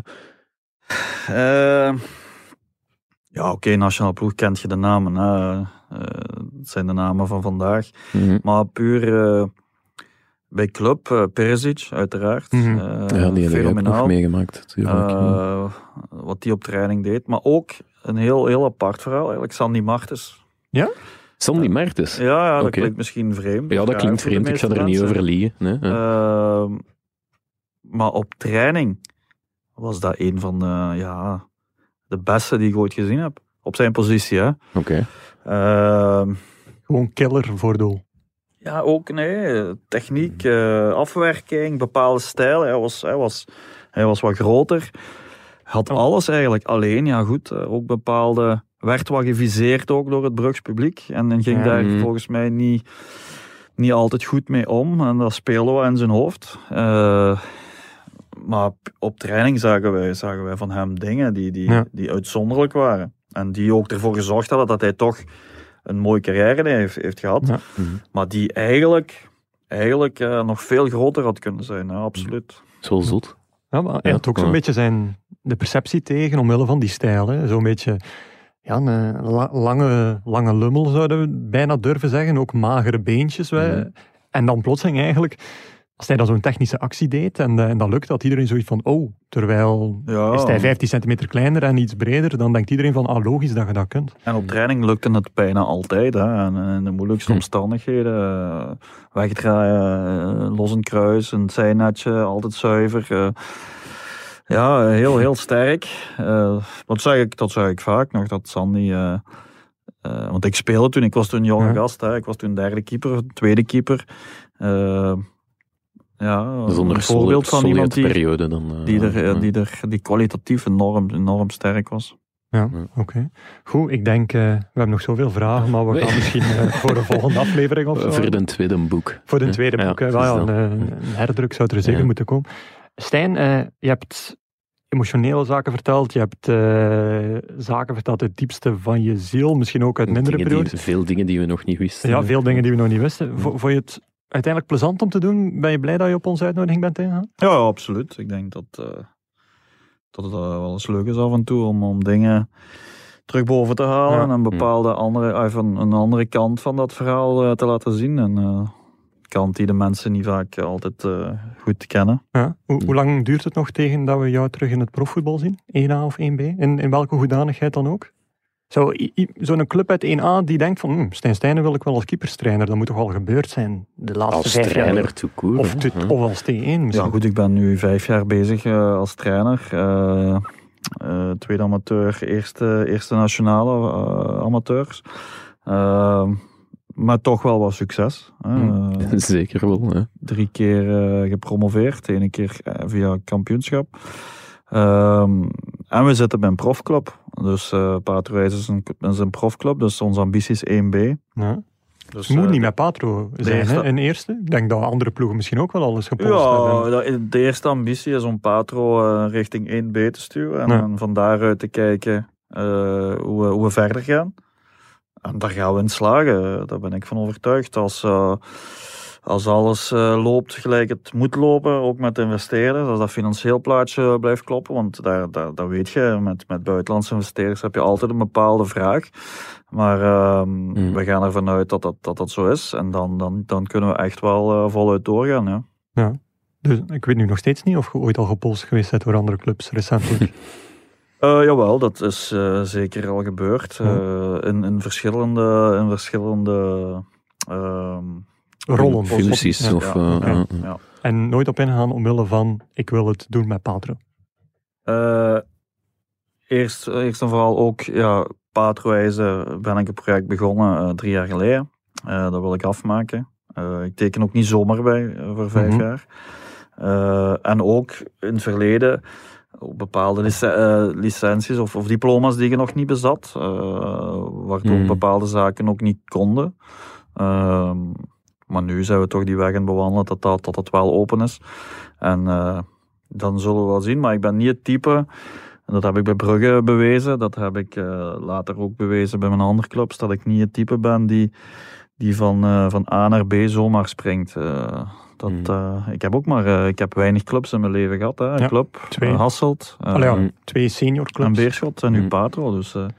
D: Uh, ja, oké, okay, nationale ploeg kent je de namen. Hè. Uh, het zijn de namen van vandaag. Mm-hmm. Maar puur... Uh, Bij club, uh, Perisic, uiteraard.
A: Mm-hmm.
D: Uh,
B: ja, die heb ik nog meegemaakt. Natuurlijk.
D: Uh, wat die op training deed. Maar ook een heel, heel apart verhaal, eigenlijk. Sandy Martens.
A: Ja?
B: Sandy uh, Martens?
D: Ja, ja dat okay. klinkt misschien vreemd.
B: Ja, dat klinkt vreemd. Ik ga er niet over liegen. Nee,
D: ja. uh, maar op training was dat een van de, ja, de beste die ik ooit gezien heb. Op zijn positie, hè.
B: Oké.
D: Okay. Uh,
A: Gewoon killer voor doel.
D: Ja, ook nee. Techniek, uh, afwerking, bepaalde stijl. Hij was, hij was, hij was wat groter. Had alles eigenlijk. Alleen, ja goed, uh, ook bepaalde... Werd wat geviseerd ook door het Brugs publiek. En, en ging ja, daar mm. volgens mij niet, niet altijd goed mee om. En dat speelde wat in zijn hoofd. Uh, maar op training zagen wij, zagen wij van hem dingen die, die, ja. die uitzonderlijk waren. En die ook ervoor gezorgd hadden dat hij toch... een mooie carrière heeft, heeft gehad,
A: ja.
D: mm-hmm. maar die eigenlijk, eigenlijk uh, nog veel groter had kunnen zijn, hè, absoluut.
B: Zo zot.
A: Ja, maar hij had ook ja. zo'n beetje zijn, de perceptie tegen, omwille van die stijl. Zo'n beetje ja, een la, lange, lange lummel, zouden we bijna durven zeggen. Ook magere beentjes. Mm-hmm. En dan plotseling eigenlijk als hij dan zo'n technische actie deed en, uh, en dat lukt, dat iedereen zoiets van, oh, terwijl
D: Ja.
A: is hij vijftien centimeter kleiner en iets breder, dan denkt iedereen van, ah, logisch dat je dat kunt.
D: En op training lukte het bijna altijd. Hè. En in de moeilijkste
B: Hm.
D: omstandigheden, uh, wegdraaien, uh, los een kruis, een zijnetje, altijd zuiver. Uh, ja, heel, heel sterk. Uh, dat, zeg ik, dat zeg ik vaak nog, dat Sandy... Uh, uh, want ik speelde toen, ik was toen jonge
A: Ja.
D: gast, hè. Ik was toen derde keeper, tweede keeper. Uh, Ja,
B: Zonder
D: een voorbeeld van iemand die,
B: periode dan, uh,
D: die, er,
B: ja.
D: die, er, die kwalitatief enorm, enorm sterk was.
A: Ja,
B: Ja.
A: oké. Okay. Goed, ik denk, uh, we hebben nog zoveel vragen, maar we
B: Nee.
A: gaan misschien uh, voor de volgende aflevering of zo.
B: Voor de tweede boek.
A: Voor de tweede
B: Ja,
A: boek, hè.
B: ja,
A: Wel, ja,
B: precies
A: een,
B: dan.
A: een herdruk zou er zeker
B: Ja.
A: moeten komen. Stijn, uh, je hebt emotionele zaken verteld, je hebt uh, zaken verteld uit het diepste van je ziel, misschien ook uit mindere
B: Dingen
A: periodes.
B: die, veel dingen die we nog niet wisten.
A: Ja, veel dingen die we nog niet wisten.
B: Ja.
A: V- Vond je het uiteindelijk plezant om te doen? Ben je blij dat je op onze uitnodiging bent ingegaan?
D: Ja, ja, absoluut. Ik denk dat, uh, dat het uh, wel eens leuk is af en toe om, om dingen terug boven te halen
A: Ja.
D: en een bepaalde andere, uh, van een andere kant van dat verhaal uh, te laten zien. En uh, kant die de mensen niet vaak uh, altijd uh, goed kennen.
A: Ja. Hoe, hoe lang duurt het nog tegen dat we jou terug in het profvoetbal zien? één A of één B? In, in welke hoedanigheid dan ook? Zo, i- i- zo'n club uit één A die denkt van, hm, Stijn Stijnen wil ik wel als keeperstrainer. Dat moet toch al gebeurd zijn de laatste
B: Als
A: vijf
B: trainer
A: jaar.
B: tout court.
A: Of,
B: hè.
A: t-
B: Ja.
A: of als T één misschien.
D: Ja goed, ik ben nu vijf jaar bezig uh, als trainer. Uh, uh, tweede amateur, eerste, eerste nationale uh, amateurs. Uh, maar toch wel wat succes. Hè.
A: Hmm.
D: Uh,
B: Zeker wel. Hè.
D: drie keer uh, gepromoveerd. Eén keer uh, via kampioenschap. Um, en we zitten bij een profclub. Dus uh, Patrowijs is een, is een profclub. Dus onze ambitie is één B.
A: Ja.
D: Dus,
A: Het moet
D: uh,
A: niet met Patro zijn,
D: eerste-
A: hè, in eerste. Ik denk dat andere ploegen misschien ook wel alles gepost
D: Ja,
A: hebben.
D: dat- de eerste ambitie is om Patro uh, richting één B te sturen. En
A: Ja.
D: dan van daaruit te kijken uh, hoe, we, hoe we verder gaan. En daar gaan we in slagen. Daar ben ik van overtuigd. Als, uh, als alles uh, loopt gelijk het moet lopen, ook met investeerders, als dat financieel plaatje blijft kloppen, want daar, daar, dat weet je, met, met buitenlandse investeerders heb je altijd een bepaalde vraag. Maar uh,
B: Mm.
D: we gaan ervan uit dat dat, dat, dat zo is. En dan, dan, dan kunnen we echt wel uh, voluit doorgaan. Ja.
A: Ja. Dus ik weet nu nog steeds niet of je ooit al gepolst geweest bent door andere clubs recentelijk.
D: Uh, jawel, dat is uh, zeker al gebeurd. Uh, in, in verschillende, in verschillende uh,
A: Rollen.
B: Functies.
A: Ja.
B: Of,
D: ja,
B: uh,
A: oké.
B: uh, uh.
D: ja.
A: En nooit op ingaan omwille van, ik wil het doen met Patro.
D: Uh, eerst, eerst en vooral ook, ja, Patrowijze ben ik een project begonnen uh, drie jaar geleden. Uh, dat wil ik afmaken. Uh, ik teken ook niet zomaar bij uh, voor vijf
A: Mhm.
D: jaar. Uh, en ook in het verleden op bepaalde lic- uh, licenties of, of diploma's die je nog niet bezat, uh, waardoor
B: Mhm.
D: bepaalde zaken ook niet konden. Uh, maar nu zijn we toch die weg in bewandelen dat dat, dat dat wel open is. En uh, dan zullen we wel zien. Maar ik ben niet het type, en dat heb ik bij Brugge bewezen, dat heb ik uh, later ook bewezen bij mijn andere clubs, dat ik niet het type ben die, die van, uh, van A naar B zomaar springt. Uh, dat,
B: Hmm.
D: uh, ik heb ook maar uh, ik heb weinig clubs in mijn leven gehad. Hè. Een
A: Ja,
D: club,
A: twee.
D: uh, Hasselt, uh,
A: Allee, ja,
B: Mm.
A: twee senior
D: en
A: clubs.
D: Beerschot en nu
B: Mm.
D: Patro. Dus, uh,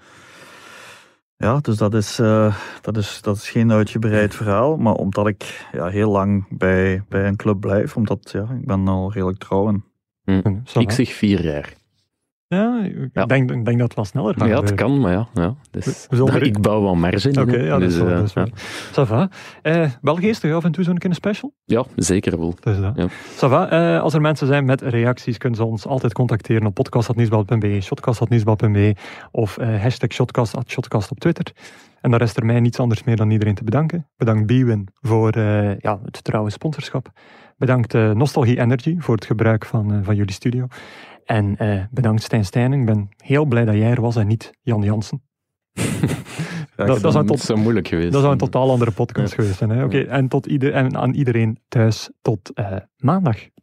D: ja, dus dat is, uh, dat, is, dat is geen uitgebreid verhaal. Maar omdat ik ja, heel lang bij, bij een club blijf, omdat ja, ik ben al redelijk trouw in.
B: Mm.
A: Zo,
B: Ik
A: hè.
B: zeg vier jaar.
A: Ja, ik
B: Ja.
A: Denk, ik denk dat het wel sneller gaat
B: Ja, het
A: gebeuren.
B: kan, maar ja. ja dus,
A: We zullen er-
B: ik bouw wel marge in.
A: Oké,
B: hè.
A: ja, dat is
B: Dus,
A: wel.
B: eh,
A: Dat is wel.
B: ja.
A: Ça va. Eh, wel geestig af en toe zo'n keer een special.
B: Ja, zeker wel.
A: Dus dat.
B: Ja.
A: Ça va. Eh, als er mensen zijn met reacties, kunnen ze ons altijd contacteren op podcast punt nieuwsblad punt b e, shotcast punt nieuwsblad punt b e of eh, hashtag shotcast at shotcast op Twitter. En dan rest er mij niets anders meer dan iedereen te bedanken. Bedankt Bwin voor eh, ja, het trouwe sponsorschap. Bedankt eh, Nostalgie Energy voor het gebruik van, uh, van jullie studio. En uh, bedankt Stijn Stijnen. Ik ben heel blij dat jij er was en niet Jan Jansen. dat, dat, zou
B: Dat
A: tot,
B: is zo moeilijk geweest.
A: dat zou een totaal andere podcast
B: Ja.
A: geweest zijn. Hè? Oké, okay, en, tot ieder, en aan iedereen thuis tot uh, maandag.